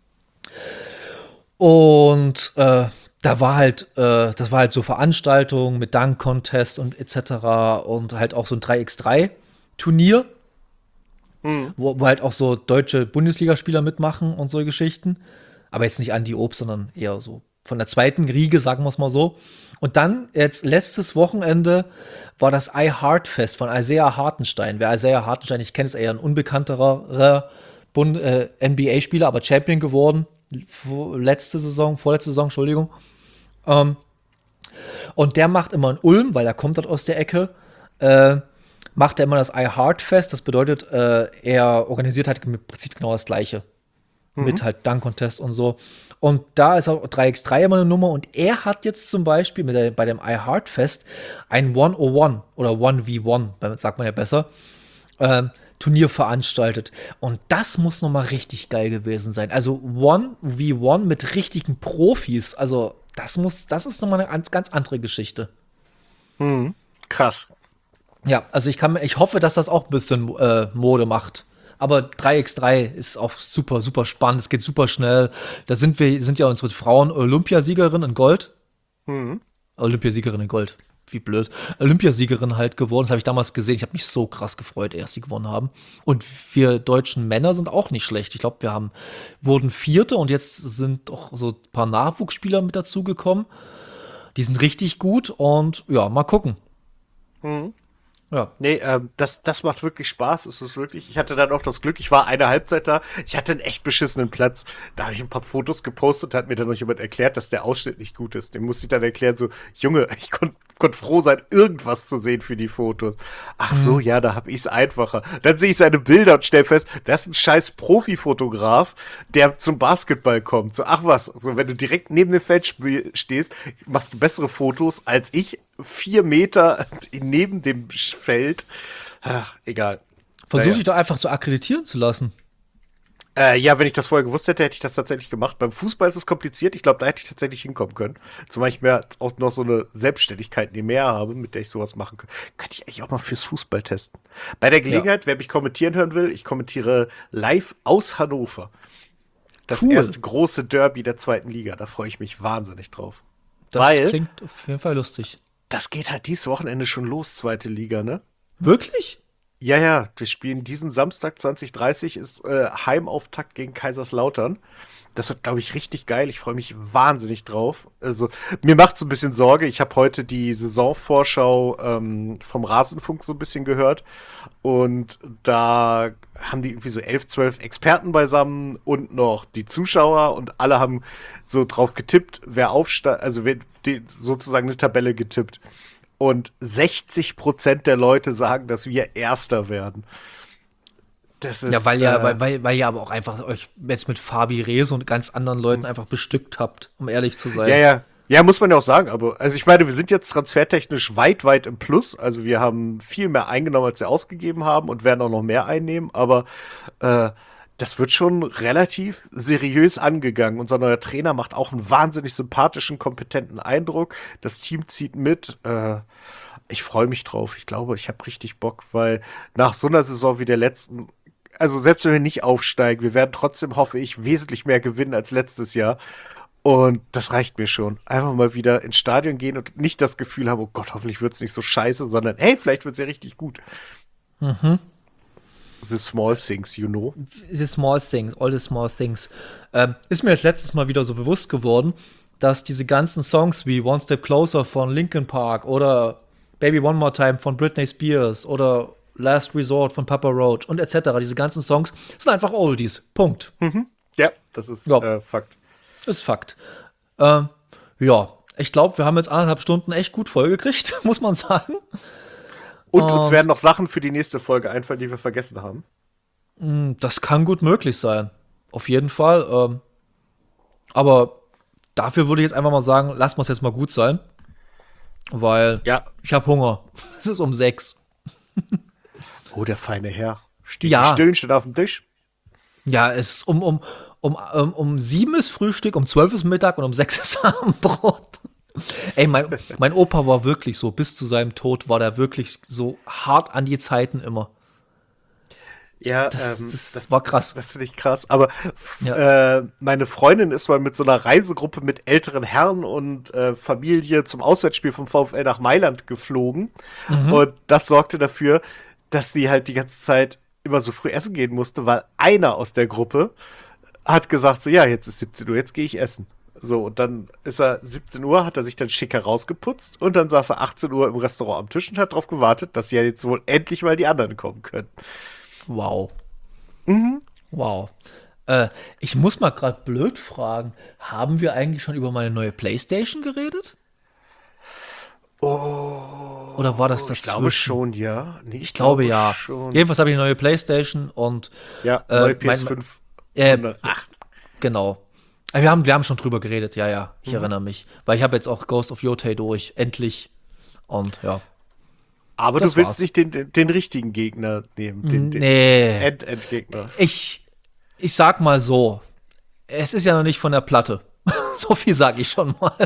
Und das war halt so Veranstaltungen mit Dunk-Contest und etc. und halt auch so ein 3x3-Turnier, wo halt auch so deutsche Bundesligaspieler mitmachen und so Geschichten. Aber jetzt nicht Andi Obst, sondern eher so von der zweiten Riege, sagen wir es mal so. Und dann, jetzt letztes Wochenende, war das iHeart-Fest von Isaiah Hartenstein. Wer Isaiah Hartenstein nicht kennt, ist eher ein unbekannterer NBA-Spieler, aber Champion geworden. Vorletzte Saison, Entschuldigung. Und der macht immer in Ulm, weil er kommt dort aus der Ecke, macht er immer das iHeart-Fest. Das bedeutet, er organisiert halt im Prinzip genau das Gleiche. Mit halt Dunk-Contest und so. Und da ist auch 3x3 immer eine Nummer. Und er hat jetzt zum Beispiel bei dem iHeart-Fest ein 101 oder 1v1, sagt man ja besser, Turnier veranstaltet. Und das muss noch mal richtig geil gewesen sein. Also 1v1 mit richtigen Profis. Also das ist noch mal eine ganz andere Geschichte. Krass. Ja, also ich hoffe, dass das auch ein bisschen Mode macht. Aber 3x3 ist auch super, super spannend. Es geht super schnell. Da sind ja unsere Frauen Olympiasiegerin in Gold. Olympiasiegerin in Gold. Wie blöd. Olympiasiegerin halt geworden. Das habe ich damals gesehen. Ich habe mich so krass gefreut, erst die gewonnen haben. Und wir deutschen Männer sind auch nicht schlecht. Ich glaube, wurden Vierte und jetzt sind auch so ein paar Nachwuchsspieler mit dazugekommen. Die sind richtig gut und ja, mal gucken. Ja. Nee, das macht wirklich Spaß, ist es wirklich. Ich hatte dann auch das Glück, ich war eine Halbzeit da, ich hatte einen echt beschissenen Platz. Da habe ich ein paar Fotos gepostet, hat mir dann noch jemand erklärt, dass der Ausschnitt nicht gut ist. Dem musste ich dann erklären, so, Junge, ich konnt froh sein, irgendwas zu sehen für die Fotos. Ach so, ja, da hab ich's einfacher. Dann sehe ich seine Bilder und stell fest, das ist ein scheiß Profifotograf, der zum Basketball kommt. So, ach was, so, wenn du direkt neben dem Feld stehst, machst du bessere Fotos als ich 4 Meter neben dem Feld. Ach, egal. Versuche ich doch einfach zu akkreditieren zu lassen. Ja, wenn ich das vorher gewusst hätte, hätte ich das tatsächlich gemacht. Beim Fußball ist es kompliziert. Ich glaube, da hätte ich tatsächlich hinkommen können. Zumal ich mir auch noch so eine Selbstständigkeit nebenher habe, mit der ich sowas machen kann. Könnte ich eigentlich auch mal fürs Fußball testen. Bei der Gelegenheit, wer mich kommentieren hören will, ich kommentiere live aus Hannover. Das erste große Derby der 2. Liga. Da freue ich mich wahnsinnig drauf. Das klingt auf jeden Fall lustig. Das geht halt dieses Wochenende schon los, 2. Liga, ne? Wirklich? Ja, wir spielen diesen Samstag 20:30 ist Heimauftakt gegen Kaiserslautern. Das wird, glaube ich, richtig geil. Ich freue mich wahnsinnig drauf. Also, mir macht so ein bisschen Sorge. Ich habe heute die Saisonvorschau vom Rasenfunk so ein bisschen gehört. Und da haben die irgendwie so 11, 12 Experten beisammen und noch die Zuschauer. Und alle haben so drauf getippt, wer aufsteigt, also sozusagen eine Tabelle getippt. Und 60% der Leute sagen, dass wir Erster werden. Das ist, Ja, weil ihr aber auch einfach euch jetzt mit Fabi Reese und ganz anderen Leuten einfach bestückt habt, um ehrlich zu sein. Ja, muss man ja auch sagen. Aber, also ich meine, wir sind jetzt transfertechnisch weit im Plus. Also wir haben viel mehr eingenommen, als wir ausgegeben haben und werden auch noch mehr einnehmen. Aber das wird schon relativ seriös angegangen. Unser neuer Trainer macht auch einen wahnsinnig sympathischen, kompetenten Eindruck. Das Team zieht mit. Ich freue mich drauf. Ich glaube, ich habe richtig Bock, weil nach so einer Saison wie der letzten, also selbst wenn wir nicht aufsteigen, wir werden trotzdem, hoffe ich, wesentlich mehr gewinnen als letztes Jahr. Und das reicht mir schon. Einfach mal wieder ins Stadion gehen und nicht das Gefühl haben, oh Gott, hoffentlich wird es nicht so scheiße, sondern hey, vielleicht wird es ja richtig gut. The small things, you know. The small things, all the small things. Ist mir jetzt letztes Mal wieder so bewusst geworden, dass diese ganzen Songs wie One Step Closer von Linkin Park oder Baby One More Time von Britney Spears oder Last Resort von Papa Roach und etc., diese ganzen Songs sind einfach Oldies. Punkt. Ja, das ist Ja. Fakt. Ist Fakt. Ja, ich glaube, wir haben jetzt 1,5 Stunden echt gut vollgekriegt, muss man sagen. Und uns werden noch Sachen für die nächste Folge einfallen, die wir vergessen haben. Das kann gut möglich sein. Auf jeden Fall. Aber dafür würde ich jetzt einfach mal sagen, lassen wir es jetzt mal gut sein. Weil Ja. ich habe Hunger. Es ist um 6. Oh, der feine Herr. Ja. Stillen steht auf dem Tisch. Ja, es ist um 7 ist Frühstück, um 12 ist Mittag und um 6 ist Abendbrot. Ey, mein Opa war wirklich so, bis zu seinem Tod war der wirklich so hart an die Zeiten immer. Ja, Das war krass. Das finde ich krass. Aber Ja. meine Freundin ist mal mit so einer Reisegruppe mit älteren Herren und Familie zum Auswärtsspiel vom VfL nach Mailand geflogen. Und das sorgte dafür, dass sie halt die ganze Zeit immer so früh essen gehen musste, weil einer aus der Gruppe hat gesagt, so ja, jetzt ist 17 Uhr, jetzt gehe ich essen. So, und dann ist er 17 Uhr, hat er sich dann schicker rausgeputzt und dann saß er 18 Uhr im Restaurant am Tisch und hat darauf gewartet, dass ja jetzt wohl endlich mal die anderen kommen können. Wow. Wow. Ich muss mal gerade blöd fragen, haben wir eigentlich schon über meine neue PlayStation geredet? Oh. Oder war das Ich dazwischen? glaube schon, ja. Nee, Ich glaube ja. Schon. Jedenfalls habe ich eine neue PlayStation und Ja, neue mein- PS5. Ach, genau. Wir haben schon drüber geredet, ja. Ich erinnere mich. Weil ich habe jetzt auch Ghost of Yotei durch, endlich. Und ja. Aber das du willst war's. nicht den richtigen Gegner nehmen. Den Nee. Endgegner. Ich sag mal so, es ist ja noch nicht von der Platte. So viel sage ich schon mal.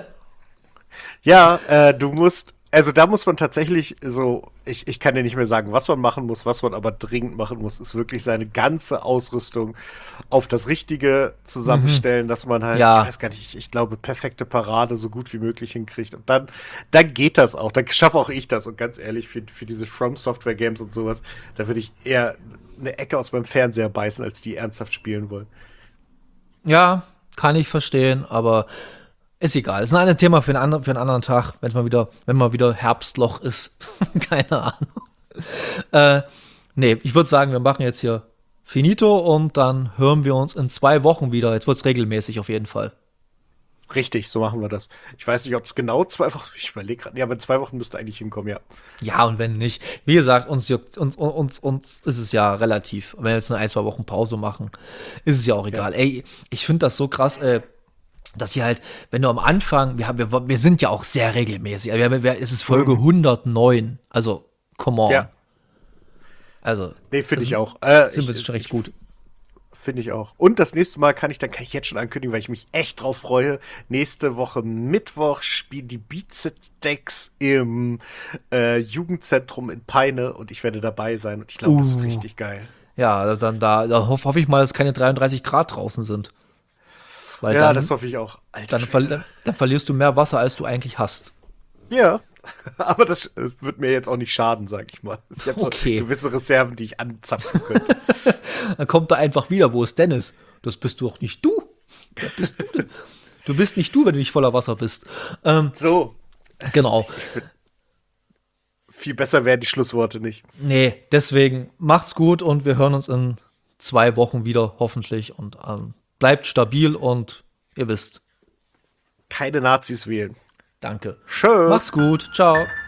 Ja, du musst, also da muss man tatsächlich so, ich kann dir nicht mehr sagen, was man machen muss, was man aber dringend machen muss, ist wirklich seine ganze Ausrüstung auf das Richtige zusammenstellen, dass man halt, Ja. ich weiß gar nicht, ich glaube, perfekte Parade so gut wie möglich hinkriegt. Und dann geht das auch. Dann schaffe auch ich das. Und ganz ehrlich, für diese From Software Games und sowas, da würde ich eher eine Ecke aus meinem Fernseher beißen, als die ernsthaft spielen wollen. Ja, kann ich verstehen, aber ist egal. Ist ein Thema für einen anderen Tag, wenn mal wieder Herbstloch ist. Keine Ahnung. Nee, ich würde sagen, wir machen jetzt hier Finito und dann hören wir uns in 2 Wochen wieder. Jetzt wird es regelmäßig auf jeden Fall. Richtig, so machen wir das. Ich weiß nicht, ob es genau 2 Wochen, ich überlege gerade, ja, aber in 2 Wochen müsste eigentlich hinkommen, ja. Ja, und wenn nicht, wie gesagt, uns ist es ja relativ. Wenn wir jetzt eine 1-2 Wochen Pause machen, ist es ja auch egal. Ey, ich finde das so krass, dass hier halt, wenn du am Anfang, wir sind ja auch sehr regelmäßig. Es ist Folge 109. Also, come on. Ja. Also, Nee, finde ich auch. sind wir schon recht gut. Finde ich auch. Und das nächste Mal kann ich jetzt schon ankündigen, weil ich mich echt drauf freue. Nächste Woche Mittwoch spielen die Beatsteaks im Jugendzentrum in Peine und ich werde dabei sein und ich glaube, das wird richtig geil. Ja, dann da hoffe ich mal, dass keine 33 Grad draußen sind. Weil Ja, dann, das hoffe ich auch. Alter, dann verlierst du mehr Wasser, als du eigentlich hast. ja. Aber das wird mir jetzt auch nicht schaden, sag ich mal. Ich habe Okay. so gewisse Reserven, die ich anzapfen könnte. Dann kommt er einfach wieder, wo ist Dennis? Das bist doch nicht du. Wer bist du denn? Du bist nicht du, wenn du nicht voller Wasser bist. So, Genau. viel besser werden die Schlussworte nicht. Nee, deswegen macht's gut und wir hören uns in 2 Wochen wieder, hoffentlich. Und bleibt stabil und ihr wisst. Keine Nazis wählen. Danke. Tschö. Macht's gut. Ciao.